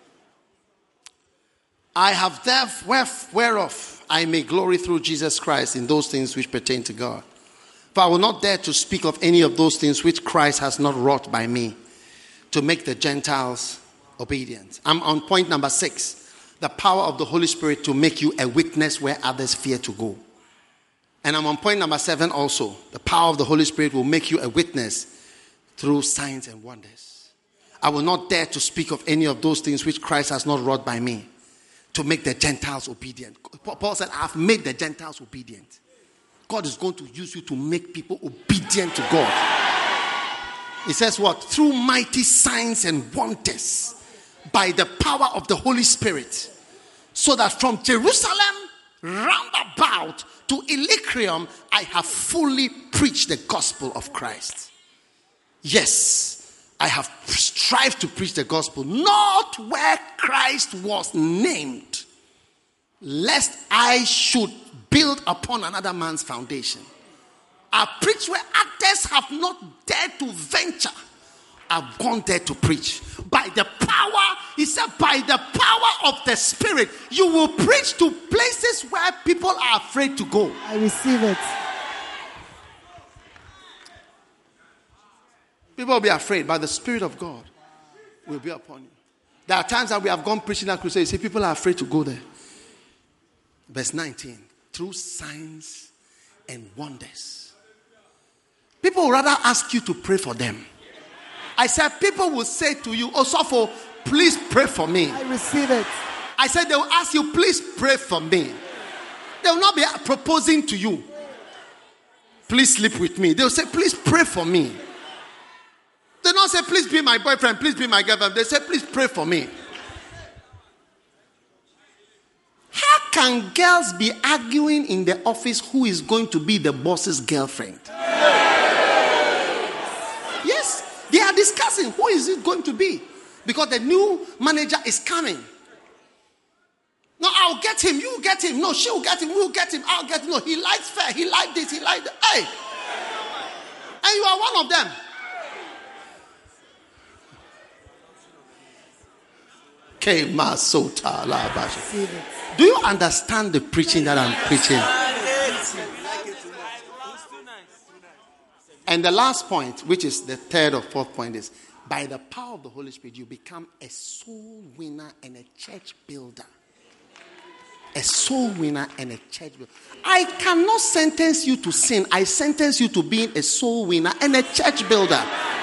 I have therefore whereof I may glory through Jesus Christ in those things which pertain to God. For I will not dare to speak of any of those things which Christ has not wrought by me, to make the Gentiles obedient. I'm on point number six. The power of the Holy Spirit to make you a witness where others fear to go. And I'm on point number seven also. The power of the Holy Spirit will make you a witness through signs and wonders. I will not dare to speak of any of those things which Christ has not wrought by me, to make the Gentiles obedient. Paul said, I have made the Gentiles obedient. God is going to use you to make people obedient to God. He says what? Through mighty signs and wonders, by the power of the Holy Spirit, so that from Jerusalem round about to Illyricum, I have fully preached the gospel of Christ. Yes, I have strived to preach the gospel, not where Christ was named, lest I should build upon another man's foundation. I preach where others have not dared to venture. I've gone there to preach. By the power, he said, by the power of the Spirit, you will preach to places where people are afraid to go. I receive it. People will be afraid, but the Spirit of God will be upon you. There are times that we have gone preaching at crusade. See, people are afraid to go there. Verse nineteen. Through signs and wonders. People will rather ask you to pray for them. I said, people will say to you, oh, Sopho, please pray for me. I receive it. I said, they will ask you, please pray for me. They will not be proposing to you, please sleep with me. They will say, please pray for me. They don't say, please be my boyfriend, please be my girlfriend. They say, please pray for me. How can girls be arguing in the office who is going to be the boss's girlfriend? Yes, they are discussing who is it going to be. Because the new manager is coming. No, I'll get him, you get him. No, she'll get him, we'll get him, I'll get him. No, he likes fair, he likes this, he likes that. Hey! And you are one of them. Do you understand the preaching that I'm preaching? And the last point, which is the third or fourth point, is by the power of the Holy Spirit, you become a soul winner and a church builder. A soul winner and a church builder. I cannot sentence you to sin. I sentence you to being a soul winner and a church builder.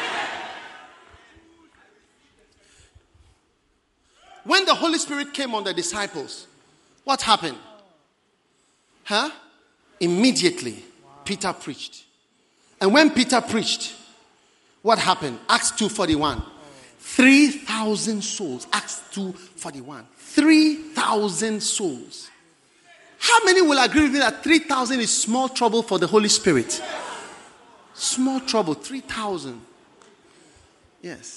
When the Holy Spirit came on the disciples, what happened? Huh? Immediately, Peter preached. And when Peter preached, what happened? Acts two forty-one. three thousand souls. Acts two forty-one. three thousand souls. How many will agree with me that three thousand is small trouble for the Holy Spirit? Small trouble, three thousand. Yes.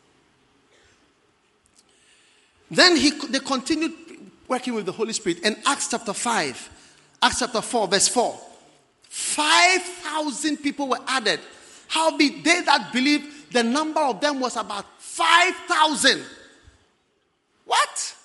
Then he, they continued working with the Holy Spirit. In Acts chapter five, Acts chapter four, verse four. five thousand people were added. Howbeit they that believed, the number of them was about five thousand. What?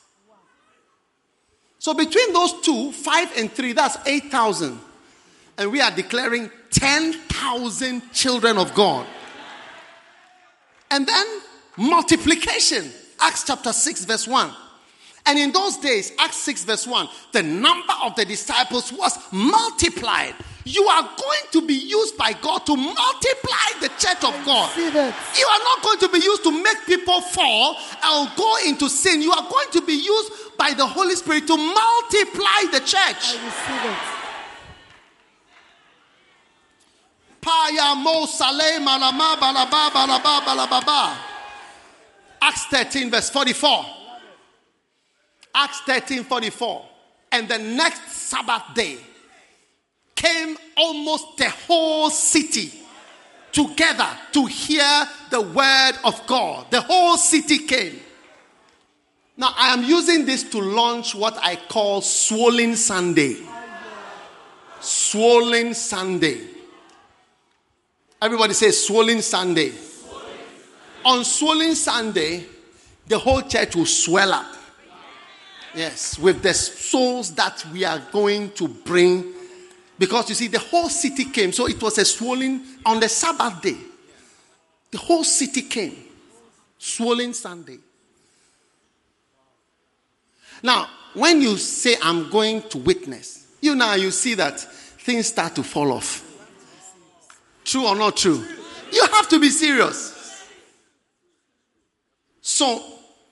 So between those two, five and three, that's eight thousand. And we are declaring ten thousand children of God. And then multiplication. Acts chapter six verse one. And in those days, Acts six verse one, the number of the disciples was multiplied. You are going to be used by God to multiply the church of God. You are not going to be used to make people fall or go into sin. You are going to be used by the Holy Spirit to multiply the church. I receive it. Paya mo sale malama balaba balaba balababa. Acts thirteen verse forty-four. Acts thirteen forty-four. And the next Sabbath day came almost the whole city together to hear the word of God. The whole city came. Now I am using this to launch what I call Swollen Sunday. Swollen Sunday. Everybody say Swollen Sunday. On Swollen Sunday, the whole church will swell up. Yes, with the souls that we are going to bring. Because you see, the whole city came. So it was a swollen on the Sabbath day. The whole city came. Swollen Sunday. Now, when you say, I'm going to witness, you now you see that things start to fall off. True or not true? You have to be serious. So,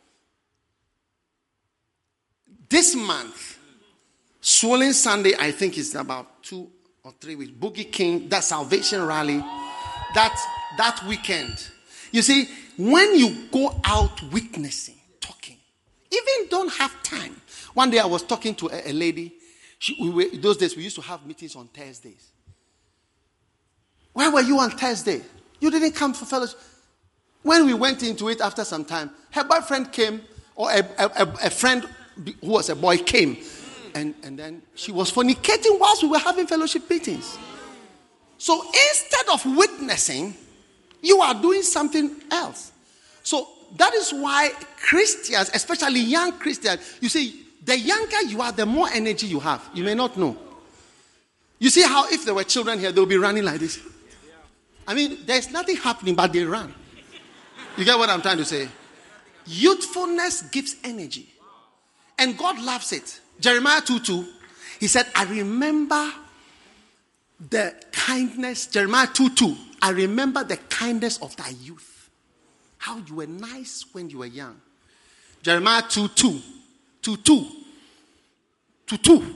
this month, Swollen Sunday, I think is about two or three weeks. Boogie King, that Salvation Rally, that, that weekend. You see, when you go out witnessing, talking, even don't have time. One day I was talking to a, a lady. She, we were, those days we used to have meetings on Thursdays. Where were you on Thursday? You didn't come for fellowship. When we went into it after some time, her boyfriend came, or a, a, a friend who was a boy came, and, and then she was fornicating whilst we were having fellowship meetings. So instead of witnessing, you are doing something else. So that is why Christians, especially young Christians, you see, the younger you are, the more energy you have. You may not know. You see how if there were children here, they'll be running like this. I mean, there's nothing happening, but they run. You get what I'm trying to say? Youthfulness gives energy. And God loves it. Jeremiah two two, he said, I remember the kindness. Jeremiah two two, I remember the kindness of thy youth. How you were nice when you were young. Jeremiah two two, two two, two two.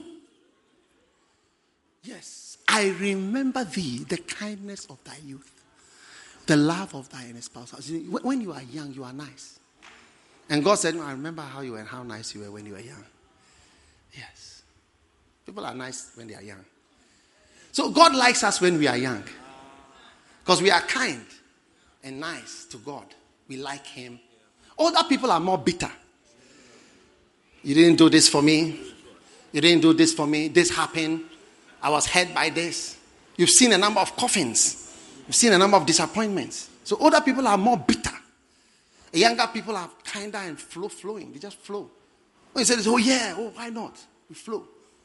Yes, I remember thee, the kindness of thy youth, the love of thine espousal. When you are young, you are nice. And God said, no, I remember how you were and how nice you were when you were young. Yes. People are nice when they are young. So God likes us when we are young. Because we are kind and nice to God. We like him. Older people are more bitter. You didn't do this for me. You didn't do this for me. This happened. I was hurt by this. You've seen a number of coffins. You've seen a number of disappointments. So older people are more bitter. Younger people are kinder and flow flowing. They just flow. When you say this, oh yeah, oh why not? We flow.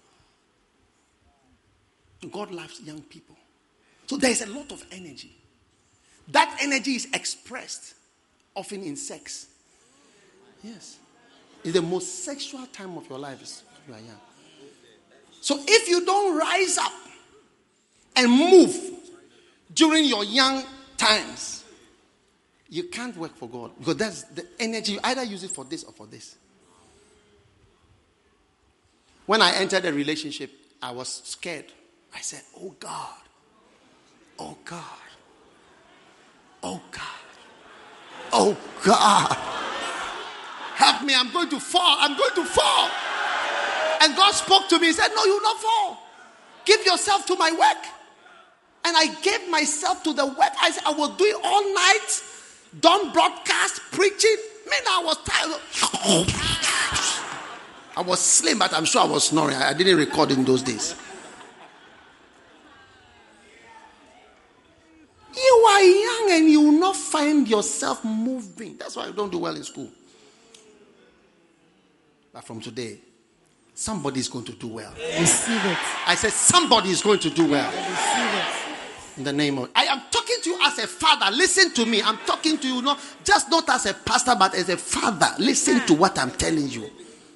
God loves young people. So there is a lot of energy. That energy is expressed often in sex. Yes. It's the most sexual time of your life is when you are young. So if you don't rise up and move during your young times, you can't work for God. Because that's the energy. You either use it for this or for this. When I entered a relationship, I was scared. I said, oh God. Oh God. Oh God. Oh God. Help me. I'm going to fall. I'm going to fall. And God spoke to me. He said, no, you will not fall. Give yourself to my work. And I gave myself to the work. I said, I will do it all night. Don't broadcast, preaching. Man, I was tired. I was slim, but I'm sure I was snoring. I didn't record in those days. You are young and you will not find yourself moving. That's why you don't do well in school. But from today, somebody is going to do well. Receive it. I said somebody is going to do well. Receive it. In the name of, I am talking to you as a father. Listen to me. I'm talking to you not just not as a pastor, but as a father. Listen to what I'm telling you.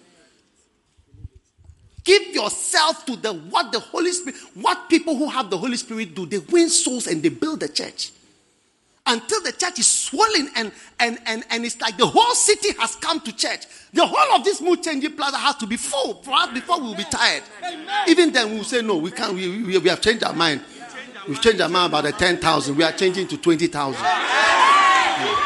Give yourself to the what the Holy Spirit, what people who have the Holy Spirit do. They win souls and they build the church. Until the church is swollen and and and, and it's like the whole city has come to church. The whole of this Mood Changing Plaza has to be full for us before we'll be tired. Even then we'll say no, we can't. We, we, we have changed our mind. We've changed our mind about the ten thousand. We are changing to twenty thousand. Yeah.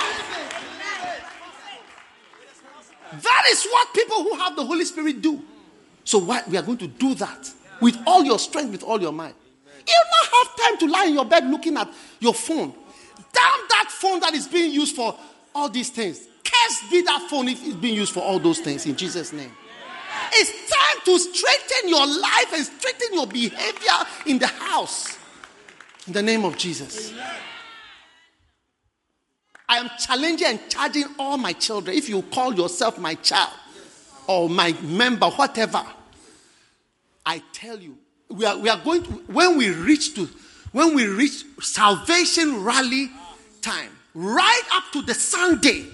That is what people who have the Holy Spirit do. So what we are going to do that with all your strength, with all your might. You don't have time to lie in your bed looking at your phone. Damn that phone that is being used for all these things. Cursed be that phone if it's being used for all those things in Jesus' name. It's time to straighten your life and straighten your behavior in the house. In the name of Jesus. I am challenging and charging all my children. If you call yourself my child or my member, whatever, I tell you, we are we are going to, when we reach to when we reach salvation rally time, right up to the Sunday,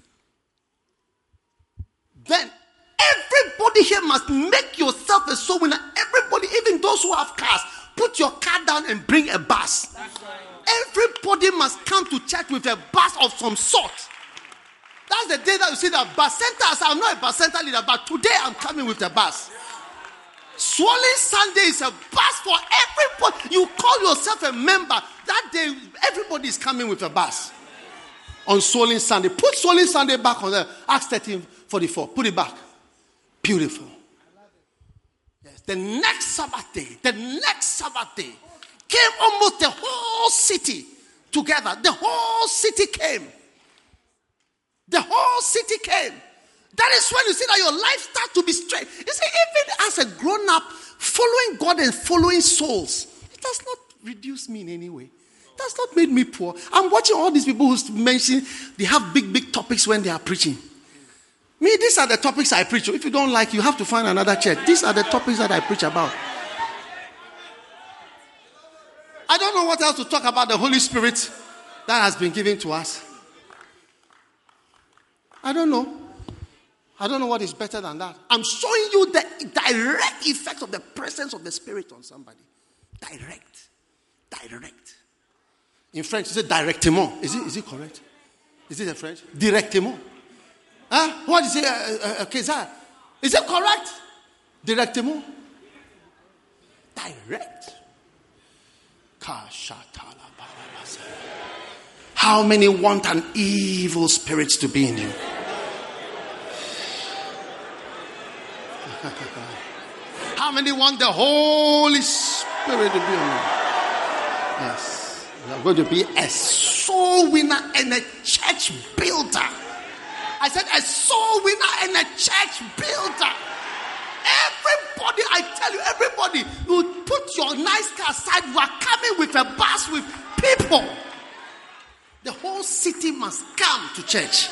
then everybody here must make yourself a soul winner. Everybody, even those who have cars, put your car down and bring a bus. Everybody must come to church with a bus of some sort. That's the day that you see the bus center. I said, I'm not a bus center leader, but today I'm coming with a bus. Swollen Sunday is a bus for everybody. You call yourself a member. That day, everybody is coming with a bus. On Swollen Sunday. Put Swollen Sunday back on there. Acts thirteen forty-four. Put it back. Beautiful. Yes. The next Sabbath day, the next Sabbath day, came almost the whole city together. The whole city came. The whole city came. That is when you see that your life starts to be straight. You see, even as a grown-up, following God and following souls, it does not reduced me in any way. That's not made me poor. I'm watching all these people who mention they have big, big topics when they are preaching. Me, these are the topics I preach. If you don't like, you have to find another church. These are the topics that I preach about. I don't know what else to talk about the Holy Spirit that has been given to us. I don't know. I don't know what is better than that. I'm showing you the direct effect of the presence of the Spirit on somebody. Direct. Direct. In French, it's a directement. Is it, is it correct? Is it in French? Directement. Huh? What is it? Uh, uh, uh, is it correct? Directement. Direct. How many want an evil spirit to be in you? How many want the Holy Spirit to be on you? Yes. You are going to be a soul winner and a church builder. I said a soul winner and a church builder. Everybody, I tell you, everybody, you put your nice car aside. You are coming with a bus with people. The whole city must come to church.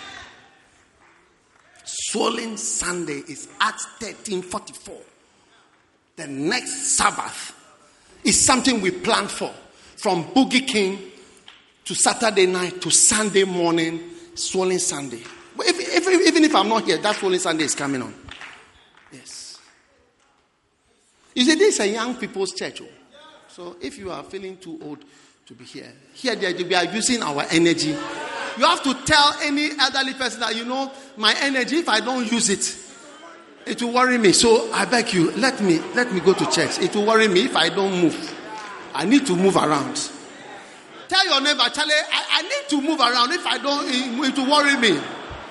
Swollen Sunday is Acts thirteen forty-four. The next Sabbath is something we plan for. From Boogie King to Saturday night to Sunday morning, Swollen Sunday. But if, if, even if I'm not here, that Swollen Sunday is coming on. Yes. You see, this is a young people's church. So if you are feeling too old to be here, here we are using our energy. You have to tell any elderly person that, you know, my energy, if I don't use it, it will worry me. So I beg you, let me let me go to church. It will worry me if I don't move. I need to move around. Tell your neighbor, Charlie, I, I need to move around. If I don't, it, it will worry me.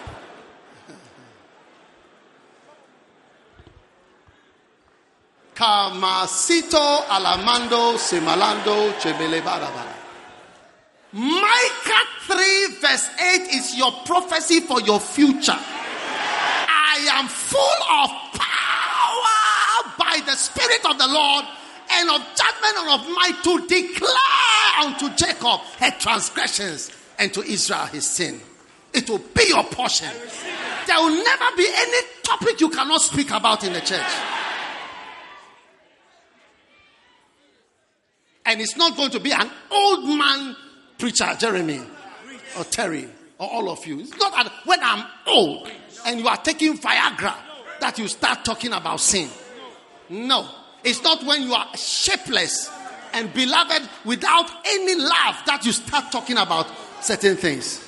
Kamasito alamando semalando chebele barabara. Micah three verse eight is your prophecy for your future. I am full of power by the Spirit of the Lord and of judgment and of might to declare unto Jacob her transgressions and to Israel his sin. It will be your portion. There will never be any topic you cannot speak about in the church. And it's not going to be an old man preacher, Jeremy or Terry or all of you. It's not that when I'm old and you are taking Viagra that you start talking about sin. No. It's not when you are shapeless and beloved without any love that you start talking about certain things.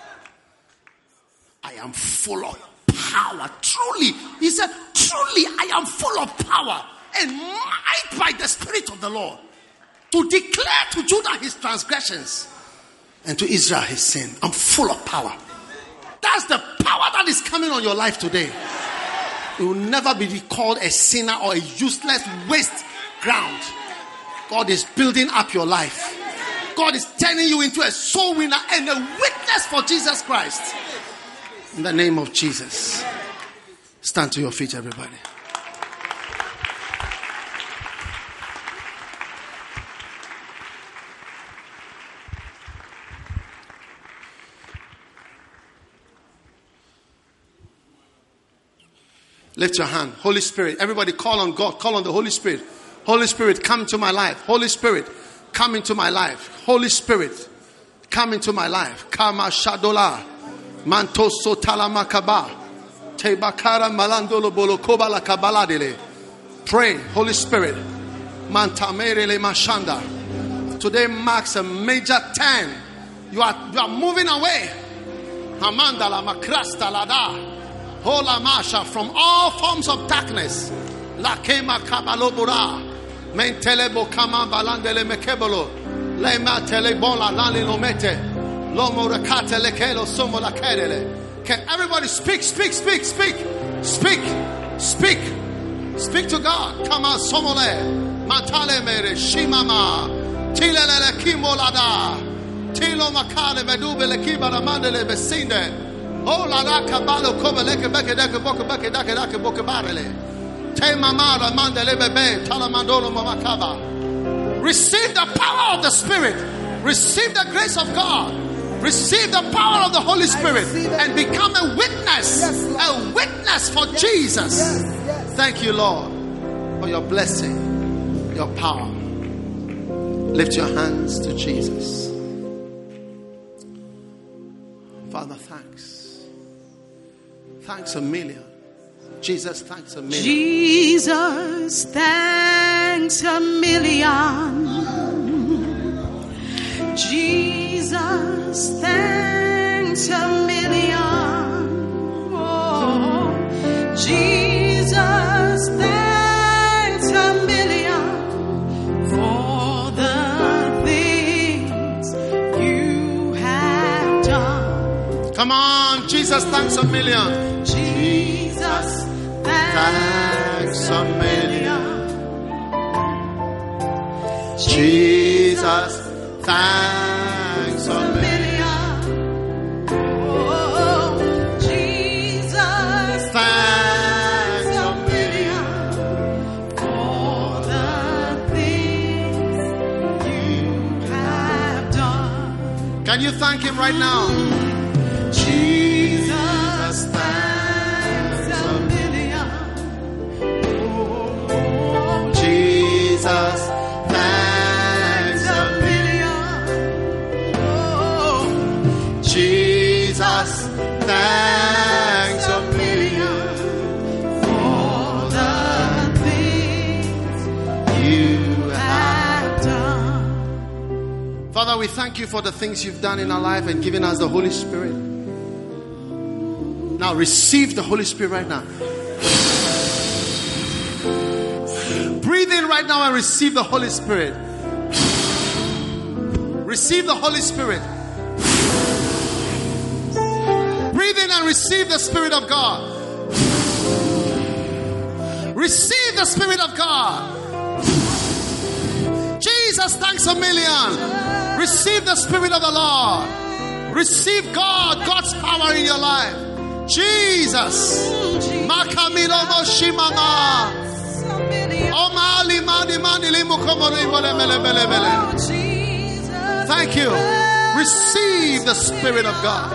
I am full of power. Truly. He said, truly I am full of power and might by the Spirit of the Lord to declare to Judah his transgressions and to Israel his sin. I'm full of power. That's the power that is coming on your life today. You will never be called a sinner or a useless waste ground. God is building up your life. God is turning you into a soul winner and a witness for Jesus Christ. In the name of Jesus. Stand to your feet, everybody. Lift your hand. Holy Spirit. Everybody call on God. Call on the Holy Spirit. Holy Spirit, come into my life. Holy Spirit, come into my life. Holy Spirit, come into my life. Kama shadola. Mantoso talamakaba. Tebakara malandolo bolokoba la kabaladele. Pray, Holy Spirit. Mantamerele mashanda. Today marks a major turn. You are, you are moving away. Hamanda la makrasta lada. Hola Masha from all forms of darkness. La kema kabalobura. Mentelebo kama balandele mekebolo. Lema telebola lali lomete. Lomo rakate lekelo somo la kedele. Can everybody speak, speak, speak, speak, speak, speak, speak to God. Kama somole. Matale mere shimama. Tilele kimolada. Tilo makale medubele kibara mandele besinde. Oh la la kabalo koba leke beke deke boka beke deke deke boka barele. Te mamara mandele bebe talamandolo mamakaba. Receive the power of the Spirit. Receive the grace of God. Receive the power of the Holy Spirit and become a witness. A witness for Jesus. Thank you, Lord, for your blessing, your power. Lift your hands to Jesus. Father, thanks. Thanks a million. Jesus, thanks a million. Jesus, thanks a million. Jesus, thanks a million. Oh, Jesus, thanks a million for the things you have done. Come on, Jesus, thanks a million. Jesus, thanks a million. Jesus, thanks a million. Oh, Jesus, Thanks a million. for the things you have done. Can you thank him right now? Jesus, thanks a million. Oh, Jesus, thanks a million. Oh, Jesus, thanks a million for the things you have done. Father, we thank you for the things you've done in our life and given us the Holy Spirit. Now receive the Holy Spirit right now. Breathe in right now and receive the Holy Spirit. Receive the Holy Spirit. Breathe in and receive the Spirit of God. Receive the Spirit of God. Jesus, thanks a million. Receive the Spirit of the Lord. Receive God, God's power in your life. Jesus. Makamilo Moshimama. Omali Mani Mani Limukomori Bele Bele Bele Bele. Thank you. Receive the Spirit of God.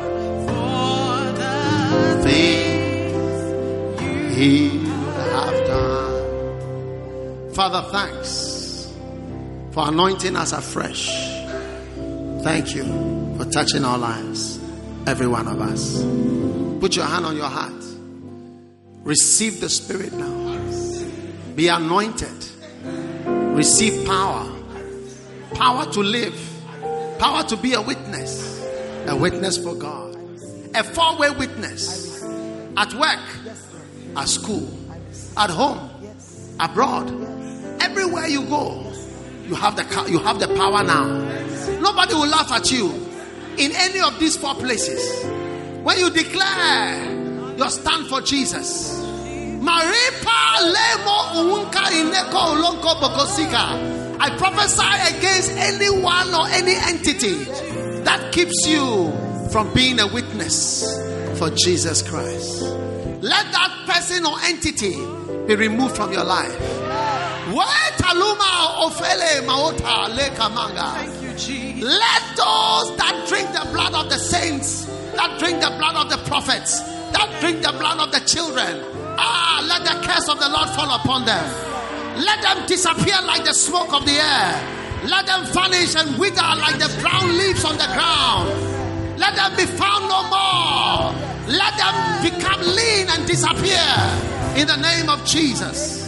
Things He have done. Father, thanks for anointing us afresh. Thank you for touching our lives, every one of us. Put your hand on your heart. Receive the Spirit now. Be anointed. Receive power. Power to live. Power to be a witness. A witness for God. A four-way witness. At work. At school. At home. Abroad. Everywhere you go, you have the you have the power now. Nobody will laugh at you in any of these four places. When you declare your stand for Jesus. I prophesy against anyone or any entity that keeps you from being a witness for Jesus Christ. Let that person or entity be removed from your life. Thank you, Jesus. Let those that drink the blood of the saints, that drink the blood of the prophets, that drink the blood of the children, ah, let the curse of the Lord fall upon them. Let them disappear like the smoke of the air. Let them vanish and wither like the brown leaves on the ground. Let them be found no more. Let them become lean and disappear in the name of Jesus.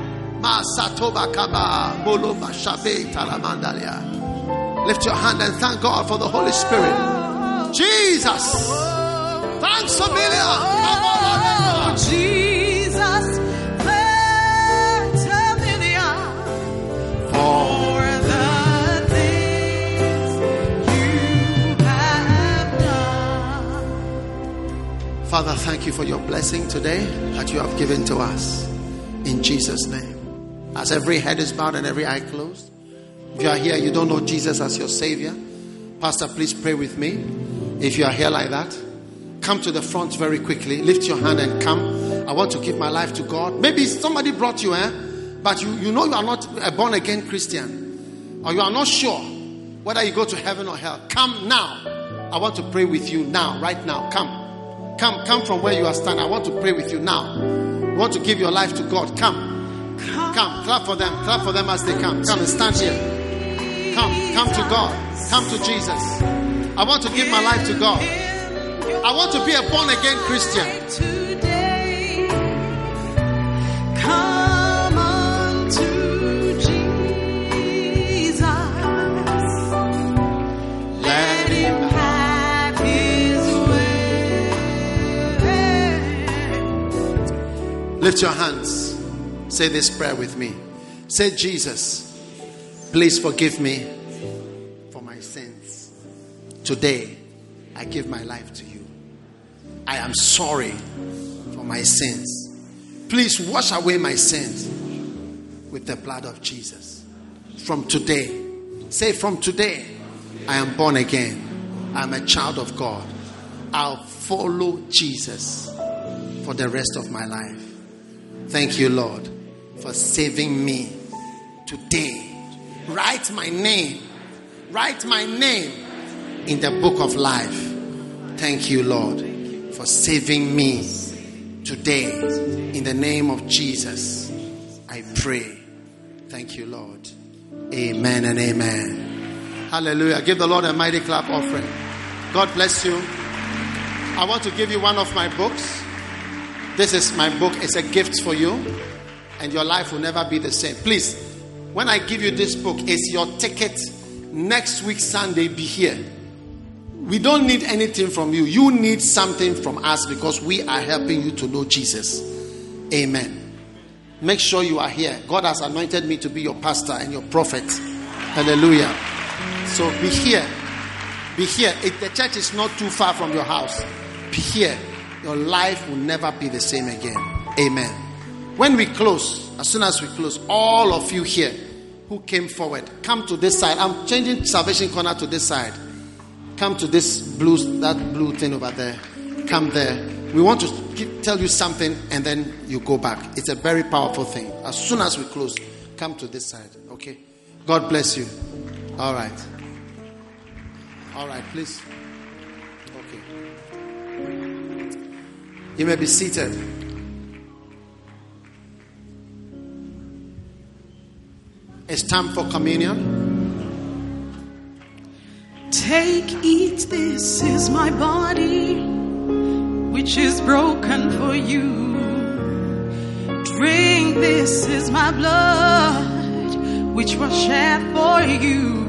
Lift your hand and thank God for the Holy Spirit. Jesus, thanks a million. Jesus, thanks a million for the things you have done. Father, thank you for your blessing today that you have given to us. In Jesus' name. As every head is bowed and every eye closed. If you are here, you don't know Jesus as your Savior. Pastor, please pray with me. If you are here like that, come to the front very quickly. Lift your hand and come. I want to give my life to God. Maybe somebody brought you, eh? But you, you know you are not a born again Christian. or you are not sure whether you go to heaven or hell, come now. I want to pray with you now, right now. Come. Come, come from where you are standing. I want to pray with you now. You want to give your life to God. Come. Come. Clap for them. Clap for them as they come. Come and stand here. Come. Come to God. Come to Jesus. I want to give my life to God. I want to be a born again Christian. Come unto Jesus. Let him have his way. Lift your hands. Say this prayer with me. Say, Jesus, please forgive me for my sins. Today, I give my life to you. I am sorry for my sins. Please wash away my sins with the blood of Jesus. From today, say from today, I am born again. I am a child of God. I'll follow Jesus for the rest of my life. Thank you, Lord, for saving me today. Write my name. Write my name in the book of life. Thank you, Lord, for saving me today. In the name of Jesus, I pray. Thank you, Lord. Amen and amen. Hallelujah. Give the Lord a mighty clap offering. God bless you. I want to give you one of my books. This is my book. It's a gift for you. And your life will never be the same. Please, when I give you this book, it's your ticket. Next week, Sunday, be here. We don't need anything from you. You need something from us because we are helping you to know Jesus. Amen. Make sure you are here. God has anointed me to be your pastor and your prophet. Hallelujah. So be here. Be here. If the church is not too far from your house, be here. Your life will never be the same again. Amen. When we close, as soon as we close, all of you here who came forward, come to this side. I'm changing Salvation Corner to this side. Come to this blue, that blue thing over there. Come there. We want to keep, tell you something and then you go back. It's a very powerful thing. As soon as we close, come to this side. Okay? God bless you. All right. All right, please. Okay. You may be seated. It's time for communion. Take, eat, this is my body, which is broken for you. Drink, this is my blood, which was shed for you.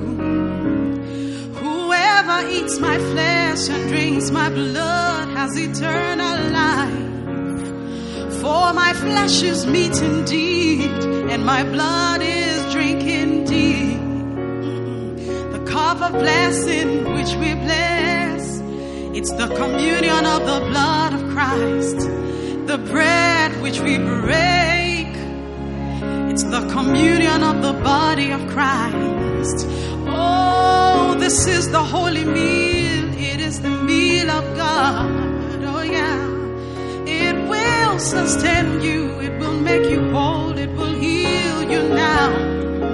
Whoever eats my flesh and drinks my blood has eternal life. For my flesh is meat indeed, and my blood is drink indeed. The cup of blessing which we bless, it's the communion of the blood of Christ. The bread which we break, it's the communion of the body of Christ. Oh, this is the holy meal. It is the meal of God. Oh yeah. It will sustain you. It will make you whole. It will heal you now.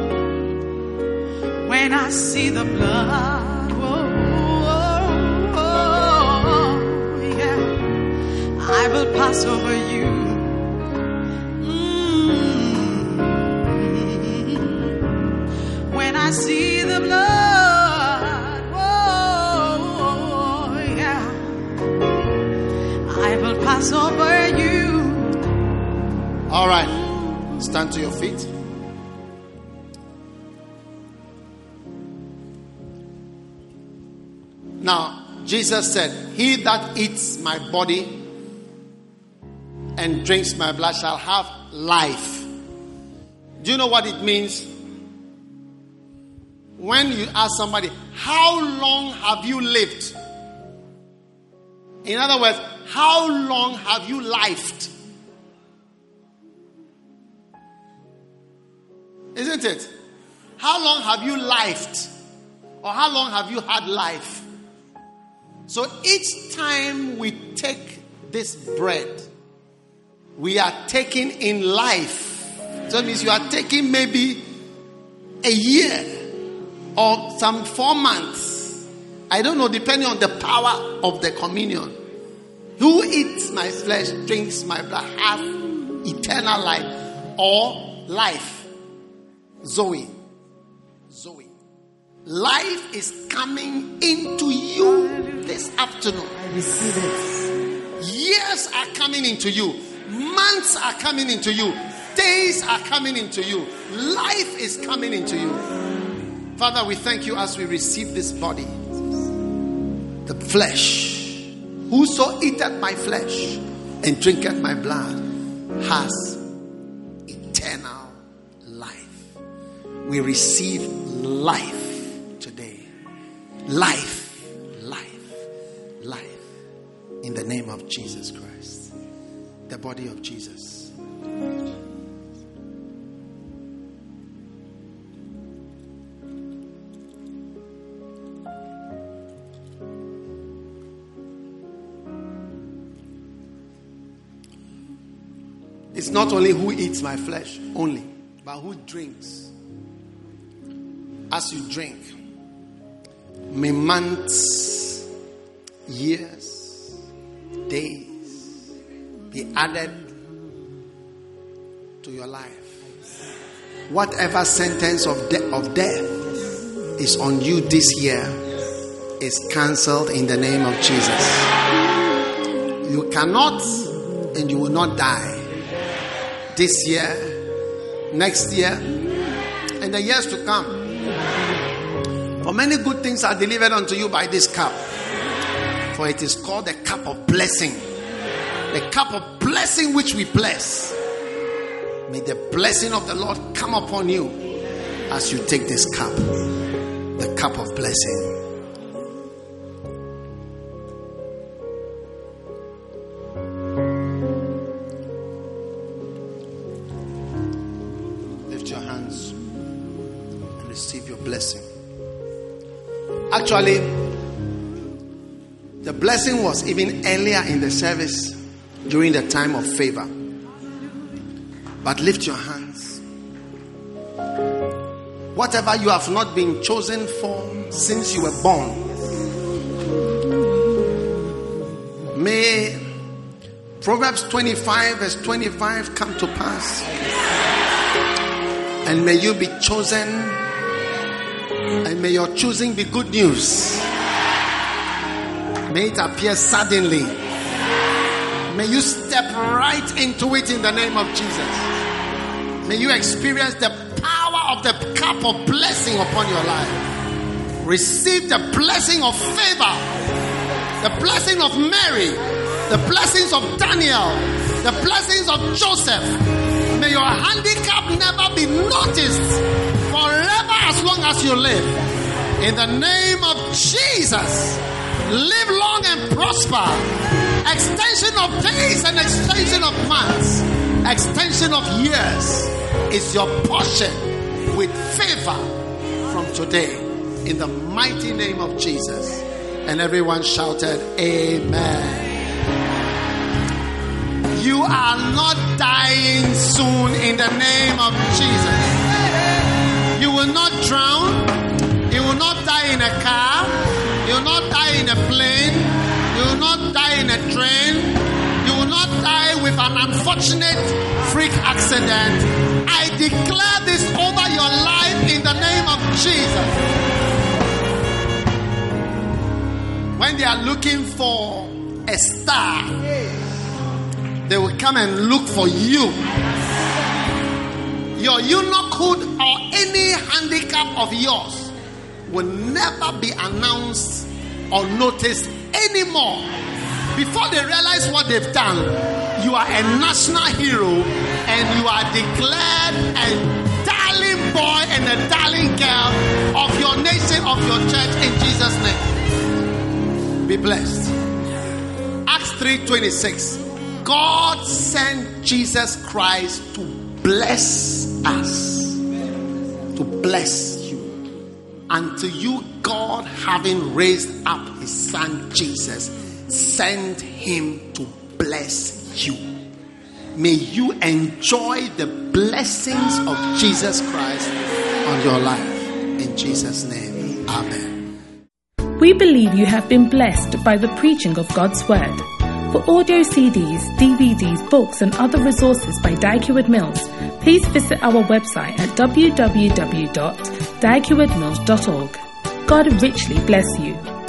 When I see the blood, oh, oh, oh, oh yeah, I will pass over you. Mm-hmm. When I see the blood, oh, yeah, I will pass over you. All right, stand to your feet. Now, Jesus said, he that eats my body and drinks my blood shall have life. Do you know what it means? When you ask somebody, how long have you lived? In other words, how long have you lived? Isn't it? How long have you lived? Or how long have you had life? So each time we take this bread, we are taking in life. So that means you are taking maybe a year or some four months. I don't know, depending on the power of the communion. Who eats my flesh, drinks my blood, has eternal life or life. Zoe. Zoe. Life is coming into you this afternoon. I receive it. Years are coming into you. Months are coming into you. Days are coming into you. Life is coming into you. Father, we thank you as we receive this body, the flesh. Whoso eateth my flesh and drinketh my blood has eternal life. We receive life today. Life, life, life. In the name of Jesus Christ. The body of Jesus. It's not only who eats my flesh only, but who drinks. As you drink, may months, years, days be added to your life. Whatever sentence of, de- of death is on you this year is cancelled in the name of Jesus. You cannot and you will not die. This year, next year, and the years to come. For many good things are delivered unto you by this cup. For it is called the cup of blessing. The cup of blessing which we bless. May the blessing of the Lord come upon you as you take this cup. The cup of blessing. Blessing. Actually, the blessing was even earlier in the service during the time of favor. But lift your hands. Whatever you have not been chosen for since you were born, may Proverbs twenty-five verse twenty-five come to pass, and may you be chosen. And may your choosing be good news. May it appear suddenly. May you step right into it in the name of Jesus. May you experience the power of the cup of blessing upon your life. Receive the blessing of favor, the blessing of Mary, the blessings of Daniel, the blessings of Joseph. May your handicap never be noticed forever as long as you live. In the name of Jesus, live long and prosper. Extension of days and extension of months, extension of years is your portion with favor from today. In the mighty name of Jesus. And everyone shouted, Amen. You are not dying soon in the name of Jesus. You will not drown. You will not die in a car. You will not die in a plane. You will not die in a train. You will not die with an unfortunate freak accident. I declare this over your life in the name of Jesus. When they are looking for a star, they will come and look for you. Your eunuchhood or any handicap of yours will never be announced or noticed anymore. Before they realize what they've done, you are a national hero and you are declared a darling boy and a darling girl of your nation, of your church, in Jesus' name. Be blessed. Acts three twenty-six. God sent Jesus Christ to bless us, to bless you. Unto you, God, having raised up his son Jesus, sent him to bless you. May you enjoy the blessings of Jesus Christ on your life. In Jesus' name. Amen. We believe you have been blessed by the preaching of God's Word. For audio C Ds, D V Ds, books and other resources by Dag Heward Mills, please visit our website at w w w dot dag heward mills dot org. God richly bless you.